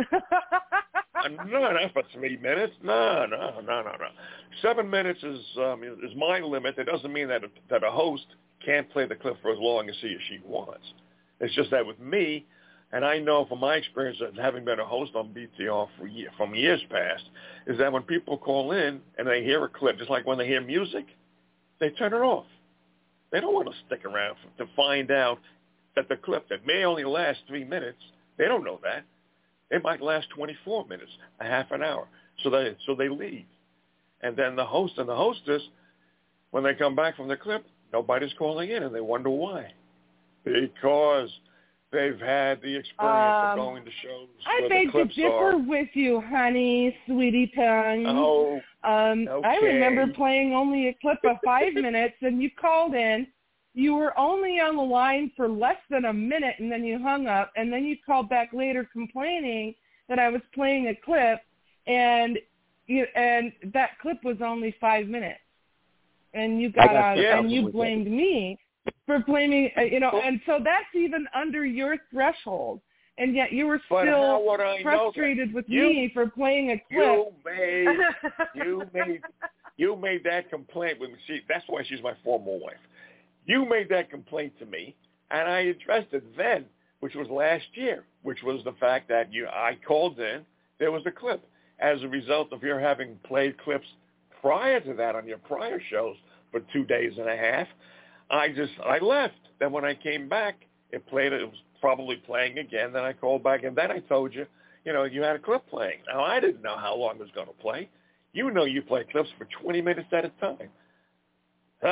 No, not for three minutes. No, no, no, no, no. Seven minutes is um, is my limit. It doesn't mean that a, that a host can't play the clip for as long as he or she wants. It's just that with me, and I know from my experience of having been a host on B T R for year, from years past, is that when people call in and they hear a clip, just like when they hear music, they turn it off. They don't want to stick around for, to find out that the clip that may only last three minutes, they don't know that. It might last twenty-four minutes, a half an hour. So they so they leave. And then the host and the hostess, when they come back from the clip, nobody's calling in, and they wonder why. Because they've had the experience um, of going to shows I where beg the clips to differ are. with you, honey, sweetie tongue. Oh, um, okay. I remember playing only a clip of five minutes, and you called in. You were only on the line for less than a minute, and then you hung up, and then you called back later complaining that I was playing a clip, and you, and that clip was only five minutes. And you got, got on, yeah. and you blamed me for blaming, you know, and so that's even under your threshold. And yet you were still frustrated with you, me for playing a clip. You made, you made, you made that complaint with me. See, that's why she's my former wife. You made that complaint to me, and I addressed it then, which was last year, which was the fact that you, I called in, there was a clip. As a result of your having played clips prior to that on your prior shows for two days and a half, I just, I left. Then when I came back, it played, it was probably playing again. Then I called back, and then I told you, you know, you had a clip playing. Now, I didn't know how long it was going to play. You know you play clips for twenty minutes at a time. Huh.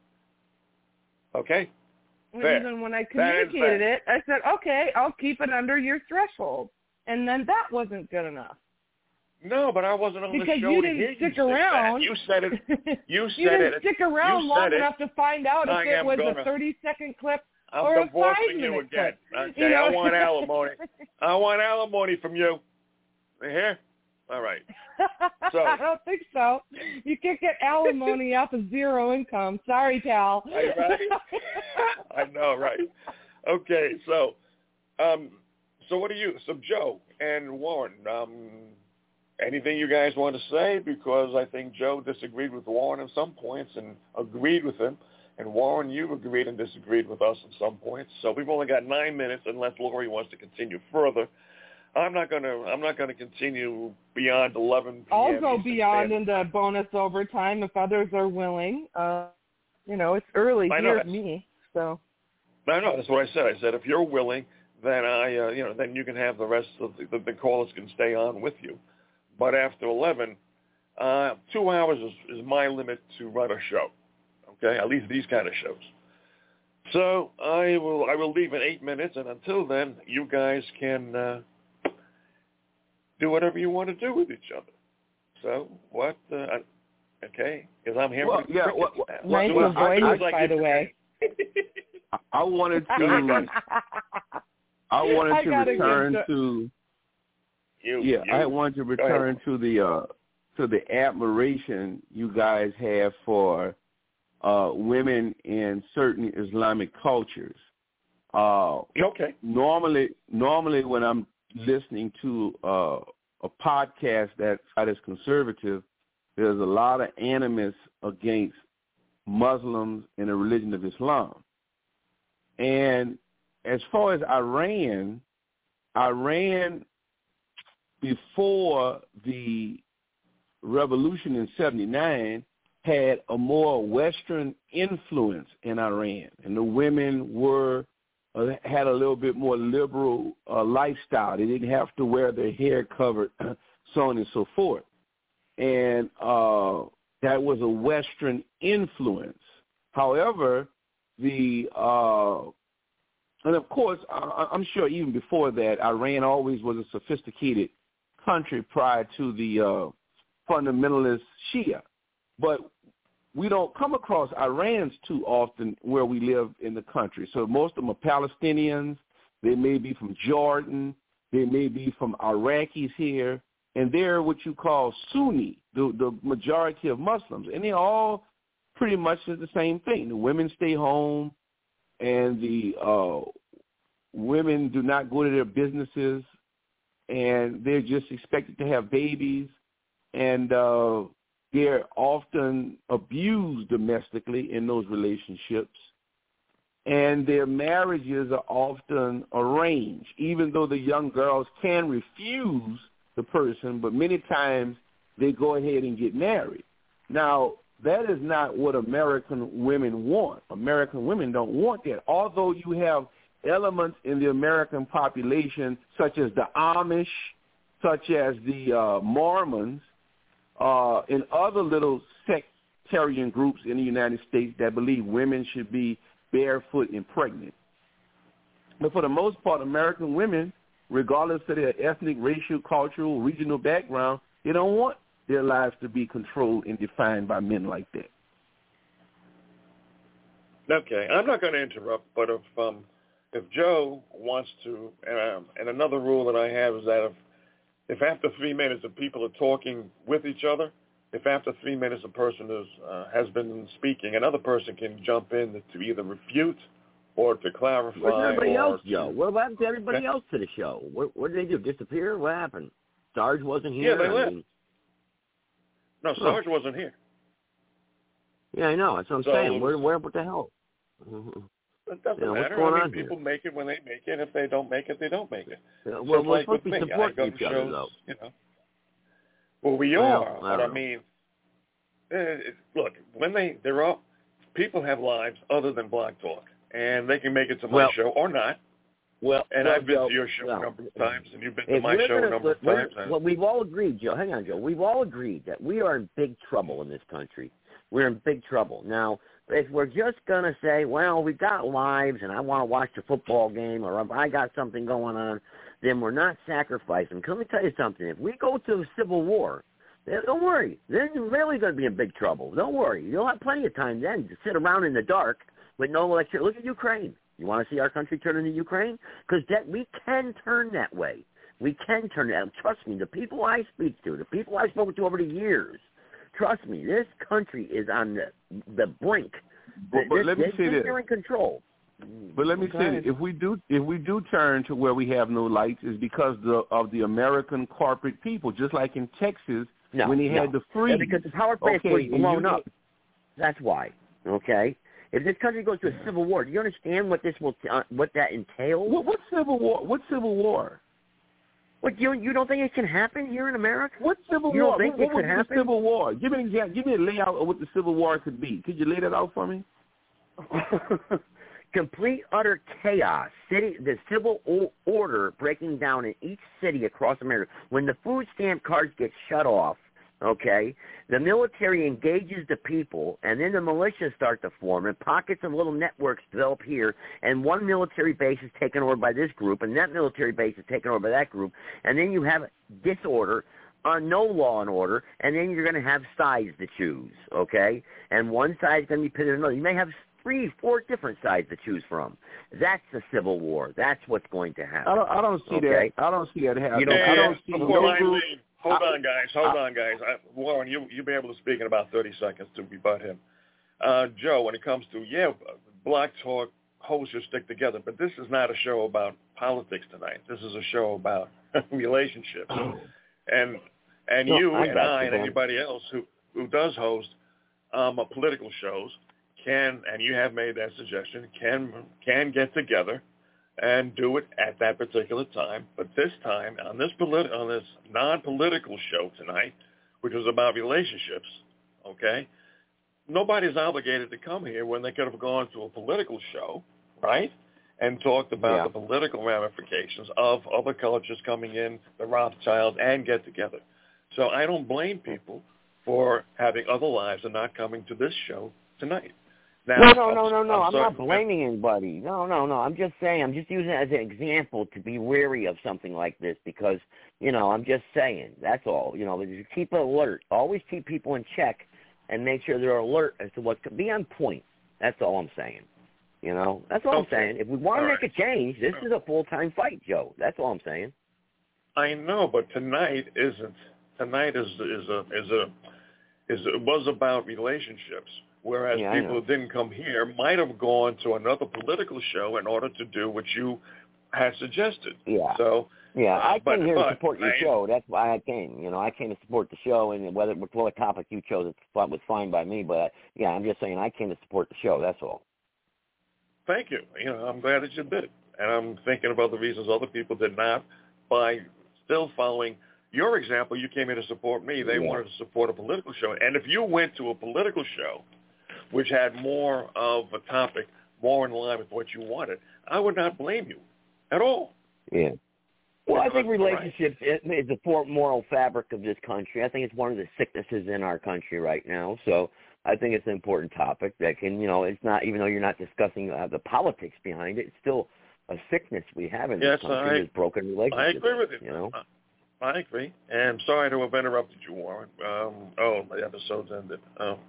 Okay? Fair. Even when I communicated it, I said, okay, I'll keep it under your threshold. And then that wasn't good enough. No, but I wasn't on because the show you to didn't hear stick you around. You said it. You said you didn't it. stick around you long it. enough to find out I if it was gonna, a thirty-second clip I'm or a divorcing you five-minute again. clip. Okay, you know? I want alimony. I want alimony from you. You hear? All right. So I don't think so. You can't get alimony off of zero income. Sorry, Tal. I, right? I know, right? Okay, so, um, so what do you? So Joe and Warren, um, anything you guys want to say? Because I think Joe disagreed with Warren at some points and agreed with him. And Warren, you agreed and disagreed with us at some points. So we've only got nine minutes unless Lori wants to continue further. I'm not gonna. I'm not gonna continue beyond eleven p.m. I'll go Eastern beyond Standard. into bonus overtime if others are willing. Uh, you know, it's early I here know. for me, so. I know. That's what I said. I said if you're willing, then I, uh, you know, then you can have the rest of the, the, the callers can stay on with you. But after eleven, uh, two hours is, is my limit to run a show. Okay, at least these kind of shows. So I will. I will leave in eight minutes, and until then, you guys can. Uh, do whatever you want to do with each other. So what? Uh, okay, because I'm here. Well, for yeah, crickets well, now. nice well, avoidance, like by the way. I wanted to. I wanted I to return to, to. You, yeah, you. I wanted to return to the uh, to the admiration you guys have for uh, women in certain Islamic cultures. Uh, okay. Normally, normally when I'm listening to uh, a podcast that's not as conservative, there's a lot of animus against Muslims and the religion of Islam. And as far as Iran, Iran, before the revolution in seventy-nine, had a more Western influence in Iran, and the women were Uh, had a little bit more liberal uh, lifestyle. They didn't have to wear their hair covered, so on and so forth. And uh, that was a Western influence. However, the uh, and of course, I, I'm sure even before that, Iran always was a sophisticated country prior to the uh, fundamentalist Shia. But we don't come across Iranians too often where we live in the country. So most of them are Palestinians. They may be from Jordan. They may be from Iraqis here. And they're what you call Sunni, the, the majority of Muslims. And they're all pretty much the same thing. The women stay home, and the uh, women do not go to their businesses, and they're just expected to have babies. And uh they're often abused domestically in those relationships, and their marriages are often arranged, even though the young girls can refuse the person, but many times they go ahead and get married. Now, that is not what American women want. American women don't want that, although you have elements in the American population, such as the Amish, such as the uh, Mormons, Uh, in other little sect, libertarian groups in the United States that believe women should be barefoot and pregnant. But for the most part, American women, regardless of their ethnic, racial, cultural, regional background, they don't want their lives to be controlled and defined by men like that. Okay, I'm not going to interrupt, but if um, if Joe wants to, um, and another rule that I have is that if if after three minutes the people are talking with each other, if after three minutes a person is uh, has been speaking, another person can jump in to either refute or to clarify. Where's everybody or else, to, Joe? What happened to everybody else to the show? What, what did they do? Disappear? What happened? Sarge wasn't here. Yeah, they I left. mean, no, Sarge oh. wasn't here. Yeah, I know. That's what I'm so, saying. Where, where, what the hell? It doesn't yeah, matter. What's going I mean, on people here? make it when they make it. If they don't make it, they don't make it. Yeah, well, so we're like supposed to with be me, supporting I go each to other, shows, though. you know. Well, we well, are, I but I know. mean, it, look, when they they're all people have lives other than Black Talk, and they can make it to my well, show or not. Well, and well, I've been Joe, to your show well, a number of times, and you've been to if my we're show gonna, a number of we're, times. Well, we've all agreed, Joe. Hang on, Joe. We've all agreed that we are in big trouble in this country. We're in big trouble. Now, if we're just going to say, well, we've got lives and I want to watch a football game or if I got something going on, then we're not sacrificing. Let me tell you something. If we go to a civil war, then don't worry. Then you're really going to be in big trouble. Don't worry. You'll have plenty of time then to sit around in the dark with no electricity. Look at Ukraine. You want to see our country turn into Ukraine? Because that we can turn that way. We can turn that. Trust me, the people I speak to, the people I've spoken to over the years, trust me, this country is on the the brink. But, but this, let me this, say this this. They're in control. But let me okay. say this: if we do, if we do turn to where we have no lights, is because the, of the American corporate people. Just like in Texas, no, when they no. had the freeze, yeah, because the power plant okay, was blown you, up. That's why. Okay. If this country goes to a civil war, do you understand what this will, uh, what that entails? What, what civil war? What civil war? What you you don't think it can happen here in America? What civil you war? Don't think what it what could was happen? the civil war? Give me an example. Give me a layout of what the civil war could be. Could you lay that out for me? Complete utter chaos. City, the civil o- order breaking down in each city across America. When the food stamp cards get shut off, okay, the military engages the people, and then the militias start to form, and pockets of little networks develop here, and one military base is taken over by this group, and that military base is taken over by that group, and then you have disorder, uh, no law and order, and then you're going to have sides to choose, okay? And one side is going to be pitted another. You may have three, four different sides to choose from. That's the civil war. That's what's going to happen. I don't, I don't see okay? that. I don't see that happening. You don't, yeah, I don't see before no I group. leave, hold I, on, guys. Hold I, on, guys. I, Warren, you you'll be able to speak in about thirty seconds to rebut him. Uh, Joe, when it comes to yeah, Black Talk hosts should stick together, but this is not a show about politics tonight. This is a show about relationships, and and no, you I and I you, and man. anybody else who who does host um, political shows can, and you have made that suggestion, can can get together and do it at that particular time. But this time, on this politi- on this non-political show tonight, which was about relationships, okay, nobody's obligated to come here when they could have gone to a political show, right, and talked about yeah. the political ramifications of other cultures coming in, the Rothschilds, and get together. So I don't blame people for having other lives and not coming to this show tonight. Now, No, no, no, no, no. I'm, I'm not blaming anybody. No, no, no. I'm just saying. I'm just using it as an example to be wary of something like this because, you know, I'm just saying. That's all. You know, just keep alert. Always keep people in check and make sure they're alert as to what could be on point. That's all I'm saying. You know, that's all okay. I'm saying. If we want to all make right. a change, this is a full-time fight, Joe. That's all I'm saying. I know, but tonight isn't. Tonight is is a is a is it was about relationships. Whereas yeah, people who didn't come here might have gone to another political show in order to do what you had suggested. Yeah. So yeah, uh, I but, came here but, to support your I, show. That's why I came. You know, I came to support the show, and whether what topic you chose, it was fine by me. But yeah, I'm just saying I came to support the show. That's all. Thank you. You know, I'm glad that you did, and I'm thinking of other reasons other people did not. By still following your example, you came here to support me. They yeah. wanted to support a political show, and if you went to a political show which had more of a topic, more in line with what you wanted, I would not blame you at all. Yeah. Well, I think Good. relationships right. is the moral fabric of this country. I think it's one of the sicknesses in our country right now. So I think it's an important topic that can, you know, it's not, even though you're not discussing uh, the politics behind it, it's still a sickness we have in yes, this country, I, is broken relationships. I agree with you. You know? I agree. And sorry to have interrupted you, Warren. Um, oh, the episode's ended. Oh,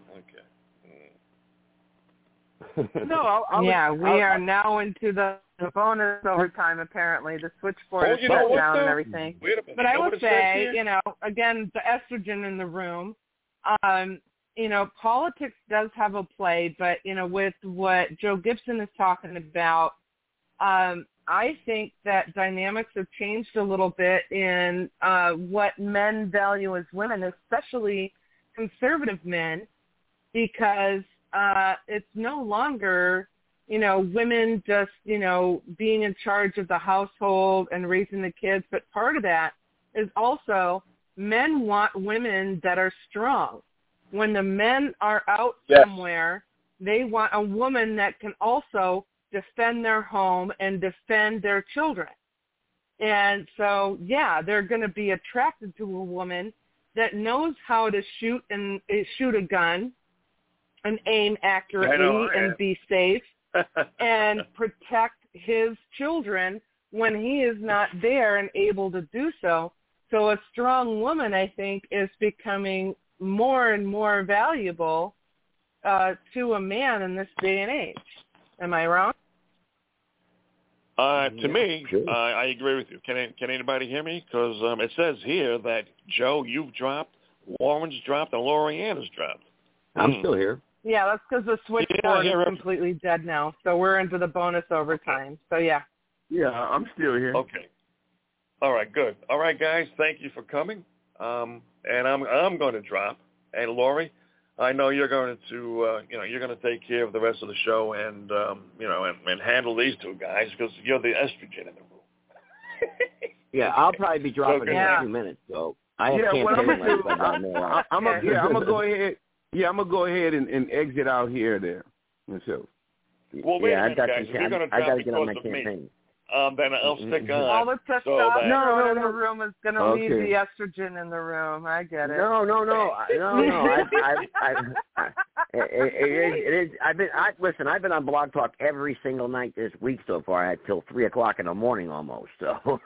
okay. No, I'll, I'll, yeah, we I'll, are now into the, the bonus overtime, apparently. The switchboard oh, is you shut know what, down though? and everything. Wait a minute. But you I know would what it says say, here? you know, again, the estrogen in the room, um, you know, politics does have a play, but, you know, with what Joe Gibson is talking about, um, I think that dynamics have changed a little bit in uh, what men value as women, especially conservative men, because uh, it's no longer, you know, women just, you know, being in charge of the household and raising the kids. But part of that is also men want women that are strong. When the men are out yes. somewhere, they want a woman that can also defend their home and defend their children. And so, yeah, they're going to be attracted to a woman that knows how to shoot and uh, shoot a gun and aim accurately know, and be safe and protect his children when he is not there and able to do so. So a strong woman, I think, is becoming more and more valuable uh, to a man in this day and age. Am I wrong? Uh, to yeah, me, sure. uh, I agree with you. Can can anybody hear me? Because um, it says here that Joe, you've dropped, Warren's dropped, and Lori Ann has dropped. I'm hmm. still here. Yeah, that's because the switchboard yeah, is completely dead now. So we're into the bonus overtime. So, yeah. Yeah, I'm still here. Okay. All right, good. All right, guys, thank you for coming. Um, and I'm I'm going to drop. And Lori, I know you're going to uh, you know you're going to take care of the rest of the show and um, you know and, and handle these two guys because you're the estrogen in the room. Yeah, I'll probably be dropping So, in yeah. a few minutes. So I have Yeah, can't what I'm tell gonna do, you about more. I, I'm a, yeah, I'm gonna go ahead. Yeah, I'm gonna go ahead and, and exit out here there. So, Well, wait yeah, a minute, I got guys. some, If you're going to I drop got to get on my because of me, campaign. um, then I'll stick on. All the so testosterone that, No, no, in the no. room is going to Okay. leave the estrogen in the room. I get it. No, no, no, I- no, no. I, I, I, I, it, it, is, it is. I've been. I listen. I've been on Blog Talk every single night this week so far. I had till three o'clock in the morning almost. So, wow.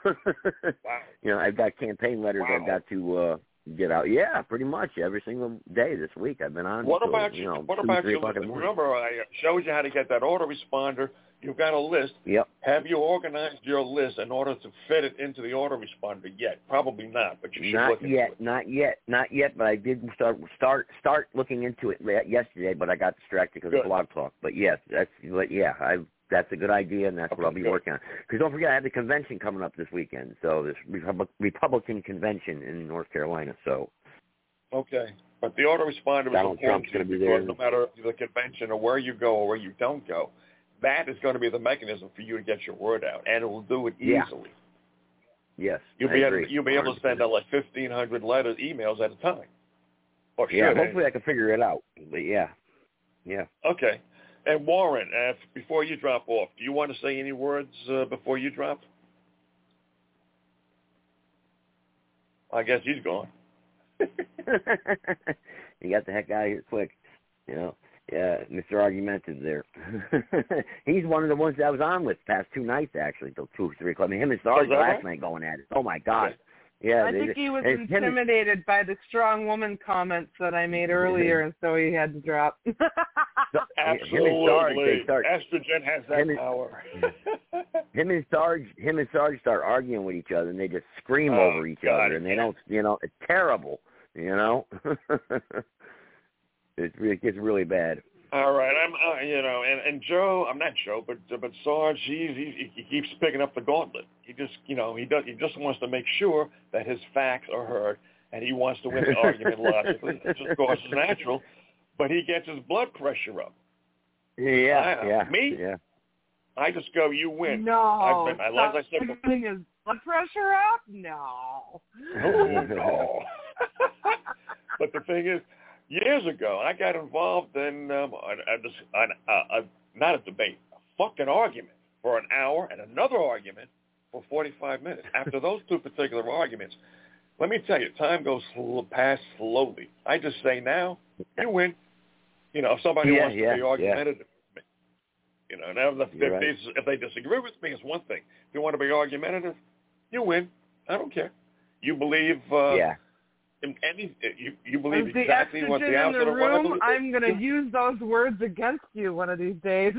you know, I've got campaign letters Wow. I've got to uh, get out. Yeah, pretty much every single day this week I've been on. What till, about you? you? Know, What two, about three you? o'clock in the morning. Remember, I showed you how to get that autoresponder. You've got a list. Yep. Have you organized your list in order to fit it into the autoresponder yet? Probably not, but you should Not look into yet, it. not yet, not yet. But I did start start start looking into it yesterday, but I got distracted because Good. of Blog Talk. But yes, that's but yeah, I that's a good idea, and that's Okay, what I'll be good. working on. Because don't forget, I have the convention coming up this weekend. So this Repub- Republican convention in North Carolina. So Okay. But the autoresponder is Donald important Trump's to you gonna be because there. no matter the convention or where you go or where you don't go, that is going to be the mechanism for you to get your word out, and it will do it Yeah. easily. yes, You'll I be agree. able, you'll be able to send out like fifteen hundred letters, emails at a time. Or Yeah, should, hopefully I can figure it out. But yeah, yeah. Okay. And Warren, uh, before you drop off, do you want to say any words uh, before you drop? I guess he's gone. You got the heck out of here quick, you know. Yeah, Mister Argumentative there. He's one of the ones that I was on with past two nights, actually, till two or three o'clock. I mean, him and Sarge that last right? night going at it. Oh, my God. Yeah, I they, think he was and him and- intimidated by the strong woman comments that I made earlier, and so he had to drop. Absolutely. Him and Sarge, they start, Estrogen has that him and- power. him and Sarge, him and Sarge start arguing with each other, and they just scream Oh, over each God, other, and they yeah. don't, you know, it's terrible, you know. It's, it gets really bad. All right, I'm, uh, you know, and, and Joe, I'm not Joe, but but Sarge, he's, he he keeps picking up the gauntlet. He just, you know, he does, he just wants to make sure that his facts are heard, and he wants to win the argument logically. It's just, of course, it's natural, but he gets his blood pressure up. Yeah, I, yeah, me? yeah. I just go, you win. No. I've been, I, as I said before, Putting his blood pressure up? No. oh, no. But the thing is, years ago, I got involved in um, a, a, a, a, not a debate, a fucking argument for an hour and another argument for forty-five minutes. After those two particular arguments, let me tell you, time goes sl- past slowly. I just say now, you win. You know, if somebody yeah, wants to yeah, be argumentative yeah. with me, you know, now if, if, right. they, if they disagree with me, it's one thing. If you want to be argumentative, you win. I don't care. You believe uh, yeah. in any, you, you believe As the exactly what the estrogen in opposite the of what I room, believe. I'm going to use those words against you one of these days.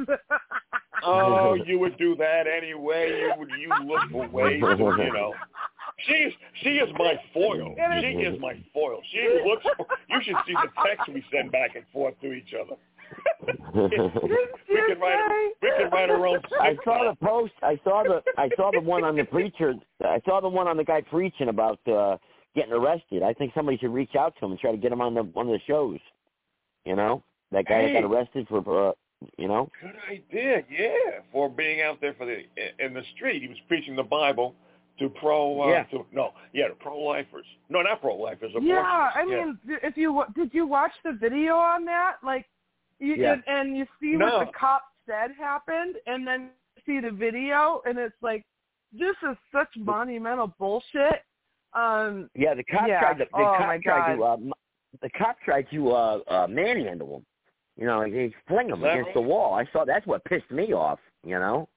Oh, you would do that anyway. You would you look for ways to, you know. She is she is my foil. She is my foil. She looks for, you should see the text we send back and forth to each other. we can write a, we can write our own. I saw the post. I saw the I saw the one on the preacher. I saw the one on the guy preaching about uh, getting arrested. I think somebody should reach out to him and try to get him on the one of the shows. You know, that guy hey. that got arrested for. Uh, You know, good idea. Yeah, for being out there for the in the street, he was preaching the Bible to pro. Uh, yeah. To, no, yeah, to pro-lifers. No, not pro-lifers. Yeah, I yeah. mean, if you did you watch the video on that? Like, you Yeah. and, and you see No. what the cop said happened, and then you see the video, and it's like, this is such monumental bullshit. Um, yeah. The cop yeah. tried to. The oh cop my tried God. to. Uh, the cop tried to uh, uh, manhandle him. You know, he fling him against right? the wall. I saw that's what pissed me off. You know.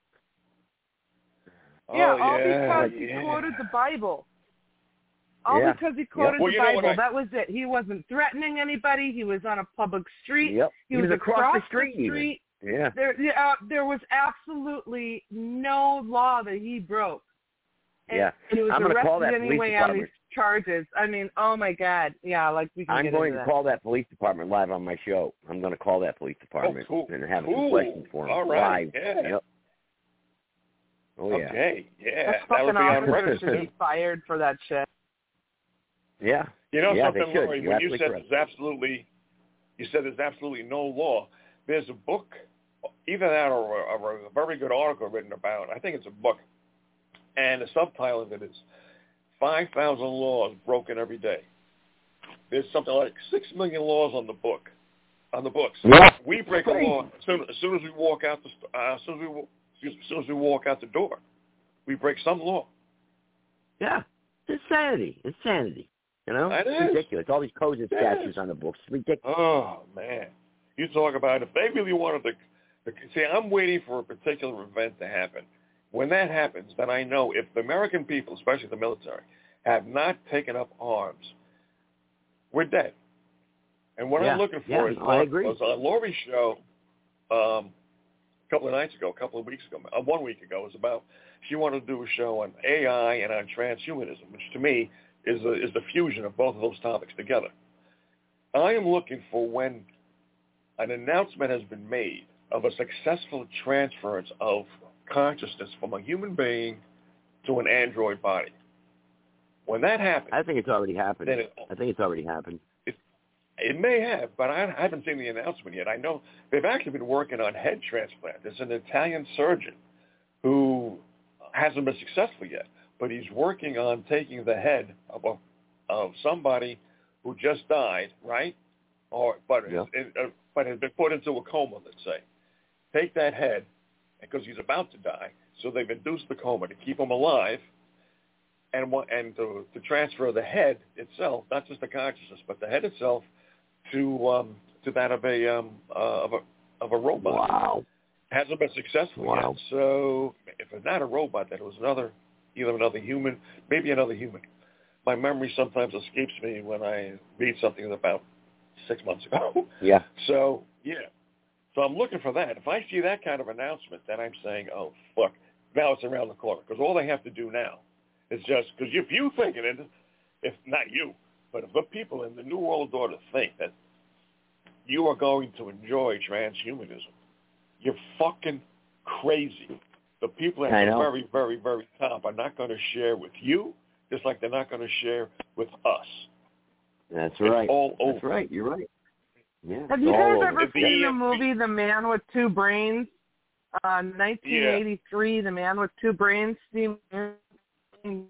Yeah, oh, all yeah, because he yeah. quoted the Bible. All Yeah. because he quoted Yep. Well, the you know what Bible. I- That was it. He wasn't threatening anybody. He was on a public street. Yep. He, was, across, the street. street. Even. Yeah. There, uh, there was absolutely no law that he broke. And Yeah. he was I'm going to arrested call that police anyway on these department. charges. I mean, oh my God. Yeah, like we can I'm get going into to that. call that police department live on my show. I'm going to call that police department Oh, cool. and have cool. some questions for them All right. live. Yeah. Yep. Oh yeah. Okay. Yeah. That That'll fucking be on officer record. should be fired for that shit. You Yeah. know yeah, something, they should. Lori? You're When you absolutely said correct. there's absolutely, you said there's absolutely no law. There's a book, either that or a, or a very good article written about. I think it's a book, and the subtitle of it is five thousand laws broken every day. There's something like six million laws on the book, on the books. Yeah. We break a law as soon, as soon as we walk out the st- uh, as soon as we wa- excuse me, as soon as we walk out the door. We break some law. Yeah. It's insanity. Insanity. You know? That It's is. ridiculous. All these codes and It statutes is. on the books. It's ridiculous. Oh man, you talk about if they really wanted to, to see. I'm waiting for a particular event to happen. When that happens, then I know if the American people, especially the military, have not taken up arms, we're dead. And what Yeah. I'm looking Yeah, for is no, I agree. was on Lori's show um, a couple of nights ago, a couple of weeks ago, uh, one week ago, was about she wanted to do a show on A I and on transhumanism, which to me is a, is the fusion of both of those topics together. I am looking for when an announcement has been made of a successful transference of consciousness from a human being to an android body. When that happens, I think it's already happened. then it, I think it's already happened. it, it may have, but I, I haven't seen the announcement yet. I know they've actually been working on head transplant. There's an Italian surgeon who hasn't been successful yet, but he's working on taking the head of a, of somebody who just died, right? Or but Yeah. it, uh, but has been put into a coma, let's say. Take that head because he's about to die, so they've induced the coma to keep him alive, and and to, to transfer the head itself, not just the consciousness, but the head itself, to um, to that of a um, uh, of a of a robot. Wow. Hasn't been successful Wow. yet. So if it's not a robot, then it was another, either another human, maybe another human. My memory sometimes escapes me when I read something about six months ago. Yeah. So yeah. So I'm looking for that. If I see that kind of announcement, then I'm saying, oh fuck, now it's around the corner. Because all they have to do now is just because if you think it, if not you, but if the people in the New World Order think that you are going to enjoy transhumanism, you're fucking crazy. The people at I the know. very, very, very top are not going to share with you, just like they're not going to share with us. That's It's right. all over. That's right. You're right. Yeah. Have it's you all guys over. ever If seen the- the movie The Man with Two Brains? Uh, nineteen eighty-three, The Man with Two Brains. Steve. Yeah, it's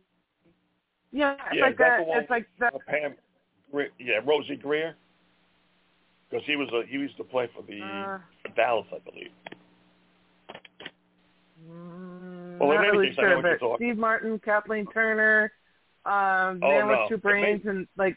Yeah, like is that a, the one it's like with, that. uh, Pam, Gre- yeah, Rosie Greer, because he was a, he used to play for the Uh, for Dallas, I believe. mm, Well, not in any really case, I know sure, what you're but talking. Steve Martin, Kathleen Turner, um, Oh, Man no. with Two Brains, and like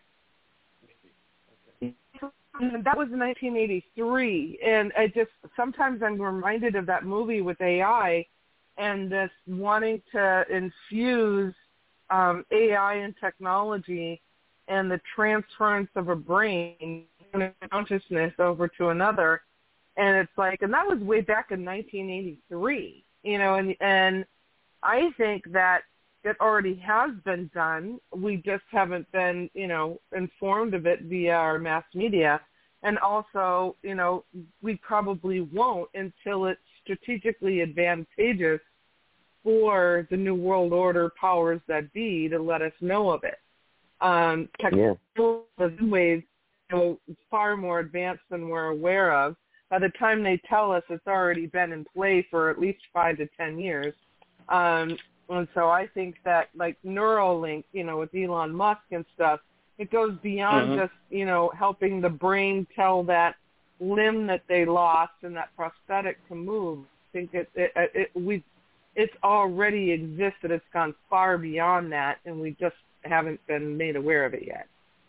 that was in nineteen eighty-three. And I just sometimes I'm reminded of that movie with A I, and this wanting to infuse um, A I and technology and the transference of a brain and a consciousness over to another. And it's like, and that was way back in nineteen eighty-three, you know, and, and I think that it already has been done. We just haven't been, you know, informed of it via our mass media. And also, you know, we probably won't until it's strategically advantageous for the New World Order powers that be to let us know of it. Um, technology in ways, you know, far more advanced than we're aware of. By the time they tell us, it's already been in play for at least five to ten years. Um, and so I think that, like Neuralink, you know, with Elon Musk and stuff, it goes beyond Mm-hmm. just, you know, helping the brain tell that limb that they lost and that prosthetic to move. I think it, it, it we, it's already existed. It's gone far beyond that, and we just haven't been made aware of it yet.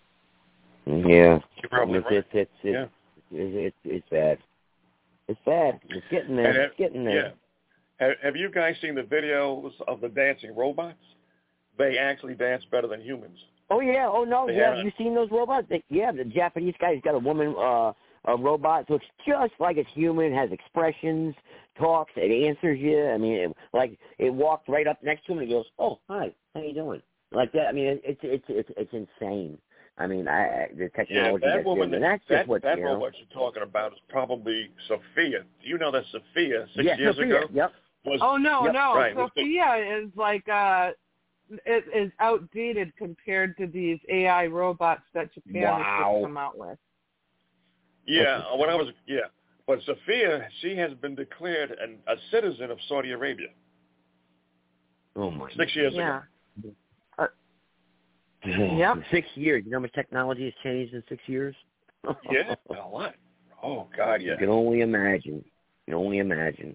Yeah, You're probably it's, right. it's, it's, it's, Yeah. it's, it's, it's bad. It's bad. It's getting there. And have- It's getting there. Yeah. Have, have you guys seen the videos of the dancing robots? They actually dance better than humans. Oh yeah. Oh no. They Yeah. have- Have you seen those robots? They, yeah. The Japanese guy's got a woman, uh, a robot, looks just like a human, has expressions, talks, it answers you. I mean, it, like it walked right up next to him and goes, "Oh, hi, how you doing?" Like that. I mean, it, it's it's it's it's insane. I mean, I, I the technology Yeah, that that's woman, there, and that's that, just what that you know. robot you're talking about is probably Sophia. Do you know that Sophia, six yeah, years Sophia. ago, Yep. was... Oh, no, Yep, no. right, was the- Sophia is like, uh, it is outdated compared to these A I robots that Japan has Wow. just come out with. Yeah, when I was... Yeah. But Sophia, she has been declared an, a citizen of Saudi Arabia Oh my. six years Yeah. ago. Uh, Yep. Six years. You know how much technology has changed in six years? Yeah, a lot. Oh, God, yeah. You can only imagine. You can only imagine.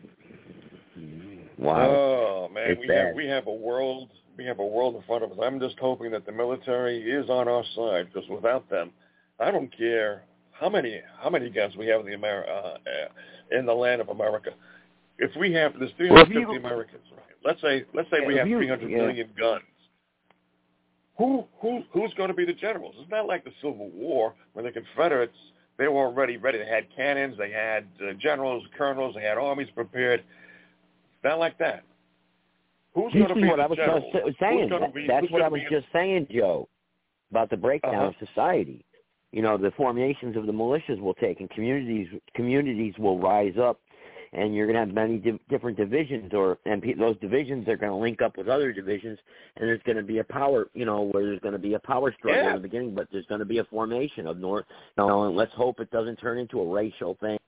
Wow. Oh man, It's we bad. have we have a world we have a world in front of us. I'm just hoping that the military is on our side, because without them, I don't care how many how many guns we have in the Amer- uh, uh, in the land of America. If we have there's three hundred fifty Well, you- Americans, right? Let's say let's say Yeah, we if have you- three hundred yeah. million guns. Who who who's going to be the generals? It's not like the Civil War when the Confederates, they were already ready. They had cannons, they had uh, generals, colonels, they had armies prepared. Not like that. Who's This going to is be what the I was generals? just Who's saying. gonna be- That's who's what I gonna was be- just saying, Joe, about the breakdown Uh-huh. of society. You know, the formations of the militias will take, and communities communities will rise up, and you're going to have many di- different divisions, or and pe- those divisions are going to link up with other divisions, and there's going to be a power, you know, where there's going to be a power struggle Yeah. in the beginning, but there's going to be a formation of North. You know, and let's hope it doesn't turn into a racial thing